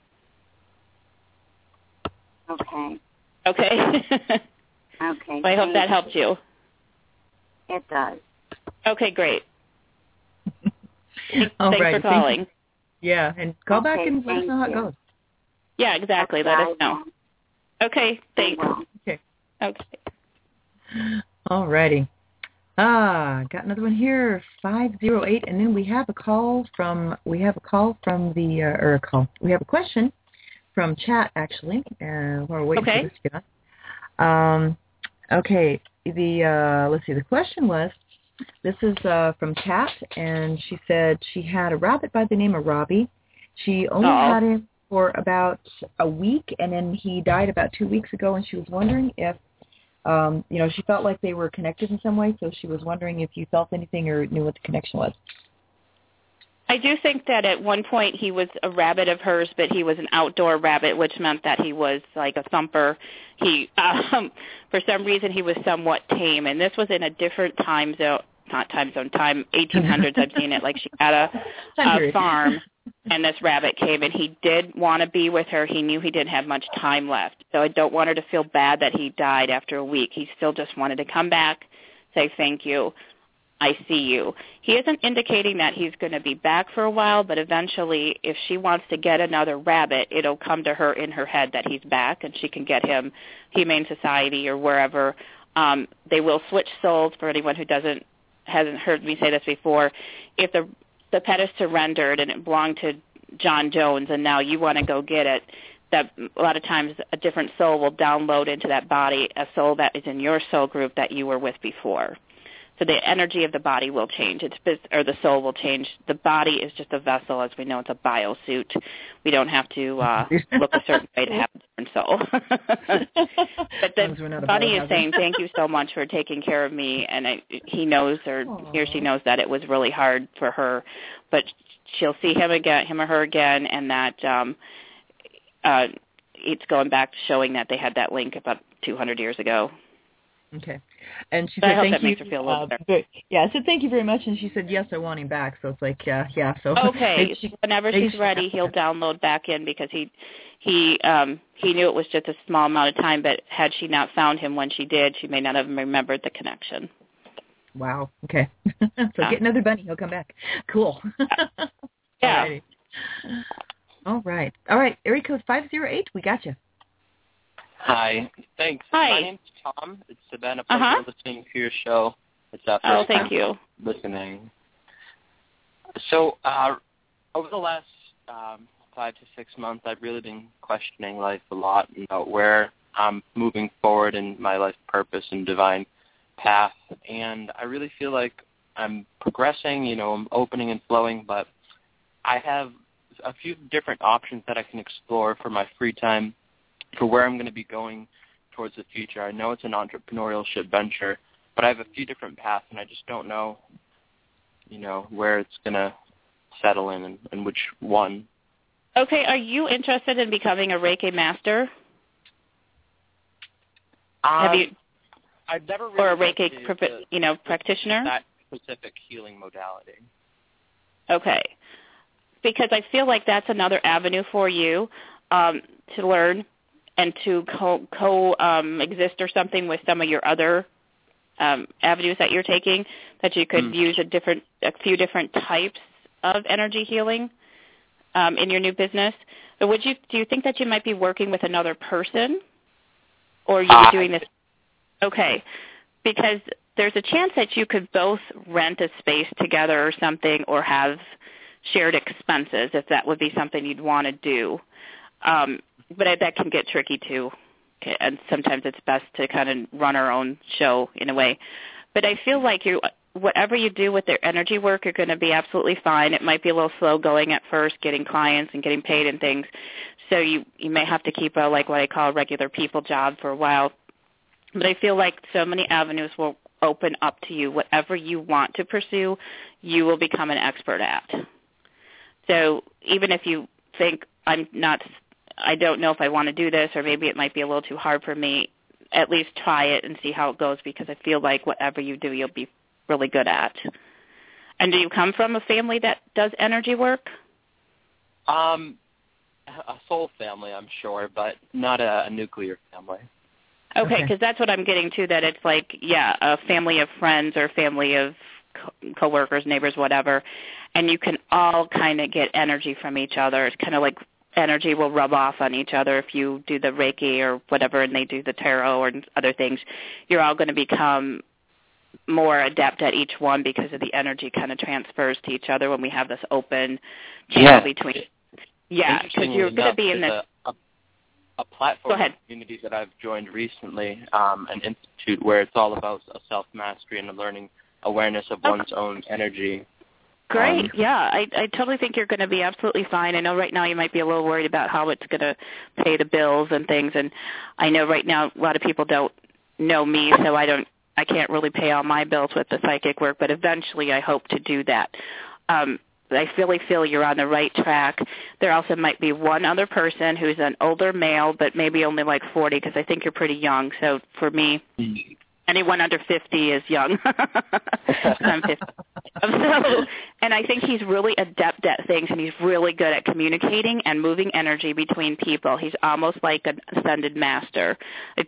S11: Okay.
S8: Okay.
S11: Okay.
S8: Well, I hope that helped you.
S11: It does.
S8: Okay, great. Thanks
S1: right.
S8: for calling.
S1: Yeah, and call back and let us know how it goes.
S8: Yeah, exactly. Let us know. Okay, thanks.
S1: Okay.
S8: Okay.
S1: All righty. Got another one here, 508, and then we have a question from chat, actually. We're waiting for this to get on. Okay, let's see, the question was, this is from Kat, and she said she had a rabbit by the name of Robbie. She only had him for about a week, and then he died about 2 weeks ago, and she was wondering if, she felt like they were connected in some way, so she was wondering if you felt anything or knew what the connection was.
S8: I do think that at one point he was a rabbit of hers, but he was an outdoor rabbit, which meant that he was like a thumper. He, for some reason, he was somewhat tame, and this was in a different time 1800s. I've seen it. Like she had a farm, and this rabbit came, and he did want to be with her. He knew he didn't have much time left, so I don't want her to feel bad that he died after a week. He still just wanted to come back, say thank you. I see you. He isn't indicating that he's going to be back for a while, but eventually if she wants to get another rabbit, it'll come to her in her head that he's back and she can get him Humane Society or wherever. They will switch souls for anyone who hasn't heard me say this before. If the pet is surrendered and it belonged to John Jones and now you want to go get it, that a lot of times a different soul will download into that body a soul that is in your soul group that you were with before. So the energy of the body will change, or the soul will change. The body is just a vessel, as we know. It's a biosuit. We don't have to look a certain way to have a different soul. But the body is saying, thank you so much for taking care of me, and he knows, or he or she knows that it was really hard for her. But she'll see him or her again, and that it's going back to showing that they had that link about 200 years ago.
S1: Okay. And she
S8: said,
S1: thank
S8: that
S1: you.
S8: Makes her feel a little better.
S1: Yeah, I said thank you very much, and she said, yes, I want him back. So it's like, yeah. So
S8: okay. Whenever she's ready, he'll download back in because he knew it was just a small amount of time, but had she not found him when she did, she may not have remembered the connection.
S1: Wow. Okay. So get another bunny. He'll come back. Cool.
S8: Yeah.
S1: All right. Area code 508. We got you.
S12: Hi. Thanks.
S8: Hi.
S12: My name's Tom. It's been a pleasure listening to your show. It's first
S8: thank you.
S12: Listening. So over the last 5 to 6 months, I've really been questioning life a lot about where I'm moving forward in my life purpose and divine path. And I really feel like I'm progressing, I'm opening and flowing, but I have a few different options that I can explore for my free time for where I'm going to be going towards the future. I know it's an entrepreneurship venture, but I have a few different paths, and I just don't know, where it's going to settle in and which one.
S8: Okay, are you interested in becoming a Reiki master? Have you?
S12: I've never really
S8: or a Reiki, practitioner?
S12: That specific healing modality.
S8: Okay, because I feel like that's another avenue for you to learn. and to exist or something with some of your other avenues that you're taking, that you could use a few different types of energy healing in your new business. So do you think that you might be working with another person, or are you doing this? Okay, because there's a chance that you could both rent a space together or something, or have shared expenses, if that would be something you'd want to do. But that can get tricky too, and sometimes it's best to kind of run our own show in a way. But I feel like whatever you do with their energy work, you're going to be absolutely fine. It might be a little slow going at first, getting clients and getting paid and things. So you may have to keep what I call a regular people job for a while. But I feel like so many avenues will open up to you. Whatever you want to pursue, you will become an expert at. So even if you think I don't know if I want to do this, or maybe it might be a little too hard for me, at least try it and see how it goes, because I feel like whatever you do, you'll be really good at. And do you come from a family that does energy work?
S12: A soul family, I'm sure, but not a nuclear family.
S8: Okay, because that's what I'm getting to, that it's like, a family of friends or family of coworkers, neighbors, whatever, and you can all kind of get energy from each other. It's kind of like energy will rub off on each other if you do the Reiki or whatever, and they do the tarot or other things. You're all going to become more adept at each one, because of the energy kind of transfers to each other when we have this open channel between. Yeah, because you're going to be in this.
S12: A platform community that I've joined recently, an institute where it's all about self-mastery and learning awareness of one's own energy.
S8: Great. I totally think you're going to be absolutely fine. I know right now you might be a little worried about how it's going to pay the bills and things, and I know right now a lot of people don't know me, so I can't really pay all my bills with the psychic work, but eventually I hope to do that. I really feel you're on the right track. There also might be one other person who's an older male, but maybe only like 40, because I think you're pretty young. So for me, anyone under 50 is young. I'm 50. And I think he's really adept at things, and he's really good at communicating and moving energy between people. He's almost like an ascended master.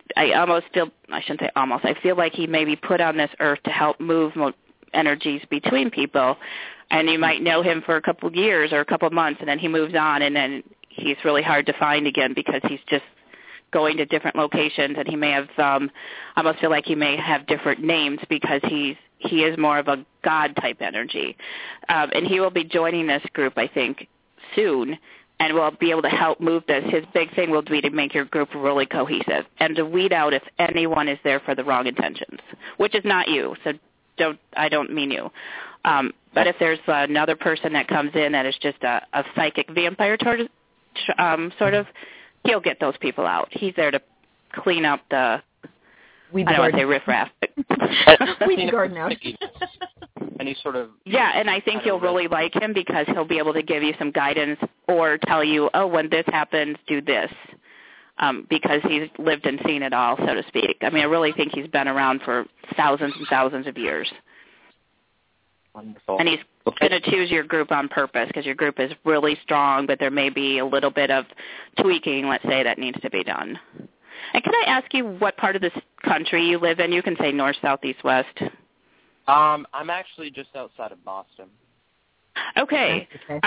S8: I feel like he may be put on this earth to help move energies between people. And you might know him for a couple of years or a couple of months, and then he moves on, and then he's really hard to find again, because he's just going to different locations, and he may have, I almost feel like he may have different names, because he is more of a God-type energy. And he will be joining this group, I think, soon, and will be able to help move this. His big thing will be to make your group really cohesive and to weed out if anyone is there for the wrong intentions, which is not you, so I don't mean you. But if there's another person that comes in that is just a psychic vampire sort of, he'll get those people out. He's there to clean up the, I don't want to say riffraff.
S1: Weed the garden out.
S12: Any sort of...
S8: Yeah, and I think you'll really like him, because he'll be able to give you some guidance or tell you, when this happens, do this. Because he's lived and seen it all, so to speak. I mean, I really think he's been around for thousands and thousands of years.
S12: Wonderful.
S8: And he's going to choose your group on purpose, because your group is really strong, but there may be a little bit of tweaking, let's say, that needs to be done. And can I ask you what part of this country you live in? You can say north, south, east, west.
S12: I'm actually just outside of Boston.
S8: Okay.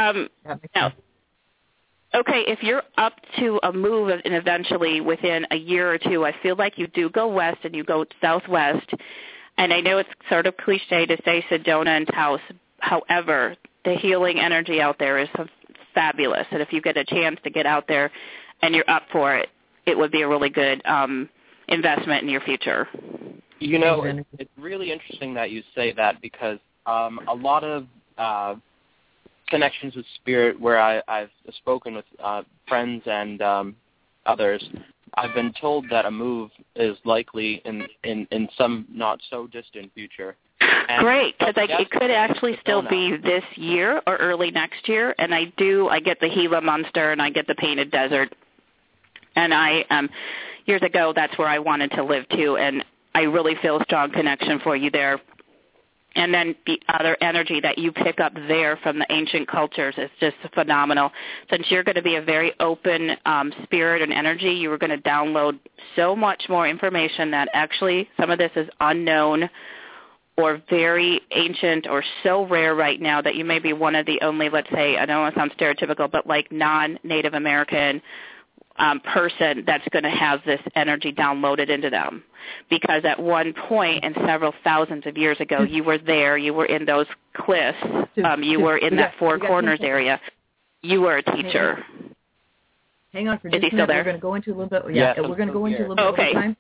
S8: Okay, if you're up to a move and eventually within a year or two, I feel like you do go west and you go southwest. And I know it's sort of cliche to say Sedona and Taos. However, the healing energy out there is fabulous. And if you get a chance to get out there and you're up for it, it would be a really good investment in your future.
S12: You know, it's really interesting that you say that, because a lot of connections with spirit where I've spoken with friends and others, I've been told that a move is likely in some not so distant future. And
S8: great, because it could actually still be this year or early next year. And I get the Gila Monster and I get the Painted Desert. And years ago, that's where I wanted to live too. And I really feel a strong connection for you there. And then the other energy that you pick up there from the ancient cultures is just phenomenal. Since you're going to be a very open spirit and energy, you are going to download so much more information that actually some of this is unknown or very ancient or so rare right now that you may be one of the only, let's say, I don't want to sound stereotypical, but like non-Native American person that's going to have this energy downloaded into them. Because at one point and several thousands of years ago, you were there, you were in those cliffs, you were in that Four Corners area, you were a teacher.
S1: Hang on for just a minute. We're going to go into a little bit. We're going to go into a little bit of time.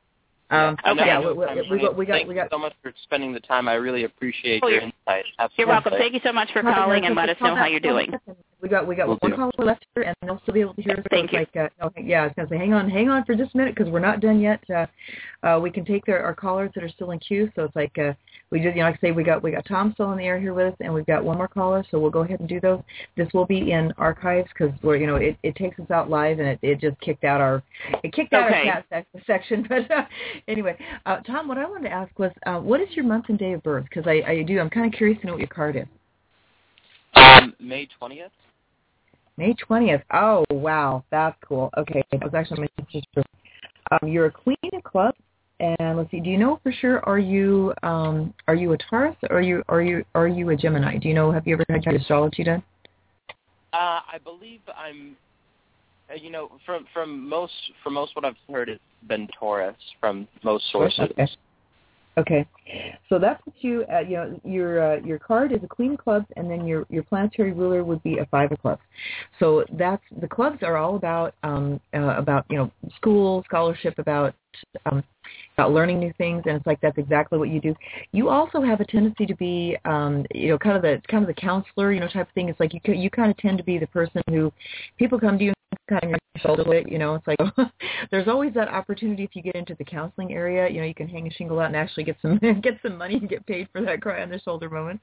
S12: We got so much for spending the time. I really appreciate your insight. Absolutely.
S8: You're welcome. Thank you so much for calling and let us know how you're doing.
S1: We got one caller left here, and they'll still be able to hear us.
S8: Thank you.
S1: I was going to say, hang on for just a minute because we're not done yet. We can take our callers that are still in queue. So it's like we did, like I say, we got Tom still on the air here with us, and we've got one more caller. So we'll go ahead and do those. This will be in archives because we're it takes us out live, and it just kicked out our chat section. But anyway, Tom, what I wanted to ask was, what is your month and day of birth? Because I'm kind of curious to know what your card is.
S12: May 20th.
S1: May 20th. Oh, wow. That's cool. Okay. That was actually my sister's. You're a Queen of Clubs. And let's see, do you know for sure, are you a Taurus or are you a Gemini? Do you know, have you ever had your astrology done?
S12: I believe I'm, from most what I've heard, it's been Taurus from most sources.
S1: Okay. So that puts you at, your card is a Queen of Clubs, and then your planetary ruler would be a Five of Clubs. So the clubs are all about school, scholarship, about learning new things, and it's like that's exactly what you do. You also have a tendency to be, kind of the counselor, type of thing. It's like you kind of tend to be the person who people come to you kind of your shoulder with, it's like there's always that opportunity if you get into the counseling area, you can hang a shingle out and actually get some money and get paid for that cry on the shoulder moment.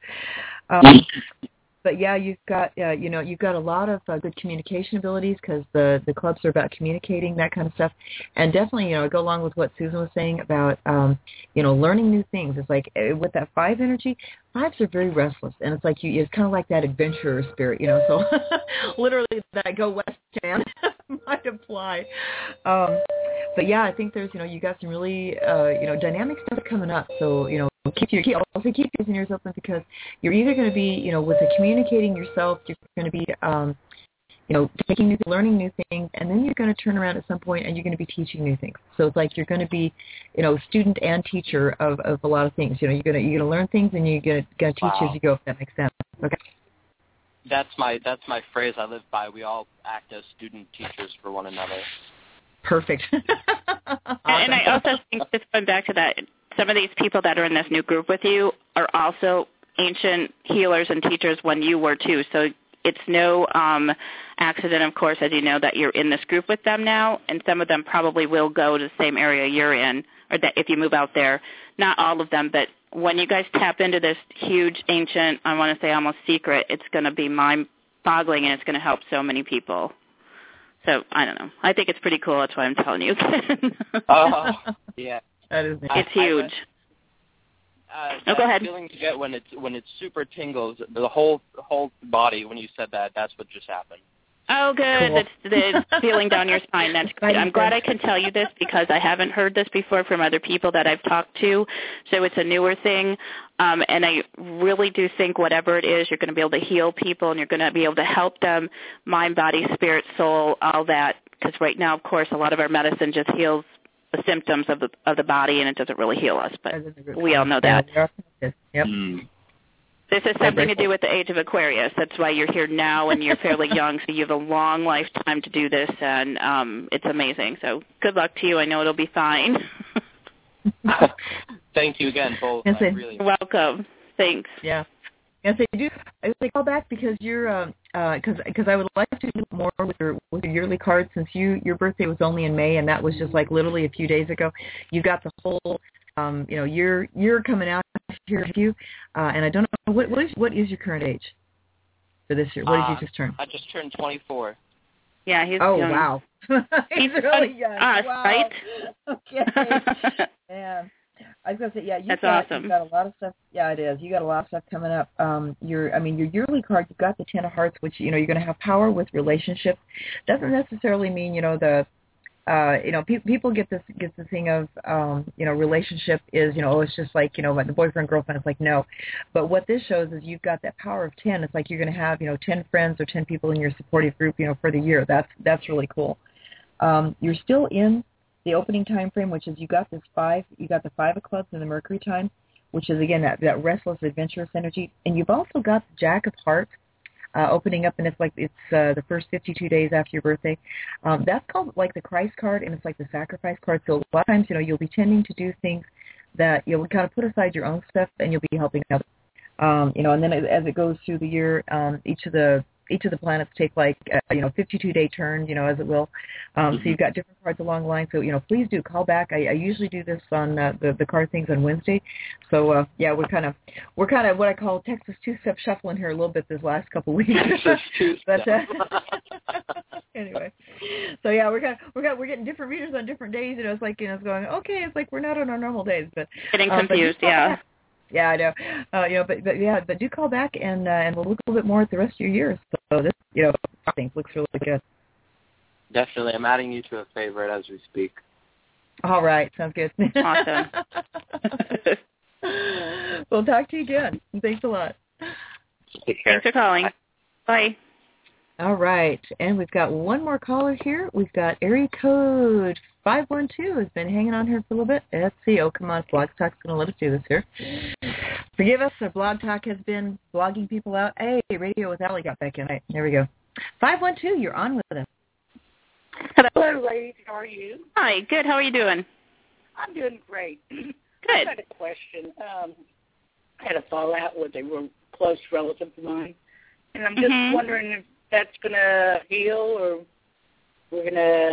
S1: But yeah, you've got a lot of good communication abilities because the clubs are about communicating, that kind of stuff, and definitely go along with what Susan was saying about learning new things. It's like with that five energy, fives are very restless, and it's like it's kind of like that adventurer spirit, So literally that go west man might apply. But yeah, I think there's you got some really dynamic stuff coming up. So keep your ears and ears open because you're either going to be with the communicating yourself, you're going to be learning new things, and then you're going to turn around at some point and you're going to be teaching new things. So it's like you're going to be student and teacher of a lot of things. You're going to learn things and you're going to teach as you go. If that makes sense. Okay.
S12: That's my phrase I live by. We all act as student teachers for one another.
S1: Perfect.
S8: And I also think, just going back to that, some of these people that are in this new group with you are also ancient healers and teachers when you were too. So it's no accident, of course, as you know, that you're in this group with them now, and some of them probably will go to the same area you're in, or that if you move out there. Not all of them, but when you guys tap into this huge, ancient, I want to say almost secret, it's going to be mind-boggling, and it's going to help so many people. So, I don't know. I think it's pretty cool. That's why I'm telling you.
S12: Yeah.
S1: That is nice.
S8: It's huge.
S12: That
S8: go ahead.
S12: feeling you get when it's super tingles, the whole body, when you said that, that's what just happened.
S8: Oh, good. Cool. That's the feeling down your spine. That's great. I'm glad I can tell you this because I haven't heard this before from other people that I've talked to. So it's a newer thing. And I really do think whatever it is, you're going to be able to heal people and you're going to be able to help them, mind, body, spirit, soul, all that. Because right now, of course, a lot of our medicine just heals the symptoms of the body, and it doesn't really heal us. But we all know that.
S1: Yep.
S8: This has something to do with the age of Aquarius. That's why you're here now, and you're fairly young, so you have a long lifetime to do this, and it's amazing. So good luck to you. I know it'll be fine.
S12: Thank you again, both.
S8: You're welcome. Thanks.
S1: Yeah. Yes, I do. I call back because you're because I would like to do more with your yearly card since your birthday was only in May, and that was just like literally a few days ago. You got the whole you're coming out here with you, and I don't know what is your current age for this year? What did you just turn?
S12: I just turned 24.
S8: Yeah, he's
S1: young.
S8: Wow.
S1: He's really young.
S8: Us,
S1: wow.
S8: right?
S1: Okay. Man. I was gonna say, yeah,
S8: That's awesome.
S1: You've got a lot of stuff. Yeah, it is. You got a lot of stuff coming up. Your yearly card. You've got the Ten of Hearts, which you're going to have power with relationships. Doesn't necessarily mean people get this thing of relationship is it's just like like the boyfriend girlfriend. It's like no, but what this shows is you've got that power of 10. It's like you're going to have 10 friends or 10 people in your supportive group for the year. That's really cool. You're still in the opening time frame, which is you got the 5 of clubs in the Mercury time, which is again that restless, adventurous energy, and you've also got the Jack of Hearts opening up, and it's the first 52 days after your birthday. That's called like the Christ card, and it's like the sacrifice card. So a lot of times, you'll be tending to do things that you'll kind of put aside your own stuff, and you'll be helping others. And then as it goes through the year, each of the planets take 52-day turns, as it will. So you've got different cards along the line. So, please do call back. I usually do this on the card things on Wednesday. So, we're kind of what I call Texas two-step shuffling here a little bit this last couple of weeks. But anyway, so yeah, we're getting different readers on different days. It's like it's going okay. It's like we're not on our normal days, but
S8: getting confused. Yeah.
S1: Yeah, I know. But do call back and we'll look a little bit more at the rest of your year. So this, I think looks really good.
S12: Definitely, I'm adding you to a favorite as we speak.
S1: All right, sounds good.
S8: Awesome.
S1: We'll talk to you again. Thanks a lot.
S12: Take care.
S8: Thanks for calling. Bye.
S1: All right, and we've got one more caller here. We've got area code 512 has been hanging on here for a little bit. Let's see. Oh, come on. Blog Talk's going to let us do this here. Forgive us. Blog Talk has been blogging people out. Hey, Radio with Allie got back in. Right, there we go. 512, you're on with us.
S13: Hello, ladies. How are you?
S8: Hi. Good. How are you doing?
S13: I'm doing great.
S8: Good.
S13: I had a question. I had a fallout with a close relative of mine, and I'm just wondering if that's going to heal or we're going to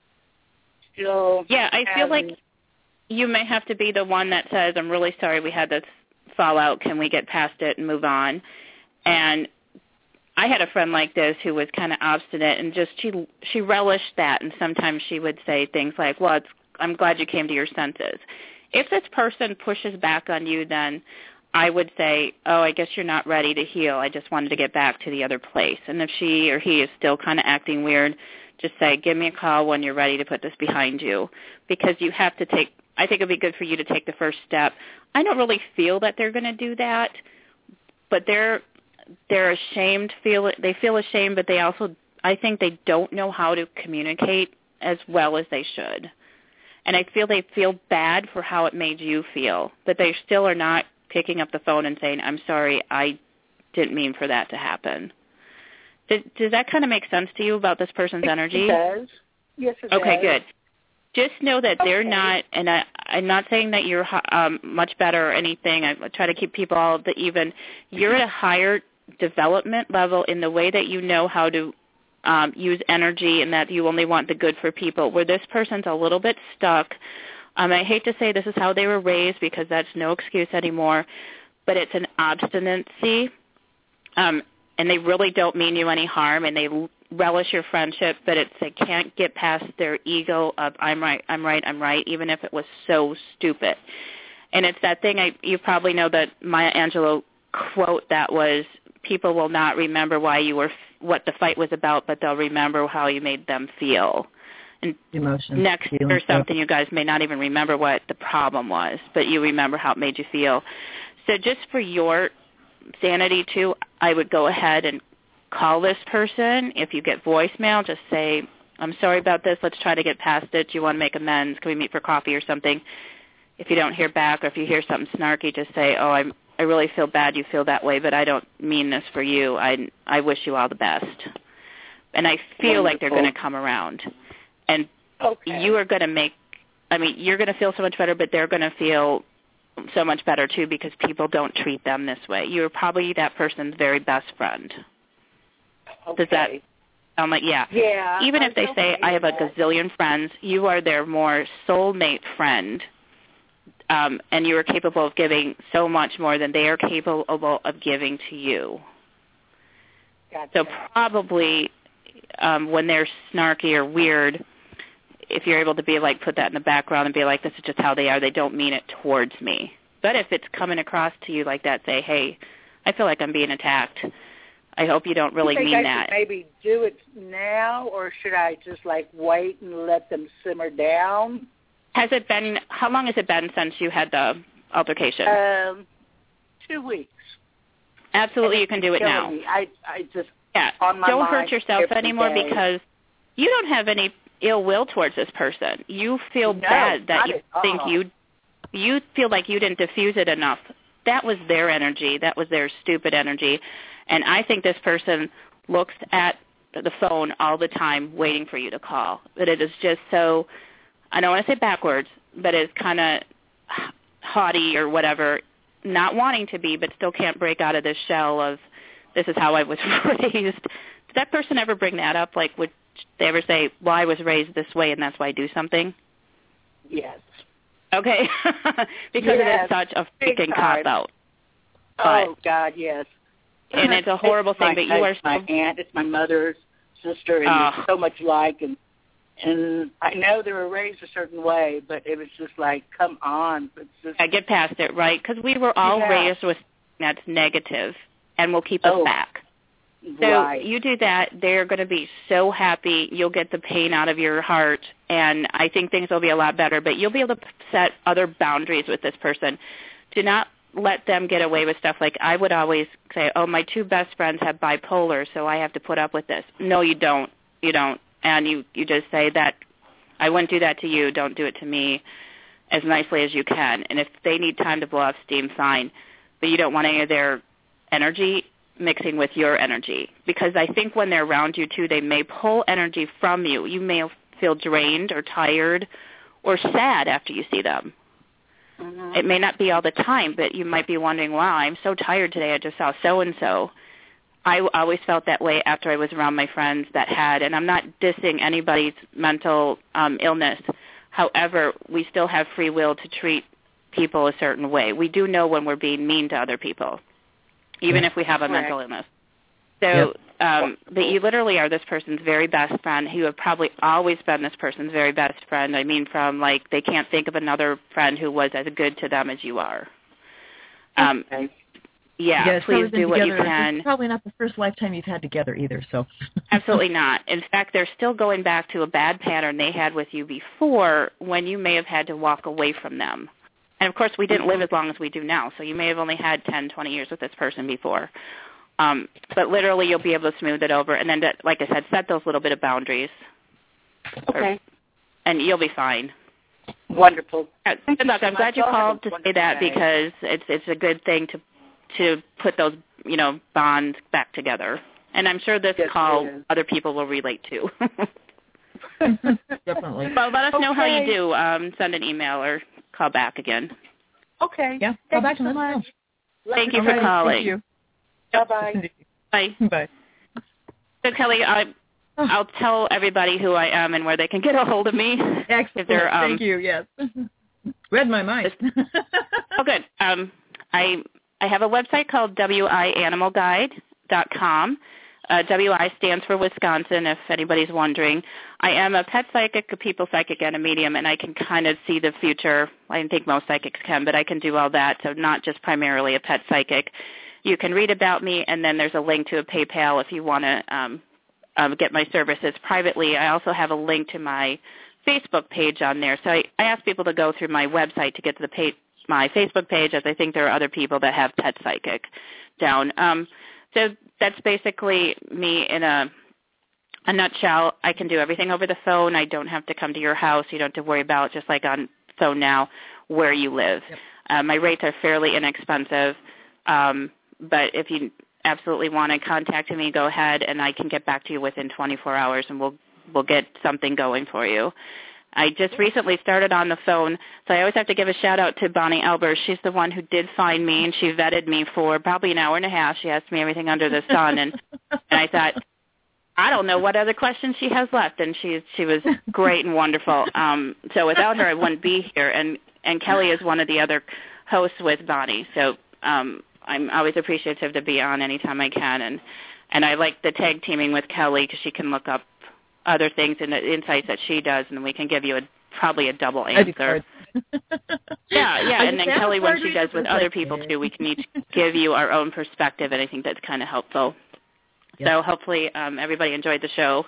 S13: still
S8: I feel like you may have to be the one that says, I'm really sorry we had this fallout. Can we get past it and move on? And I had a friend like this who was kind of obstinate and just she relished that, and sometimes she would say things like, well, I'm glad you came to your senses. If this person pushes back on you, then I would say, oh, I guess you're not ready to heal. I just wanted to get back to the other place. And if she or he is still kind of acting weird, just say, give me a call when you're ready to put this behind you. Because you have to I think it would be good for you to take the first step. I don't really feel that they're going to do that, but they're ashamed. They feel ashamed, but they also, I think they don't know how to communicate as well as they should. And I feel they feel bad for how it made you feel, but they still are not picking up the phone and saying, I'm sorry, I didn't mean for that to happen. Does that kind of make sense to you about this person's energy?
S13: It does. Yes, it does.
S8: Okay, good. Just know that they're not, and I'm not saying that you're much better or anything. I try to keep people all even. You're at a higher development level in the way that you know how to use energy, and that you only want the good for people, where this person's a little bit stuck. I hate to say this is how they were raised because that's no excuse anymore, but it's an obstinacy, and they really don't mean you any harm, and they relish your friendship, but they can't get past their ego of I'm right, even if it was so stupid. And it's that thing, you probably know that Maya Angelou quote that was, people will not remember what the fight was about, but they'll remember how you made them feel. And
S1: emotion,
S8: next or something, you guys may not even remember what the problem was, but you remember how it made you feel. So just for your sanity, too, I would go ahead and call this person. If you get voicemail, just say, I'm sorry about this. Let's try to get past it. Do you want to make amends? Can we meet for coffee or something? If you don't hear back, or if you hear something snarky, just say, oh, I really feel bad you feel that way, but I don't mean this for you. I wish you all the best. And I feel like they're going to come around. And you are going to you're going to feel so much better, but they're going to feel so much better, too, because people don't treat them this way. You're probably that person's very best friend.
S13: Okay.
S8: Does that sound like, yeah. Even if they say, I have a gazillion friends, you are their more soulmate friend, and you are capable of giving so much more than they are capable of giving to you.
S13: Gotcha.
S8: So probably when they're snarky or weird, if you're able to be like, put that in the background and be like, this is just how they are. They don't mean it towards me. But if it's coming across to you like that, say, hey, I feel like I'm being attacked. I hope you don't really mean that.
S13: Should maybe do it now, or should I just like wait and let them simmer down?
S8: How long has it been since you had the altercation?
S13: 2 weeks.
S8: Absolutely, you can do it now.
S13: I just
S8: don't hurt yourself anymore because you don't have any ill will towards this person. You feel bad that you think you feel like you didn't diffuse it enough. That was their energy. That was their stupid energy. And I think this person looks at the phone all the time waiting for you to call. But it is just so, I don't want to say backwards, but it's kind of haughty or whatever, not wanting to be, but still can't break out of this shell of this is how I was raised. Did that person ever bring that up? Like, would they ever say, well, I was raised this way and that's why I do something?
S13: Yes.
S8: Okay. Because it is such a freaking cop-out.
S13: Oh, God, yes.
S8: And it's a horrible thing, but you are
S13: my aunt, it's my mother's sister, and they're so much alike, and I know they were raised a certain way, but it was just like, come on. It's just,
S8: get past it, right? Because we were all raised with that's negative and will keep us back. So you do that, they're going to be so happy. You'll get the pain out of your heart, and I think things will be a lot better, but you'll be able to set other boundaries with this person. Do not let them get away with stuff like I would always say, oh, my 2 best friends have bipolar, so I have to put up with this. No, you don't. You don't. And you just say that I wouldn't do that to you. Don't do it to me as nicely as you can. And if they need time to blow off steam, fine. But you don't want any of their energy mixing with your energy. Because I think when they're around you, too, they may pull energy from you. You may feel drained or tired or sad after you see them. Mm-hmm. It may not be all the time, but you might be wondering, wow, I'm so tired today. I just saw so-and-so. I always felt that way after I was around my friends that had, and I'm not dissing anybody's mental illness. However, we still have free will to treat people a certain way. We do know when we're being mean to other people, even if we have a mental illness. So, but you literally are this person's very best friend. You have probably always been this person's very best friend. I mean, from like they can't think of another friend who was as good to them as you are. Please do what you can.
S1: It's probably not the first lifetime you've had together either, so.
S8: Absolutely not. In fact, they're still going back to a bad pattern they had with you before when you may have had to walk away from them. And, of course, we didn't live as long as we do now, so you may have only had 10, 20 years with this person before. But literally you'll be able to smooth it over. And then, like I said, set those little bit of boundaries.
S13: Okay.
S8: And you'll be fine.
S13: Wonderful.
S8: Good luck. I'm glad you called to say that because it's a good thing to put those, bonds back together. And I'm sure this call other people will relate to.
S1: Definitely.
S8: Well, let us know how you do. Send an email or call back again.
S13: Okay.
S1: Yeah, call back and let us know.
S8: Thank you for calling.
S1: Thank you.
S13: Bye-bye.
S8: Bye.
S1: Bye.
S8: So, Kelly, I'll tell everybody who I am and where they can get a hold of me.
S1: Excellent. Thank you, yes. Read my mind.
S8: Oh, good. I have a website called wianimalguide.com. WI stands for Wisconsin, if anybody's wondering. I am a pet psychic, a people psychic, and a medium, and I can kind of see the future. I think most psychics can, but I can do all that, so not just primarily a pet psychic. You can read about me, and then there's a link to a PayPal if you want to get my services privately. I also have a link to my Facebook page on there. So I ask people to go through my website to get to my Facebook page, as I think there are other people that have Pet Psychic down. So that's basically me in a nutshell. I can do everything over the phone. I don't have to come to your house. You don't have to worry about, just like on phone now, where you live. Yep. My rates are fairly inexpensive, but if you absolutely want to contact me, go ahead, and I can get back to you within 24 hours, and we'll get something going for you. I just recently started on the phone, so I always have to give a shout-out to Bonnie Albers. She's the one who did find me, and she vetted me for probably an hour and a half. She asked me everything under the sun, and I thought, I don't know what other questions she has left, and she was great and wonderful. So without her, I wouldn't be here, and Kelly is one of the other hosts with Bonnie, so I'm always appreciative to be on anytime I can, and I like the tag teaming with Kelly because she can look up other things and the insights that she does, and we can give you probably a double answer. Yeah, and then Kelly, when she does with other people too, we can each give you our own perspective, and I think that's kind of helpful. Yep. So hopefully everybody enjoyed the show.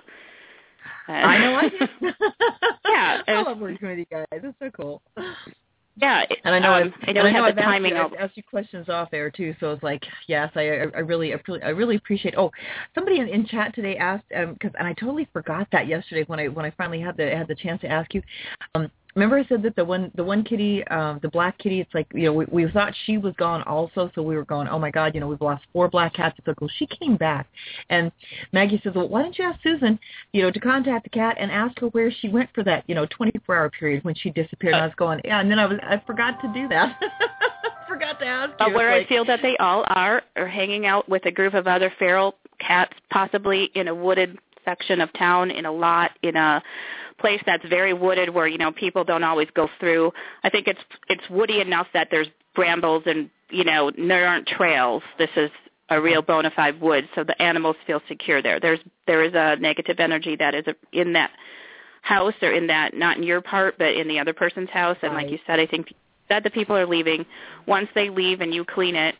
S1: I know I did.
S8: Yeah.
S1: I love working with you guys. It's so cool.
S8: Yeah,
S1: and I know
S8: we have the timing.
S1: I've asked you questions off air too, so it's like, yes, I really appreciate. Oh, somebody in chat today asked and I totally forgot that yesterday when I finally had the chance to ask you. Remember I said that the one kitty, the black kitty, it's like, we thought she was gone also, so we were going, oh my God, we've lost 4 black cats. It's like, well, she came back. And Maggie says, well, why don't you ask Susan, to contact the cat and ask her where she went for that, 24-hour period when she disappeared. And I was going, yeah, and then I forgot to do that. Forgot to ask you.
S8: Where I feel that they all are hanging out with a group of other feral cats, possibly in a wooded section of town, in a lot, in a place that's very wooded where people don't always go through. I think it's woody enough that there's brambles and there aren't trails. This is a real bona fide wood, so the animals feel secure there. There is a negative energy that is in that house, or in that, not in your part but in the other person's house. And like you said, I think that the people are leaving. Once they leave and you clean it,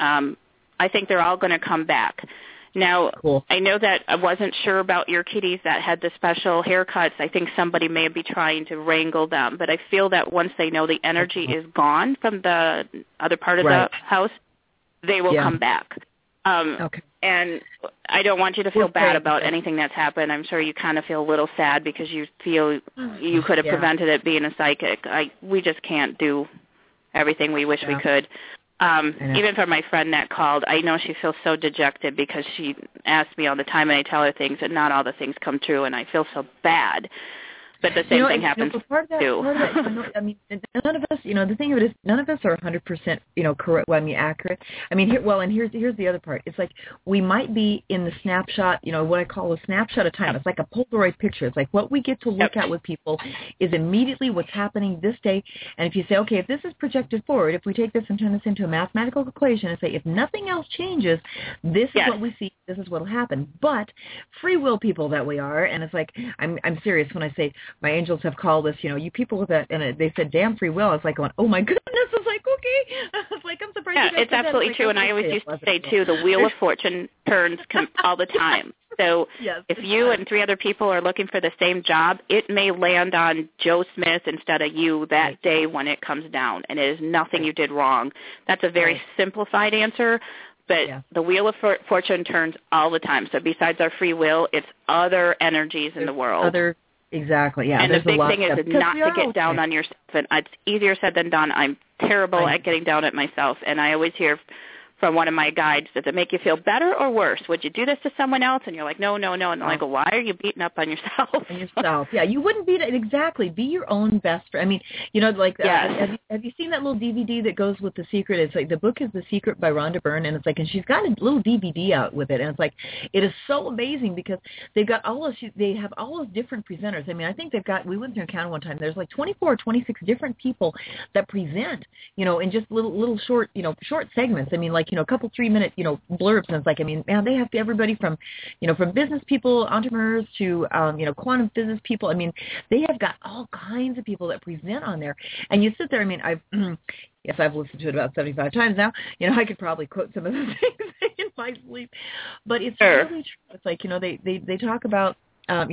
S8: I think they're all going to come back. Now, cool. I know that I wasn't sure about your kitties that had the special haircuts. I think somebody may be trying to wrangle them, but I feel that once they know the energy is gone from the other part of the house, they will come back.
S1: Okay.
S8: And I don't want you to feel bad about anything that's happened. I'm sure you kind of feel a little sad because you feel you could have prevented it being a psychic. We just can't do everything we wish we could. Even for my friend that called, I know she feels so dejected because she asks me all the time and I tell her things and not all the things come true, and I feel so bad. But the same thing happens too.
S1: I mean, none of us, the thing of it is, none of us are 100%, correct. Well, I mean, accurate. I mean, here's the other part. It's like we might be in the snapshot, what I call a snapshot of time. It's like a Polaroid picture. It's like what we get to look at with people is immediately what's happening this day. And if you say, okay, if this is projected forward, if we take this and turn this into a mathematical equation and say, if nothing else changes, this is what we see. This is what will happen. But free will people that we are, and it's like I'm serious when I say. My angels have called us, you people with that, and they said, damn free will. I was like going, oh my goodness. I was like, okay. I was like, I'm surprised.
S8: Yeah, it's absolutely true. And I always used to say, too, the wheel of fortune turns all the time. So if you and 3 other people are looking for the same job, it may land on Joe Smith instead of you that day when it comes down. And it is nothing you did wrong. That's a very simplified answer. But the wheel of fortune turns all the time. So besides our free will, it's other energies in the world.
S1: Exactly, yeah.
S8: And the big thing is not to get down on yourself. And it's easier said than done. I'm terrible at getting down at myself. And I always hear from one of my guides, does it make you feel better or worse? Would you do this to someone else? And you're like, no. And I go, why are you beating up on yourself?
S1: Yeah, you wouldn't beat it. Exactly. Be your own best friend. I mean, have you seen that little DVD that goes with The Secret? It's like, the book is The Secret by Rhonda Byrne, and it's like, and she's got a little DVD out with it, and it's like, it is so amazing because they've got they have all those different presenters. I mean, I think we went through and counted one time, there's like 24 or 26 different people that present, in just little short segments. I mean, like, a couple 3-minute, blurbs. And it's like, I mean, man, they have everybody from, from business people, entrepreneurs to, quantum physics people. I mean, they have got all kinds of people that present on there. And you sit there, I mean, I've listened to it about 75 times now. I could probably quote some of the things in my sleep. But it's really true. It's like, they talk about, how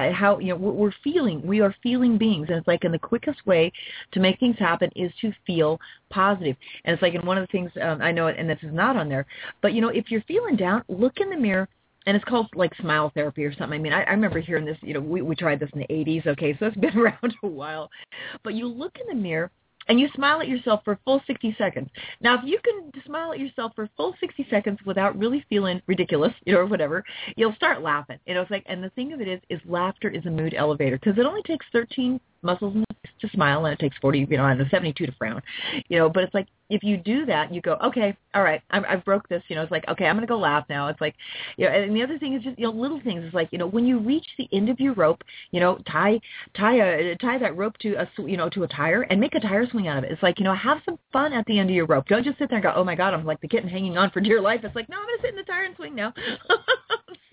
S1: we are feeling beings, and it's like, and the quickest way to make things happen is to feel positive. And it's like, and one of the things I know, and this is not on there, but if you're feeling down, look in the mirror. And it's called like smile therapy or something. I mean, I remember hearing this, we tried this in the 80s. Okay, so it's been around a while. But you look in the mirror and you smile at yourself for a full 60 seconds. Now, if you can smile at yourself for a full 60 seconds without really feeling ridiculous, or whatever, you'll start laughing. It's like, and the thing of it is laughter is a mood elevator, because it only takes 13 muscles to smile, and it takes 40, 72 to frown, but it's like, if you do that, you go, okay, all right, I've broke this, it's like, okay, I'm going to go laugh now. It's like, and the other thing is just, little things. It's like, when you reach the end of your rope, tie that rope to a tire and make a tire swing out of it. It's like, have some fun at the end of your rope. Don't just sit there and go, oh my God, I'm like the kitten hanging on for dear life. It's like, no, I'm going to sit in the tire and swing now.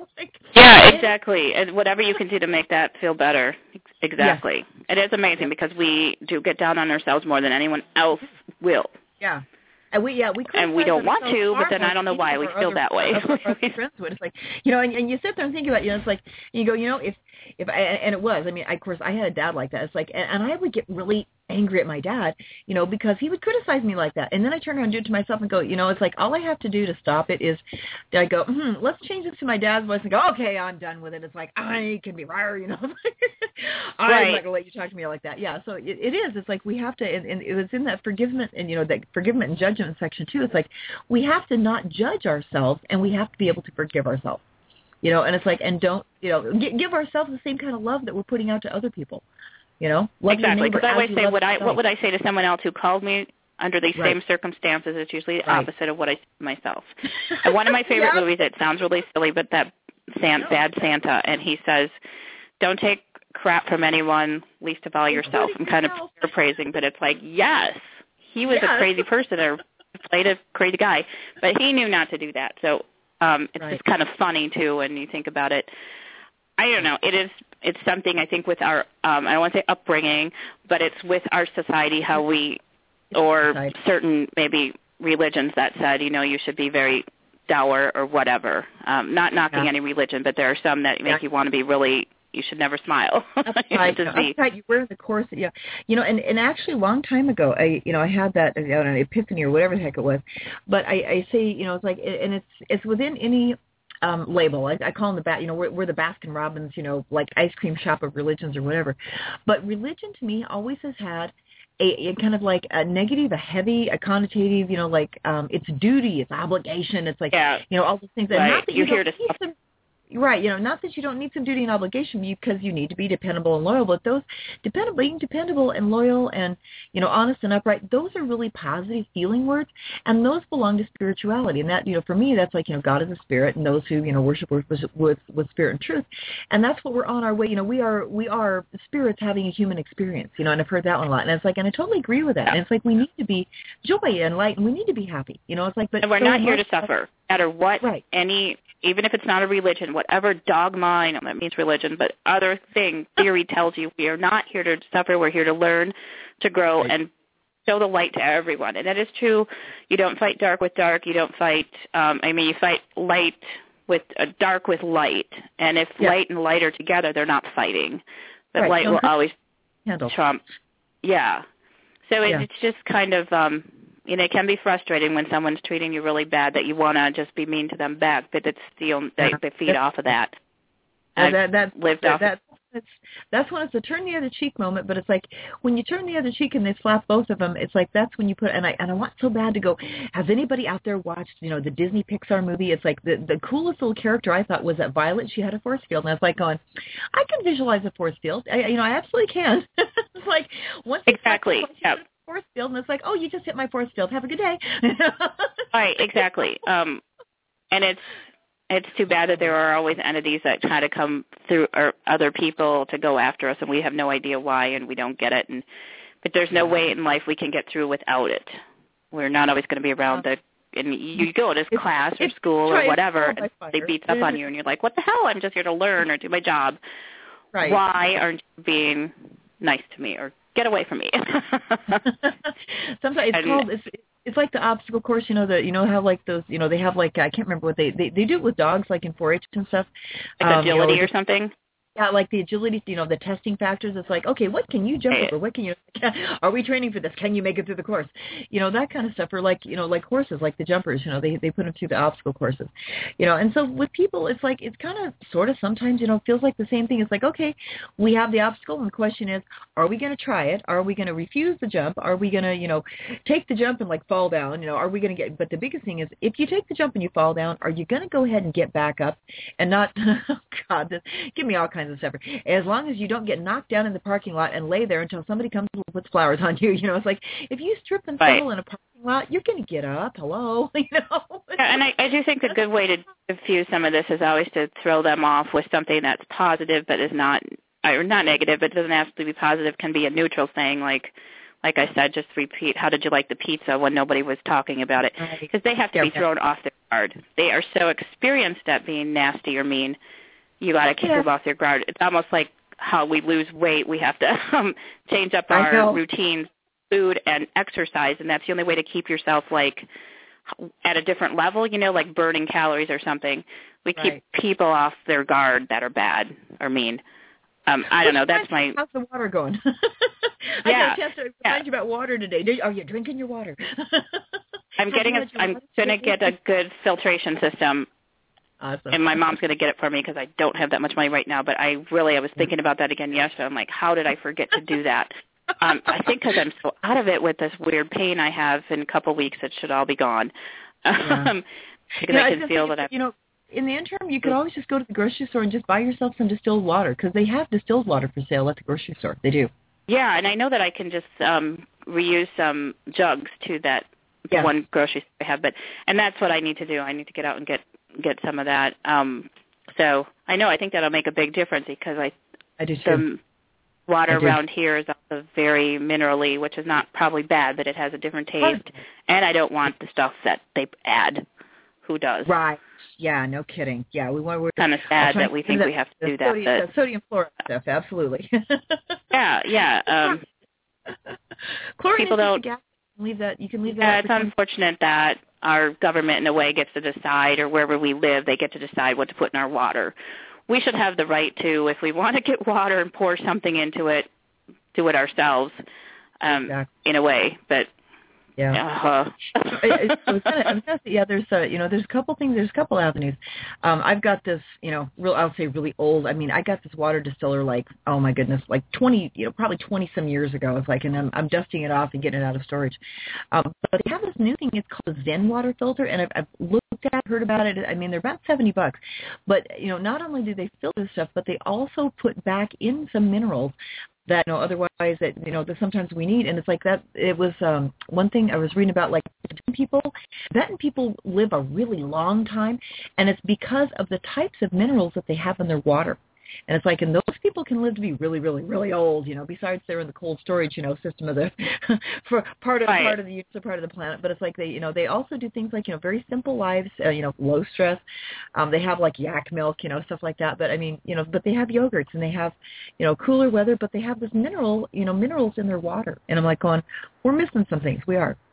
S8: Yeah, exactly. And whatever you can do to make that feel better. Exactly. Yes. It is amazing because we do get down on ourselves more than anyone else will.
S1: Yeah. And we
S8: don't want to, but then I don't know why we feel that way.
S1: Our friends would. It's like, and you sit there and think about, it's like, you go, if and it was, I mean, of course, I had a dad like that. It's like, and I would get really angry at my dad, because he would criticize me like that. And then I turn around and do it to myself and go, it's like all I have to do to stop it is I go, let's change this to my dad's voice and go, okay, I'm done with it. It's like, I can be right, I'm not going to let you talk to me like that. Yeah, so it is. It's like we have to, and it was in that forgiveness and, that forgiveness and judgment section too. It's like we have to not judge ourselves and we have to be able to forgive ourselves, and it's like, and don't, give ourselves the same kind of love that we're putting out to other people.
S8: Exactly. Because I always say, what would I say to someone else who called me under these same circumstances? It's usually the opposite of what I say to myself. And one of my favorite movies, it sounds really silly, but that Bad Santa, and he says, don't take crap from anyone, least of all yourself. I'm kind of paraphrasing, but it's like, yes, he was a crazy person or played a crazy guy, but he knew not to do that. So it's just kind of funny, too, when you think about it. I don't know. It's something I think with our, I don't want to say upbringing, but it's with our society how or certain maybe religions that said, you should be very dour or whatever. Not knocking any religion, but there are some that make you want to be really, you should never smile.
S1: You wear the corset, and actually a long time ago, I had that, an epiphany or whatever the heck it was, but I say, it's like, and it's within any label. I call them we're the Baskin Robbins, like ice cream shop of religions or whatever. But religion to me always has had a kind of like a negative, a heavy, a connotative, it's duty, it's obligation, it's like, all those things.
S8: Right.
S1: Not that
S8: you're here to
S1: them. Right, not that you don't need some duty and obligation because you need to be dependable and loyal, but those being dependable and loyal and, honest and upright, those are really positive feeling words, and those belong to spirituality. And that, for me, that's like, God is a spirit, and those who, worship with spirit and truth. And that's what we're on our way. We are spirits having a human experience, and I've heard that one a lot. And it's like, and I totally agree with that. And it's like, we need to be joy and light, and we need to be happy. It's like, but
S8: and we're not here to suffer, no matter what, even if it's not a religion, whatever dogma, that means religion, but other theory tells you we are not here to suffer. We're here to learn, to grow, and show the light to everyone. And that is true. You don't fight dark with dark. You don't fight, you fight light with dark with light. And if light and light are together, they're not fighting. But light will always trump. Yeah. So it's just kind of... it can be frustrating when someone's treating you really bad that you want to just be mean to them back, but it's they feed off of that.
S1: That's when it's a turn the other cheek moment, but it's like when you turn the other cheek and they slap both of them, it's like that's when you put, and I want so bad to go, has anybody out there watched, the Disney Pixar movie? It's like the coolest little character I thought was that Violet. She had a force field, and I was like going, I can visualize a force field. I absolutely can. It's like once
S8: exactly.
S1: Force field, and it's like, oh, you just hit my force field. Have a good day.
S8: Right, exactly. And it's too bad that there are always entities that try to come through or other people to go after us, and we have no idea why, and we don't get it. But there's no way in life we can get through without it. We're not always going to be around and you go to class or school or whatever, and they beat up on you, and you're like, what the hell? I'm just here to learn or do my job.
S1: Right.
S8: Why aren't you being nice to me or get away from me?
S1: Sometimes it's like the obstacle course, how like those, they have like, I can't remember what they do it with dogs, like in 4-H and stuff.
S8: Like agility or something?
S1: Yeah, like the agility, the testing factors. It's like, okay, what can you jump over? What can you, are we training for this? Can you make it through the course? That kind of stuff. Or like, like horses, like the jumpers, they put them through the obstacle courses, and so with people, it's like, it's kind of sort of sometimes, feels like the same thing. It's like, okay, we have the obstacle, and the question is, are we going to try it? Are we going to refuse the jump? Are we going to, take the jump and like fall down? Are we going to but the biggest thing is, if you take the jump and you fall down, are you going to go ahead and get back up and not, oh God, give me all kinds of stuff. As long as you don't get knocked down in the parking lot and lay there until somebody comes and puts flowers on you, it's like if you strip and fall in a parking lot, you're going to get up. Hello,
S8: Yeah, and I do think a good way to diffuse some of this is always to throw them off with something that's positive, but is not negative, but doesn't have to be positive. Can be a neutral thing, like I said, just repeat, how did you like the pizza when nobody was talking about it? Because they have to be thrown off their guard. They are so experienced at being nasty or mean. You got to keep them off their guard. It's almost like how we lose weight. We have to change up our routines, food, and exercise, and that's the only way to keep yourself like at a different level, you know, like burning calories or something. We keep people off their guard that are bad or mean. I don't know. That's my.
S1: How's the water going? I got a chance to remind you about water today. Are you drinking your water?
S8: I'm going to get a good filtration system.
S1: Awesome.
S8: And my mom's going to get it for me because I don't have that much money right now. But I was thinking about that again yesterday. I'm like, how did I forget to do that? I think because I'm so out of it with this weird pain I have in a couple of weeks, it should all be gone. Because I can feel that I'm.
S1: You know, in the interim, you could always just go to the grocery store and just buy yourself some distilled water because they have distilled water for sale at the grocery store. They do.
S8: Yeah, and I know that I can just reuse some jugs to that one grocery store I have. And that's what I need to do. I need to get out and get some of that. So I think that'll make a big difference because
S1: I do too.
S8: The water around here is also very minerally, which is not probably bad, but it has a different taste. And I don't want the stuff that they add. Who does?
S1: Right. Yeah, no kidding. Yeah, we're
S8: kind of sad that we think we have to do that.
S1: Sodium chloride stuff, absolutely.
S8: yeah.
S1: Chlorine
S8: people don't
S1: leave that. You can leave that.
S8: Yeah, it's unfortunate that our government, in a way, gets to decide, or wherever we live, they get to decide what to put in our water. We should have the right to, if we want to get water and pour something into it, do it ourselves, in a way. But
S1: yeah, there's there's a couple things. There's a couple avenues. I've got this, I'll say really old. I mean, I got this water distiller like, oh my goodness, like 20, probably 20 some years ago. It's like, and I'm dusting it off and getting it out of storage. But they have this new thing. It's called a Zen water filter, and I've looked at, heard about it. I mean, they're about $70. But not only do they filter stuff, but they also put back in some minerals that otherwise that that sometimes we need. And it's like that. It was one thing I was reading about, like Tibetan people live a really long time, and it's because of the types of minerals that they have in their water. And it's like, and those people can live to be really, really, really old, besides they're in the cold storage, system of the, for part of the planet. But it's like they also do things like, very simple lives, low stress. They have like yak milk, stuff like that. But I mean, but they have yogurts and they have, cooler weather, but they have this minerals in their water. And I'm like going, we're missing some things. We are.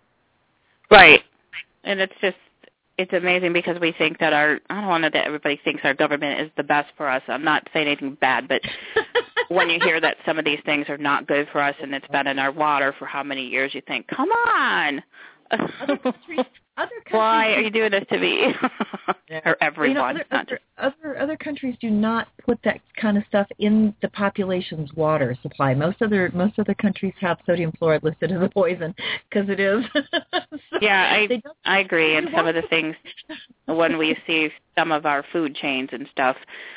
S8: Right. And it's amazing because we think that I don't want to that everybody thinks our government is the best for us. I'm not saying anything bad, but when you hear that some of these things are not good for us and it's been in our water for how many years, you think, come on.
S1: Other countries,
S8: why are you doing this to me? Or everyone.
S1: Other countries do not put that kind of stuff in the population's water supply. Most other countries have sodium fluoride listed as a poison because it is.
S8: Yeah, I agree. And some of the things, when we see some of our food chains and stuff,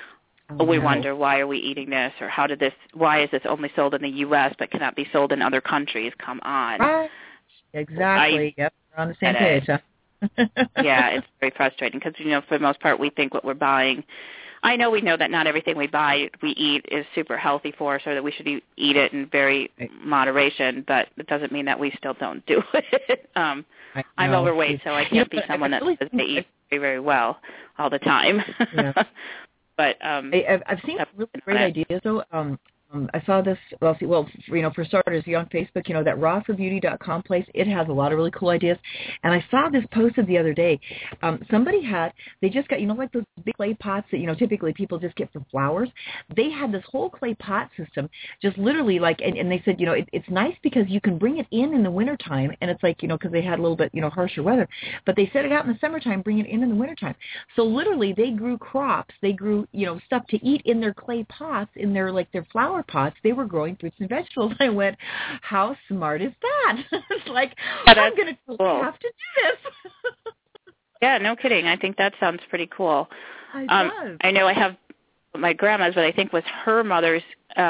S8: we wonder, why are we eating this, or why is this only sold in the U.S. but cannot be sold in other countries? Come on.
S1: Right. Exactly. Yep, we're on the same page. Huh?
S8: Yeah, it's very frustrating because, for the most part, we think what we're buying. We know that not everything we eat is super healthy for us, or that we should eat it in very moderation, but it doesn't mean that we still don't do it. I'm overweight, so I can't be someone that says they eat very, very well all the time.
S1: Yeah.
S8: But
S1: I've seen really great ideas, though. I saw this, for starters, on Facebook, that rawforbeauty.com place, it has a lot of really cool ideas. And I saw this posted the other day. They just got, like those big clay pots that, typically people just get for flowers. They had this whole clay pot system, just literally and they said, it's nice because you can bring it in the wintertime. And it's like, because they had a little bit, harsher weather. But they set it out in the summertime, bring it in the wintertime. So literally they grew crops. They grew, stuff to eat in their clay pots, in their flower pots. They were growing fruits and vegetables. I went, how smart is that? It's like, I'm going to have to do this.
S8: Yeah, no kidding. I think that sounds pretty cool.
S1: I
S8: know I have my grandma's, but I think was her mother's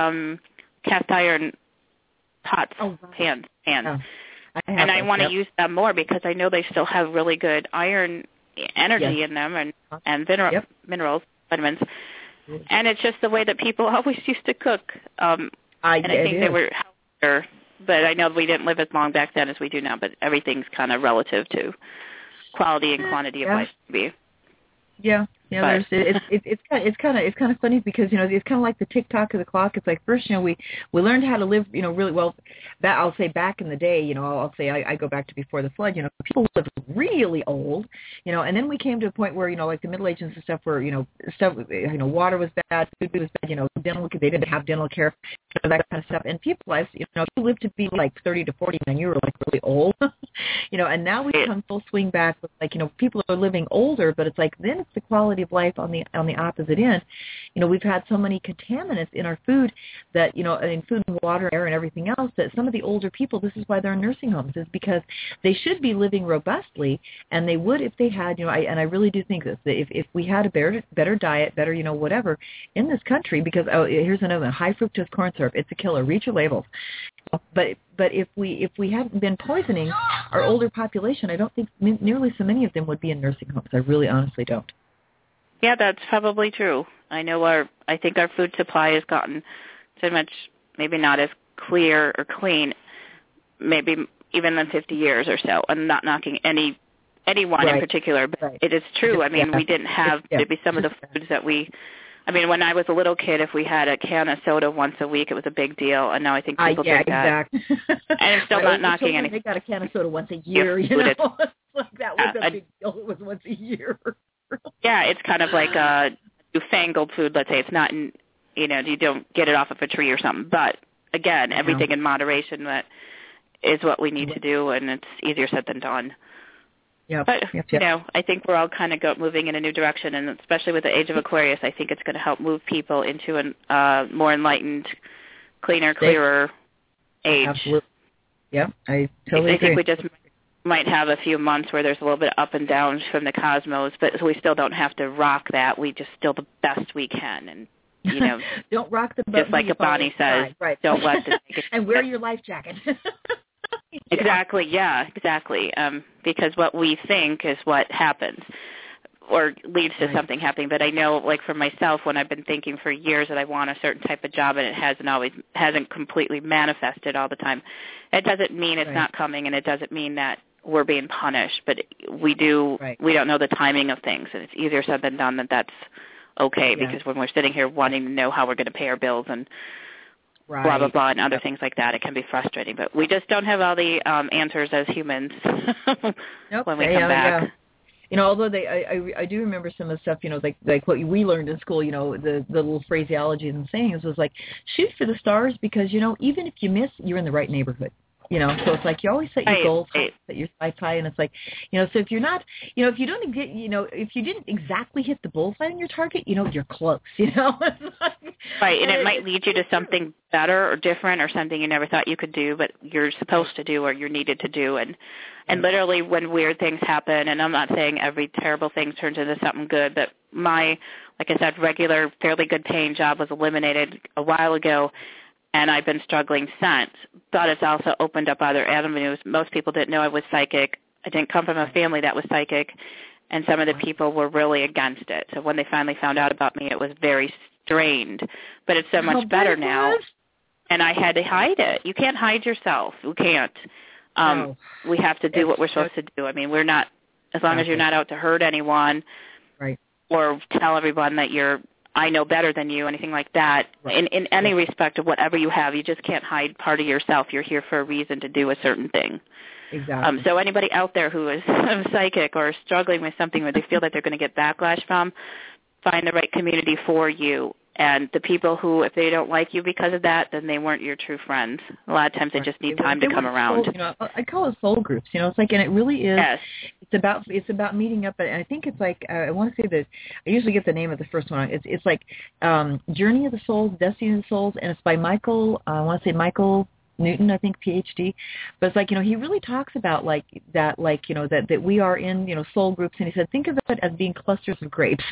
S8: cast iron pots, pans.
S1: Oh,
S8: and I want to use them more because I know they still have really good iron energy in them and minerals, vitamins. And it's just the way that people always used to cook. And I think they were healthier, but I know we didn't live as long back then as we do now, but everything's kind of relative to quality and quantity of life to be.
S1: Yeah. Yeah, it's kind of funny because it's kind of like the tick-tock of the clock. It's like first we learned how to live really well. That I'll say back in the day, I'll say I go back to before the flood. People lived really old, and then we came to a point where like the Middle Ages and stuff where water was bad, food was bad, dental they didn't have dental care, that kind of stuff. And people's lives, if you lived to be like 30 to 40, then you were like really old, And now we come full swing back with like people are living older, but it's like then it's the quality of life on the opposite end. We've had so many contaminants in our food that in food and water, air, and everything else that some of the older people, this is why they're in nursing homes, is because they should be living robustly, and they would if they had I really do think this, that if we had a better diet, better whatever in this country, because here's another one, high fructose corn syrup, it's a killer. Read your labels. But if we hadn't been poisoning our older population, I don't think nearly so many of them would be in nursing homes. I really honestly don't.
S8: Yeah, that's probably true. I know I think our food supply has gotten so much, maybe not as clear or clean, maybe even in 50 years or so. I'm not knocking anyone in particular, but it is true. I mean, we didn't have maybe some of the foods that when I was a little kid, if we had a can of soda once a week, it was a big deal, and now I think people drink that. And I'm still not knocking anything.
S1: They got a can of soda once a year, Like that was a big deal. It was once a year.
S8: Yeah, it's kind of like a newfangled food. Let's say it's not, you don't get it off of a tree or something. But again, everything in moderation that is what we need to do, and it's easier said than done.
S1: Yep.
S8: But I think we're all kind of moving in a new direction, and especially with the age of Aquarius, I think it's going to help move people into a more enlightened, cleaner, clearer age.
S1: Absolutely. Yeah, I totally agree.
S8: I think we just might have a few months where there's a little bit of up and downs from the cosmos, but we still don't have to rock that. We just still the best we can, and
S1: don't rock the boat.
S8: Just like Bonnie says, don't let the
S1: and wear your life jacket.
S8: Exactly. Yeah, exactly. Because what we think is what happens, or leads to something happening. But I know, like for myself, when I've been thinking for years that I want a certain type of job, and it hasn't completely manifested all the time. It doesn't mean it's not coming, and it doesn't mean that we're being punished. But we don't know the timing of things, and it's easier said than done. That's okay, because when we're sitting here wanting to know how we're going to pay our bills and blah, blah, blah, and other things like that, it can be frustrating. But we just don't have all the answers as humans when we come back.
S1: Although I do remember some of the stuff, like what we learned in school, the little phraseology and sayings was like, shoot for the stars because, even if you miss, you're in the right neighborhood. So it's like you always set your goals, set your sights high, and it's like, so if you're not, if you don't get, if you didn't exactly hit the bullseye on your target, you're close,
S8: Right, and it might lead you to something better or different or something you never thought you could do, but you're supposed to do or you're needed to do. And literally when weird things happen, and I'm not saying every terrible thing turns into something good, but my, like I said, regular, fairly good paying job was eliminated a while ago, and I've been struggling since. But it's also opened up other avenues. Most people didn't know I was psychic. I didn't come from a family that was psychic, and some of the people were really against it. So when they finally found out about me, it was very strained. But it's so much better now, and I had to hide it. You can't hide yourself. You can't. We have to do what we're supposed to do. I mean, we're not, as long as you're not out to hurt anyone or tell everyone that I know better than you, anything like that. In any respect of whatever you have, you just can't hide part of yourself. You're here for a reason to do a certain thing.
S1: Exactly.
S8: So anybody out there who is psychic or struggling with something where they feel that they're going to get backlash from, find the right community for you. And the people who, if they don't like you because of that, then they weren't your true friends. A lot of times they just need time to come around.
S1: I call it soul groups. It's like, and it really is. Yes. It's about meeting up. And I think it's like, I want to say that I usually get the name of the first one. It's like Journey of the Souls, Destiny of the Souls, and it's by Michael. I want to say Michael Newton, I think, PhD. But it's like, he really talks about that we are in, soul groups. And he said, think of it as being clusters of grapes.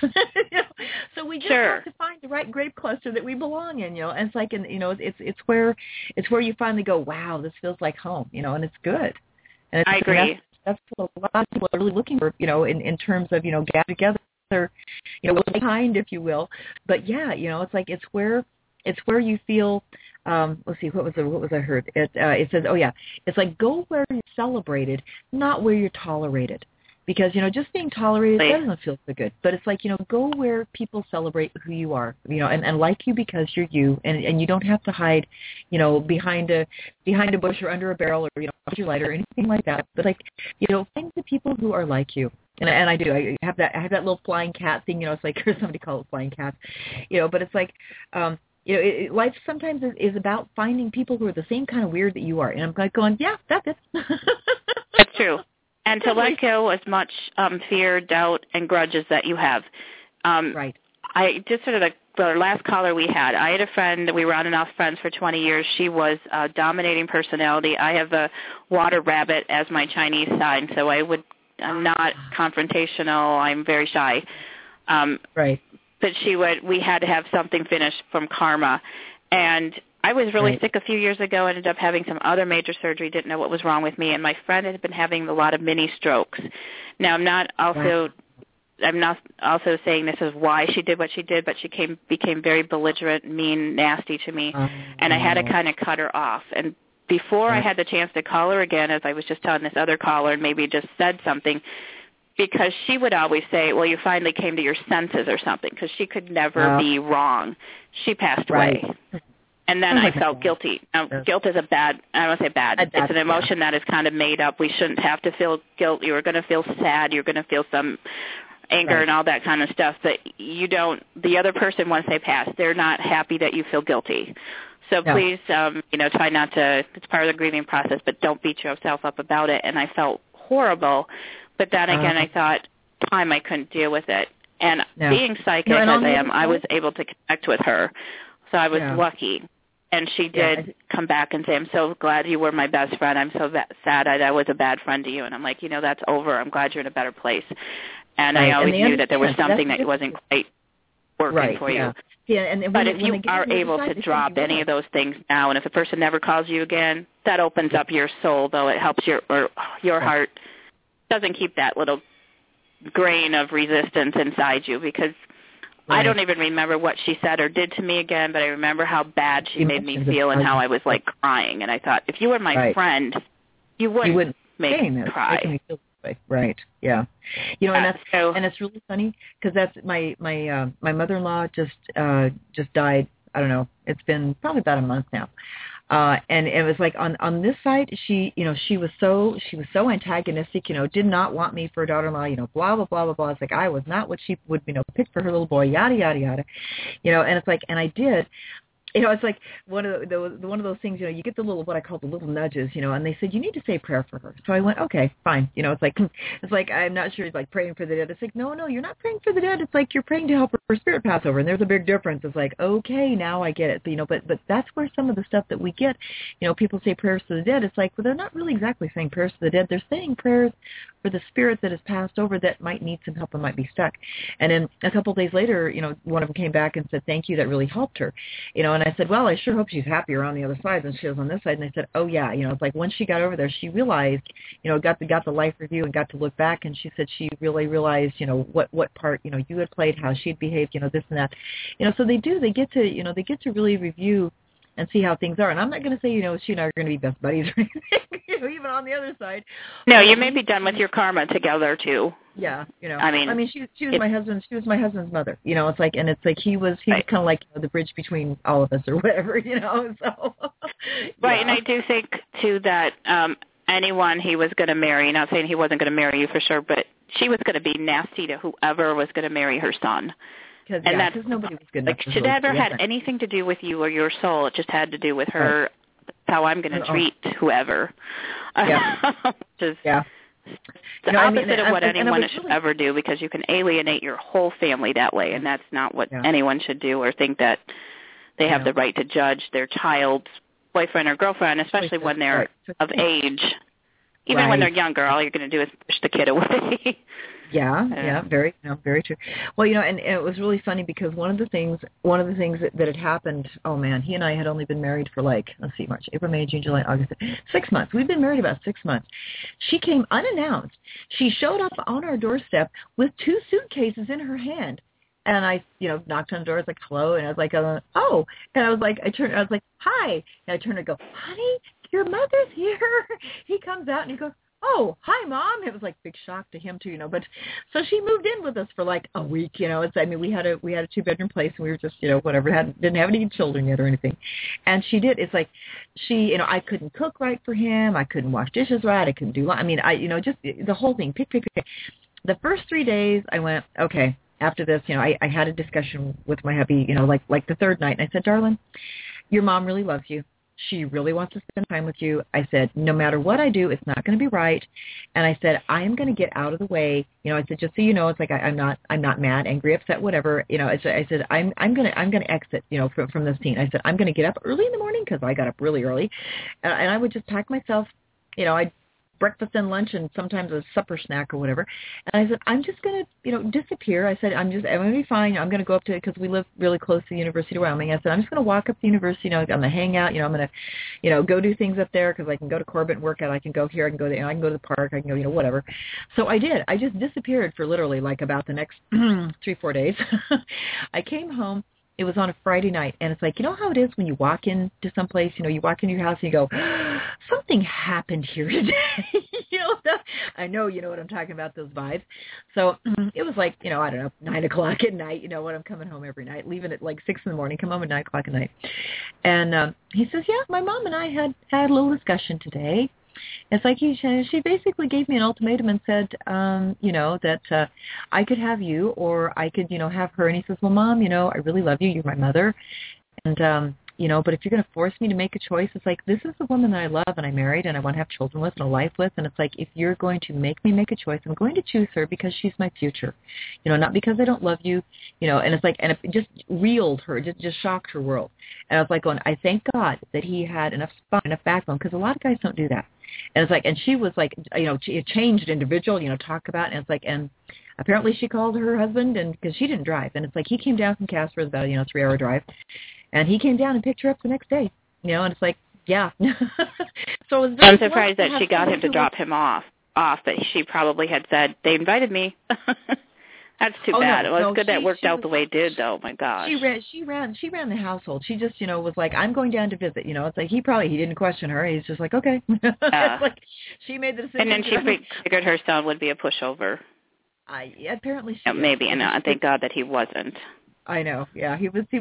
S1: So we just have to find the right grape cluster that we belong in, And it's like, it's where you finally go, wow, this feels like home, and it's good. And
S8: I agree.
S1: That's what a lot of people are really looking for, in terms of, gather together, kind, if you will. But yeah, it's like, it's where you feel, let's see, what was I heard? It says, it's like go where you're celebrated, not where you're tolerated. because, just being tolerated doesn't feel so good. But it's like, go where people celebrate who you are, and like you because you're you, and you don't have to hide, behind a bush or under a barrel or, your light or anything like that. But like, find the people who are like you. And I do. I have that little flying cat thing, it's like, or somebody call it flying cats, but it's like, life sometimes is about finding people who are the same kind of weird that you are. And I'm like going, yeah, that's it.
S8: That's true. And to let go as much fear, doubt, and grudges that you have.
S1: Right.
S8: I just sort of the last caller we had, I had a friend, we were on and off friends for 20 years. She was a dominating personality. I have a water rabbit as my Chinese sign, so I'm not confrontational. I'm very shy.
S1: Right.
S8: But we had to have something finished from karma. And I was really sick a few years ago, ended up having some other major surgery, didn't know what was wrong with me, and my friend had been having a lot of mini strokes. Now, I'm not also saying this is why she did what she did, but she became very belligerent, mean, nasty to me, and I had to kind of cut her off. And before I had the chance to call her again, as I was just telling this other caller, and maybe just said something, because she would always say, well, you finally came to your senses or something, because she could never be wrong. She passed away. And then I felt guilty. Now, guilt is I don't want to say bad. It's an emotion that is kind of made up. We shouldn't have to feel guilt. You are going to feel sad. You're going to feel some anger and all that kind of stuff. But the other person, once they pass, they're not happy that you feel guilty. So please, try not to, it's part of the grieving process, but don't beat yourself up about it. And I felt horrible. But then again, I thought, I couldn't deal with it. And being psychic as I am, I was able to connect with her. So I was lucky. And she did come back and say, I'm so glad you were my best friend. I'm so sad I was a bad friend to you. And I'm like, that's over. I'm glad you're in a better place. And I always knew that there was something that wasn't quite working for you.
S1: Yeah,
S8: but if you are able to drop any of those things now, and if a person never calls you again, that opens up your soul, though it helps your heart. Doesn't keep that little grain of resistance inside you, because I don't even remember what she said or did to me again, but I remember how bad she made me feel and how I was like crying. And I thought, if you were my friend, you wouldn't make me cry.
S1: Right. Yeah. And it's really funny because that's my mother-in-law just died. I don't know. It's been probably about a month now. And it was like on this side, she was so antagonistic, did not want me for a daughter-in-law, blah, blah, blah, blah, blah. It's like, I was not what she would, pick for her little boy, yada, yada, yada, and it's like, and I did. It's like one of those things, you get the little, what I call the little nudges, and they said, you need to say a prayer for her. So I went, okay, fine. It's like, I'm not sure it's like praying for the dead. It's like, no, you're not praying for the dead. It's like you're praying to help her spirit pass over. And there's a big difference. It's like, okay, now I get it. But that's where some of the stuff that we get, people say prayers to the dead. It's like, well, they're not really exactly saying prayers to the dead. They're saying prayers for the spirit that has passed over that might need some help and might be stuck. And then a couple of days later, one of them came back and said, thank you. That really helped her. And I said, well, I sure hope she's happier on the other side than she was on this side. And they said, oh, yeah. It's like once she got over there, she realized, got the life review and got to look back. And she said she really realized, what part, you had played, how she'd behaved, this and that. So they get to really review and see how things are. And I'm not going to say, she and I are going to be best buddies or anything, even on the other side.
S8: No, you may be done with your karma together too.
S1: Yeah, I mean, she was my husband's. She was my husband's mother. It's like, and it's like he was kind of like the bridge between all of us or whatever. So.
S8: Right, and I do think too that anyone he was going to marry. Not saying he wasn't going to marry you for sure, but she was going to be nasty to whoever was going to marry her son. And that's nobody was good. Like, she never had anything to do with you or your soul. It just had to do with her. Right. How I'm going to treat whoever.
S1: Yeah.
S8: Just the opposite of what anyone should ever do, because you can alienate your whole family that way, and that's not what anyone should do, or think that they have the right to judge their child's boyfriend or girlfriend, especially when they're of age. Even when they're younger, all you're going to do is push the kid away.
S1: Yeah, very true. Well, and it was really funny because one of the things that had happened, oh man, he and I had only been married for March, April, May, June, July, August, 6 months. We've been married about 6 months. She came unannounced. She showed up on our doorstep with 2 suitcases in her hand. And I, knocked on the door. I was like, hello. And I was like, oh. And I was like, hi. And I turned and go, honey, your mother's here. He comes out and he goes, oh, hi, Mom. It was like big shock to him too, but so she moved in with us for like a week, we had a 2-bedroom place and we were just, whatever, didn't have any children yet or anything. And she did. It's like she, I couldn't cook right for him. I couldn't wash dishes right. I couldn't do, just the whole thing, pick. The first 3 days I went, okay, after this, I had a discussion with my hubby, like the third night. And I said, darling, your mom really loves you. She really wants to spend time with you. I said, no matter what I do, it's not going to be right. And I said, I am going to get out of the way. I said, just so you know, it's like I'm not mad, angry, upset, whatever. I said, I'm going to exit, from this scene. I said, I'm going to get up early in the morning because I got up really early, and I would just pack myself. I'd breakfast and lunch and sometimes a supper snack or whatever. And I said, I'm just going to, disappear. I said, I'm going to be fine. I'm going to go up to, because we live really close to the University of Wyoming. I said, I'm just going to walk up to the university. I'm going to hang out. I'm going to, go do things up there because I can go to Corbett and work out. I can go here. I can go there. I can go to the park. I can go, whatever. So I did. I just disappeared for literally like about the next 3-4 days. I came home. It was on a Friday night, and it's like, how it is when you walk into someplace, you walk into your house and you go, something happened here today. I know you know what I'm talking about, those vibes. So it was like, I don't know, 9 o'clock at night, when I'm coming home every night, leaving at like 6 in the morning, come home at 9 o'clock at night. And he says, yeah, my mom and I had a little discussion today. It's like she basically gave me an ultimatum and said, that I could have you or I could, have her. And he says, well, Mom, I really love you. You're my mother. And, but if you're going to force me to make a choice, it's like, this is the woman that I love and I married and I want to have children with and a life with. And it's like, if you're going to make me make a choice, I'm going to choose her because she's my future, not because I don't love you, and it's like, and it just reeled her, just shocked her world. And I was like going, I thank God that he had enough spine, enough backbone, because a lot of guys don't do that. And it's like, and she was like, a changed individual, talk about, and it's like, and apparently she called her husband, and because she didn't drive, and it's like, he came down from Casper, about a 3-hour drive, and he came down and picked her up the next day, and it's like, yeah. So it was
S8: I'm surprised that she got him to drop him off, but she probably had said, they invited me. That's too bad. No, it's good that worked out the way it did, though. My gosh.
S1: She ran the household. She just, was like, I'm going down to visit. It's like he didn't question her. He's just like, okay. It's like she made the decision.
S8: And then she figured her son would be a pushover.
S1: Apparently she
S8: maybe, and thank God that he wasn't.
S1: I know. Yeah, he was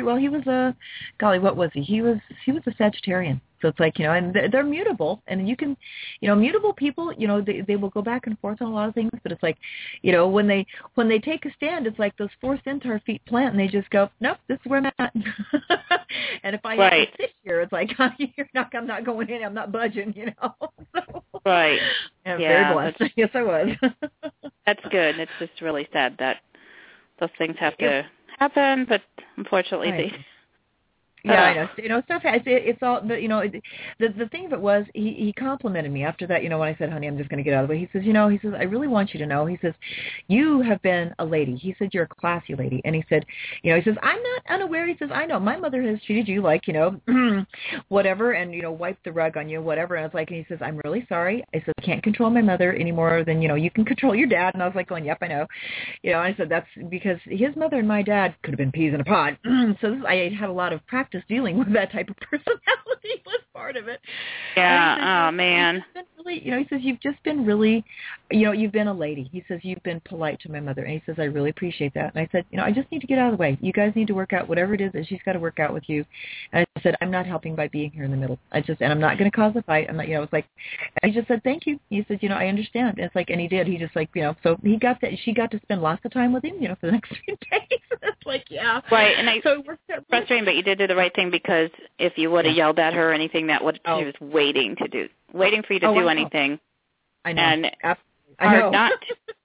S1: golly, what was he? He was a Sagittarian. So it's like, and they're mutable, and you can, mutable people, they will go back and forth on a lot of things, but it's like, when they take a stand, it's like those 4 centaur feet plant, and they just go, nope, this is where I'm at. And if I have to sit here, it's like, I'm not going in, I'm not budging, So,
S8: right.
S1: I'm very blessed. Yes, I was.
S8: That's good. It's just really sad that those things have to happen, but unfortunately they...
S1: Yeah, I know. Stuff. It's all. The thing of it was, he complimented me after that. When I said, "Honey, I'm just going to get out of the way." He says, he says, I really want you to know. He says, you have been a lady. He said, you're a classy lady. And he said, he says, I'm not unaware. He says, I know my mother has treated you like, whatever, and wiped the rug on you, whatever. And I was like, and he says, I'm really sorry. I said, I can't control my mother any more than you can control your dad. And I was like, going, yep, I know. And I said, that's because his mother and my dad could have been peas in a pod. So I had a lot of practice dealing with that type of personality was part of it.
S8: Yeah.
S1: Says,
S8: oh man.
S1: Really, he says you've just been really, you've been a lady. He says you've been polite to my mother, and he says I really appreciate that. And I said, I just need to get out of the way. You guys need to work out whatever it is that she's got to work out with you. And I said I'm not helping by being here in the middle. And I'm not going to cause a fight. I'm not, it's like, I just said thank you. He said, I understand. And it's like, and he did. He just like, so he got that. She got to spend lots of time with him, for the next few days. It's like, yeah.
S8: Right, and so it worked out frustrating, but you did do the right thing because if you would have yelled at her or anything, that would she was waiting for you to do anything.
S1: I know.
S8: And
S1: I know.
S8: Not.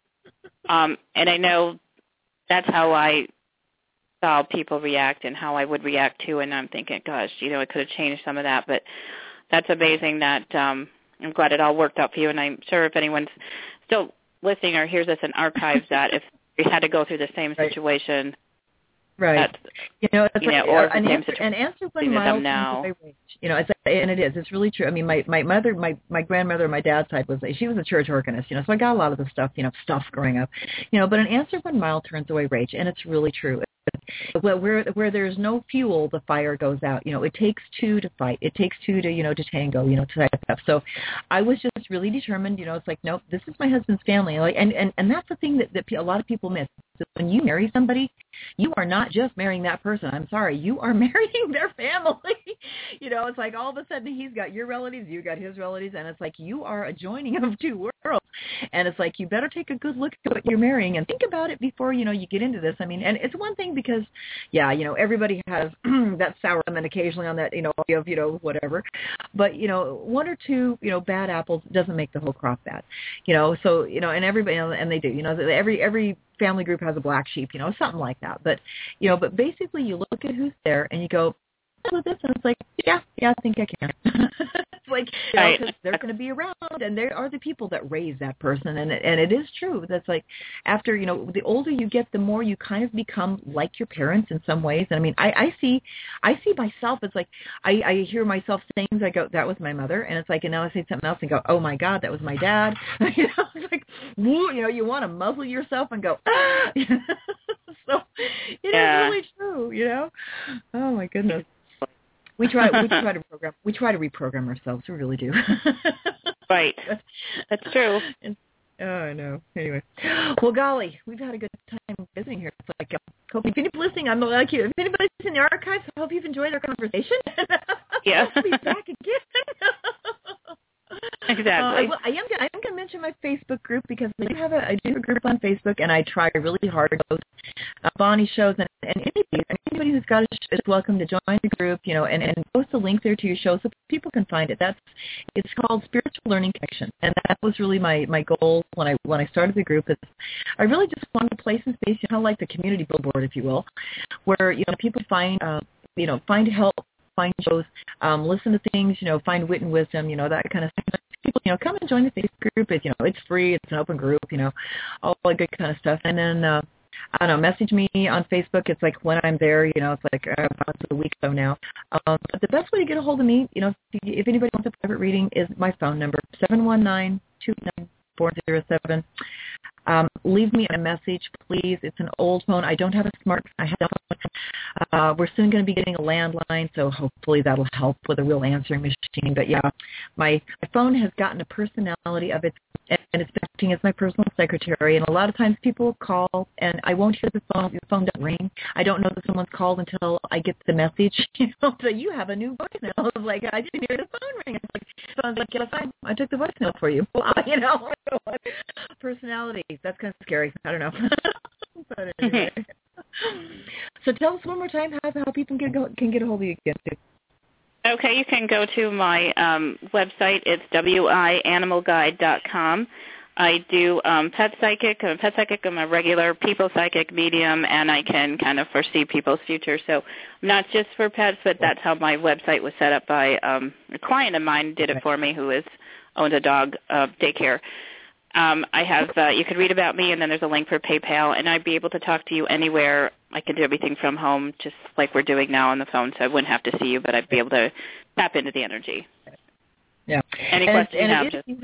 S8: And I know that's how I saw people react and how I would react too. And I'm thinking, gosh, it could have changed some of that. But that's amazing that I'm glad it all worked out for you. And I'm sure if anyone's still listening or hears this in archives, that if you had to go through the same situation.
S1: Right.
S8: Or
S1: an answer when miles now. And it is. It's really true. I mean, my mother, my grandmother on my dad's side she was a church organist, so I got a lot of the stuff, stuff growing up, but an answer when mile turns away rage, and it's really true. where there's no fuel, the fire goes out. It takes two to fight. It takes two to, to tango, to stuff. So I was just really determined, it's like, nope, this is my husband's family. Like, and that's the thing that a lot of people miss. When you marry somebody, you are not just marrying that person. I'm sorry. You are marrying their family. It's like all of a sudden he's got your relatives, you got his relatives, and it's like you are a joining of two worlds. And it's like you better take a good look at what you're marrying and think about it before, you get into this. I mean, and it's one thing because, everybody has that sour lemon occasionally on that, of, whatever. But, one or two, bad apples doesn't make the whole crop bad. So, and everybody, and they do, every family group has a black sheep, something like that. But, but basically you look at who's there and you go, with this, and it's like, yeah, I think I can. It's like, because they're going to be around, and they are the people that raise that person, and it is true. That's like, after, the older you get, the more you kind of become like your parents in some ways. And I mean, I see myself, it's like, I hear myself saying things, I go, that was my mother, and it's like, and now I say something else and go, oh my God, that was my dad. It's like, you want to muzzle yourself and go, ah! So it is really true, Oh my goodness. We try to reprogram ourselves. We really do.
S8: Right. That's true.
S1: Oh, I know. Anyway, well, golly, we've had a good time visiting here. It's like, hope if anybody's listening, I'm like you. If anybody's in the archives, I hope you've enjoyed our conversation.
S8: Yeah.
S1: We'll be back again.
S8: Exactly.
S1: I am going to mention my Facebook group because I do have a group on Facebook, and I try really hard to post Bonnie shows, and anybody who's got a show is welcome to join the group, and post a link there to your show so people can find it. It's called Spiritual Learning Connection, and that was really my goal when I started the group. Is I really just wanted a place and space, kind of like the community billboard, if you will, where people find find help, find shows, listen to things, find wit and wisdom, that kind of stuff. People, come and join the Facebook group. It's free. It's an open group, all that good kind of stuff. And then, I don't know, message me on Facebook. It's like when I'm there, it's like once a week or so now. But the best way to get a hold of me, if anybody wants a private reading, is my phone number, 719-29407. Leave me a message, please. It's an old phone. I don't have a smartphone. I have a phone. We're soon going to be getting a landline, so hopefully that'll help with a real answering machine. But yeah, my phone has gotten a personality of its, and it's acting as my personal secretary. And a lot of times people call, and I won't hear the phone doesn't ring. I don't know that someone's called until I get the message. So you have a new voicemail. I was like, I didn't hear the phone ring. It's like, sounds like, yes, I took the voicemail for you. Personality. That's kind of scary. I don't know. But anyway. So tell us one more time how people can get a hold of you again.
S8: Okay, you can go to my website. It's wianimalguide.com. I do pet psychic. I'm a pet psychic. I'm a regular people psychic medium, and I can kind of foresee people's future. So not just for pets, but that's how my website was set up by a client of mine did it for me who owns a dog daycare. I have, you can read about me, and then there's a link for PayPal, and I'd be able to talk to you anywhere. I can do everything from home, just like we're doing now on the phone, so I wouldn't have to see you, but I'd be able to tap into the energy.
S1: Yeah.
S8: Any questions you have, just...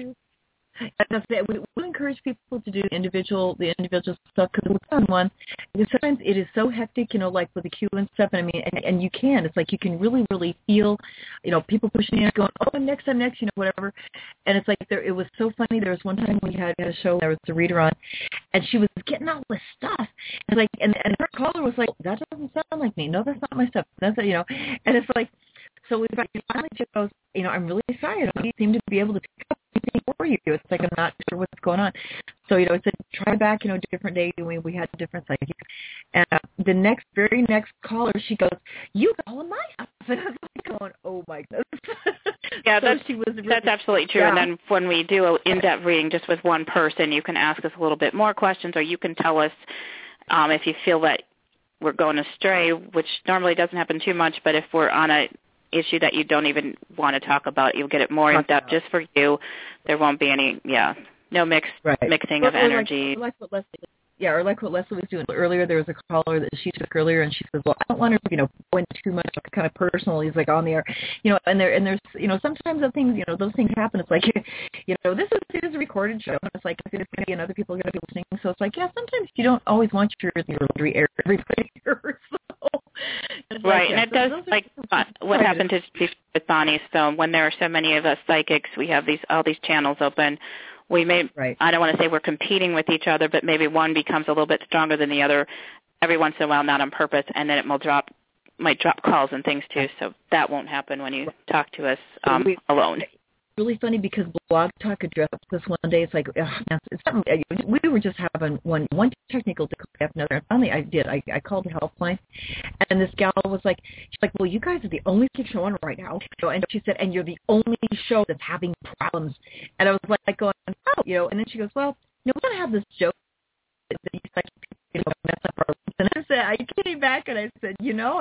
S1: We encourage people to do the individual stuff because with someone, sometimes it is so hectic, like with the queue and stuff. And I mean, and you can. It's like you can really, really feel, people pushing in, going, oh, I'm next, whatever. And it's like it was so funny. There was one time we had a show. There was a reader on, and she was getting all this stuff. And like, and her caller was like, that doesn't sound like me. No, that's not my stuff. That's And it's like. So we finally just goes, I'm really sorry. I don't seem to be able to pick up anything for you. It's like I'm not sure what's going on. So, I said, try back, different day. We had different psychics. And the very next caller, she goes, you got all of my stuff. And I was like going, oh, my goodness.
S8: Yeah,
S1: so
S8: that's absolutely true. Yeah. And then when we do an in-depth reading just with one person, you can ask us a little bit more questions, or you can tell us if you feel that we're going astray, which normally doesn't happen too much, but if we're on a issue that you don't even want to talk about, you'll get it more in depth just for you. There won't be any, no mixing of energy.
S1: Like what Leslie or like what Leslie was doing earlier, there was a caller that she took earlier, and she says, well, I don't want to, go into too much kind of personal. He's like on the air, and there's, sometimes those things happen. It's like, this is a recorded show, and it's like, it's going to be, and other people are going to be listening. So it's like, sometimes you don't always want your laundry aired everybody hears.
S8: Right, and it does, like what happened with Bonnie's film, when there are so many of us psychics, we have all these channels open. We may, I don't want to say we're competing with each other, but maybe one becomes a little bit stronger than the other every once in a while, not on purpose, and then it might drop calls and things too, so that won't happen when you talk to us alone.
S1: Really funny because Blog Talk addressed this one day. It's like, it's something, we were just having one technical difficulty after another. Finally, I called the helpline, and this gal was like, she's like, well, you guys are the only show on right now, and she said, and you're the only show that's having problems. And I was like going, oh, and then she goes, well, we don't have this joke that you like mess up our lives. And I came back and I said,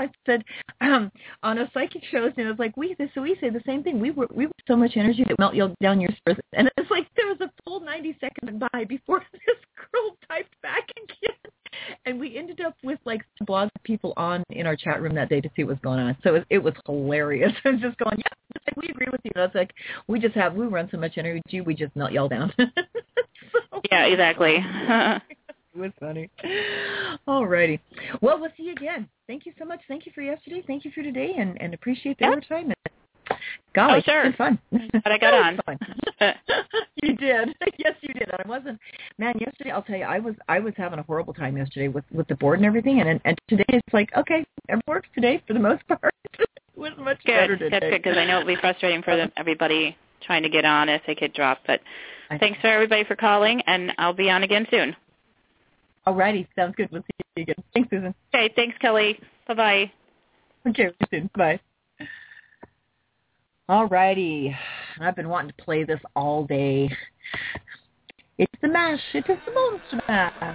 S1: on a psychic shows, and I was like, we say the same thing. We were so much energy that melt down your spirits. And it's like there was a full 90 seconds by before this girl typed back again. And we ended up with like some blog people on in our chat room that day to see what's going on. So it was hilarious. I was just going, we agree with you. It's like we run so much energy, we just melt y'all down.
S8: Yeah, exactly.
S1: It was funny. All righty. Well, we'll see you again. Thank you so much. Thank you for yesterday. Thank you for today, and appreciate the overtime. Golly,
S8: sure.
S1: It's been fun.
S8: But I got on.
S1: You did. Yes, you did. I wasn't. Man, yesterday, I'll tell you, I was having a horrible time yesterday with the board and everything, and today it's like, okay, it works today for the most part. It was much better today.
S8: That's good, because I know it'll be frustrating for everybody trying to get on if they get dropped. But thanks for everybody for calling, and I'll be on again soon.
S1: All righty. Sounds good. We'll see you again. Thanks, Susan.
S8: Okay. Thanks, Kelly. Bye-bye.
S1: Okay. See you soon. Bye. All righty. I've been wanting to play this all day. It's the MASH. It is the Monster MASH.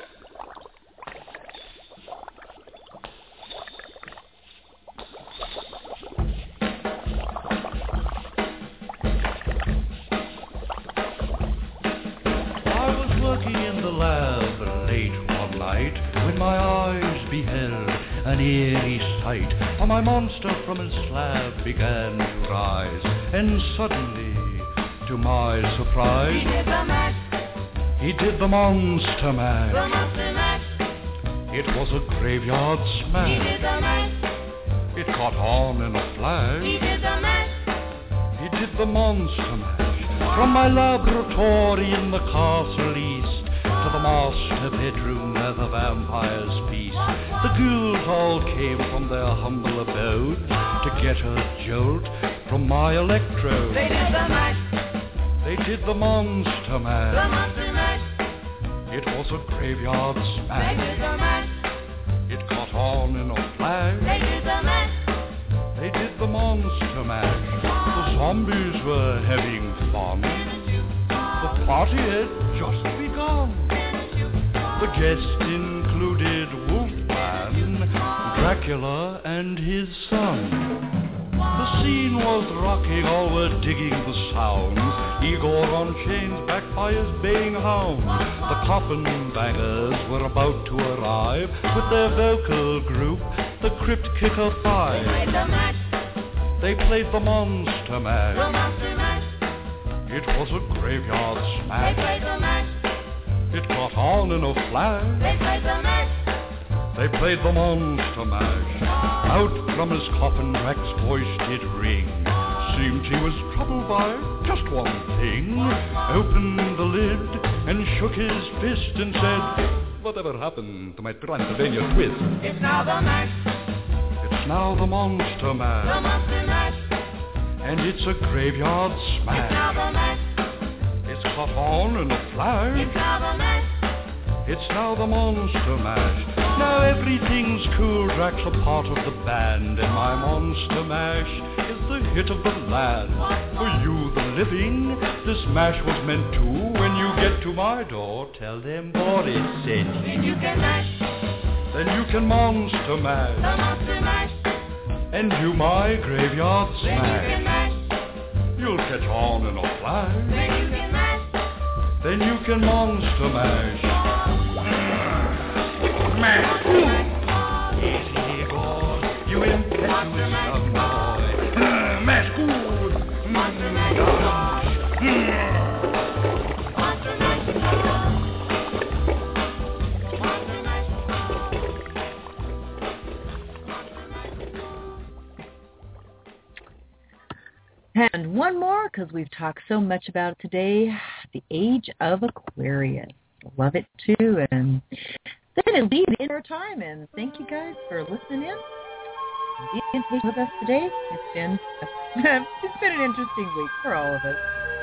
S14: I was working in the lab late one night when my eyes beheld an eerie sight. For my monster from his slab began to rise, and suddenly, to my surprise, he did the mash. He did the monster mash. The monster mash. It was a graveyard smash. He did the mash. It caught on in a flash. He did the mash. He did the monster mash. From my laboratory in the castle east to the master bedroom where the vampires feast, the ghouls all came from their humble abode to get a jolt from my electrode. They did the mash. They did the monster mash. The monster mash. It was a graveyard smash. They did the mash. It caught on in a flash. They did the mash. They did the monster mash. The zombies were having fun. The party had just begun. The guests included Wolfman, Dracula, and his son. The scene was rocking, all were digging the sound. Igor on chains backed by his baying hound. The coffin bangers were about to arrive with their vocal group, the Crypt Kicker Five. They played the monster mash. The monster mash. It was a graveyard smash. They played the mash. It caught on in a flash. They played the mash. They played the monster mash. Out from his coffin, Drac's voice did ring. Seemed he was troubled by just one thing. Opened the lid and shook his fist and said, "Whatever happened to my Transylvania twist?" It's now the mash. It's now the monster mash. The monster mash. And it's a graveyard smash. It's now the mash. It's caught on in a flash. It's now the mash. It's now the monster mash. Now everything's cool. Drac's a part of the band, and my monster mash is the hit of the land. For you, the living, this mash was meant to. When you get to my door, tell them Boris sent you. Then you can mash. Then you can monster mash. The monster mash. And do my graveyard smash. Then you can mash. You'll catch on in a flash. Then you can mash. Then you can monster mash. Smash! Easy he goes, you impetuous young boy. Smash good! My gosh!
S1: And one more, because we've talked so much about it today, the Age of Aquarius. Love it, too. And then it'll be the end of our time. And thank you guys for listening in. Being patient with us today. It's been an interesting week for all of us.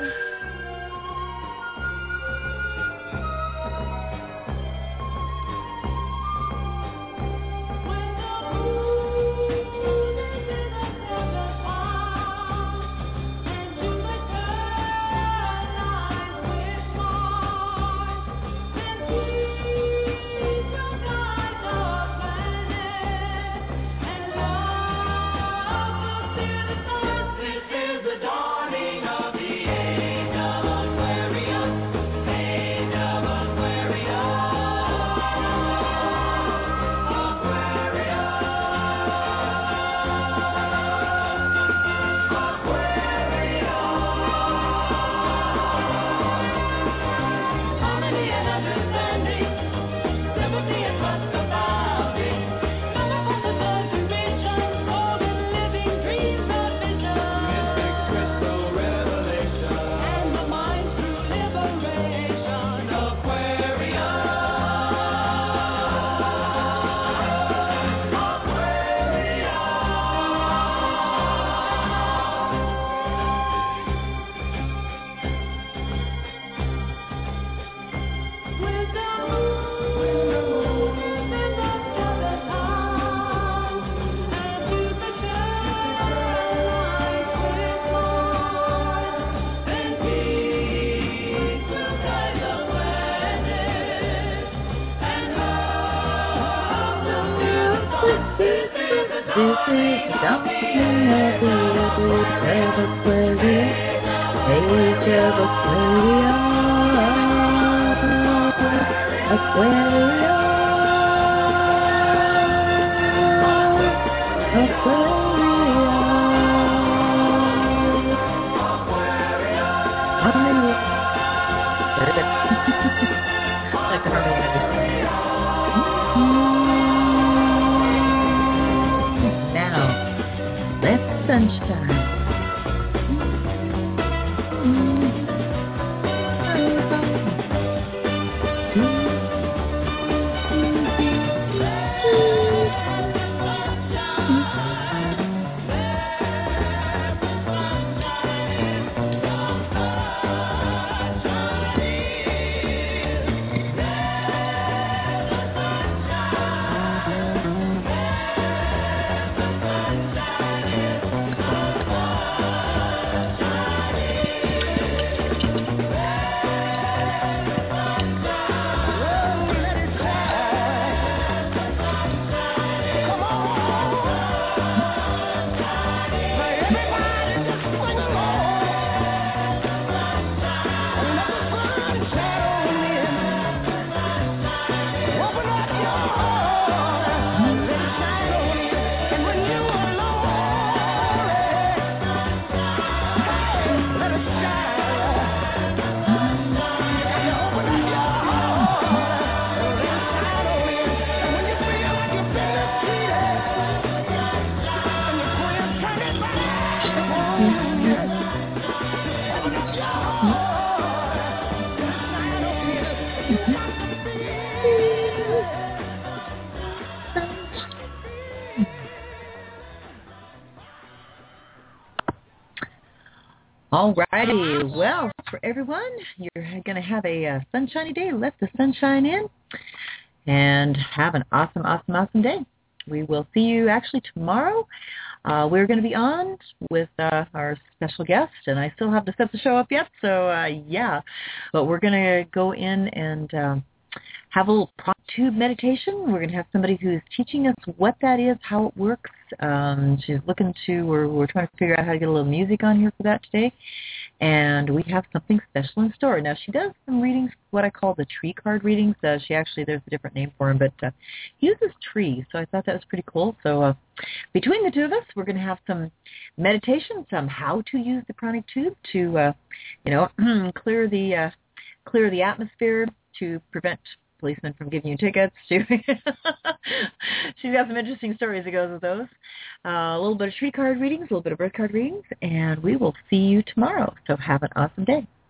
S1: All righty. Well, for everyone, you're going to have a sunshiny day. Let the sunshine in and have an awesome, awesome, awesome day. We will see you actually tomorrow. We're going to be on with our special guest, and I still have to set the show up yet, so yeah. But we're going to go in and have a little prompt tube meditation. We're going to have somebody who's teaching us what that is, how it works. She's looking to, we're trying to figure out how to get a little music on here for that today. And we have something special in store. Now, she does some readings, what I call the tree card readings. She actually, there's a different name for them, but uses trees. So I thought that was pretty cool. So between the two of us, we're going to have some meditation, some how to use the pranic tube to, clear the atmosphere, to prevent policemen from giving you tickets. She's got some interesting stories that goes with those. A little bit of tree card readings, a little bit of birth card readings, and we will see you tomorrow. So have an awesome day.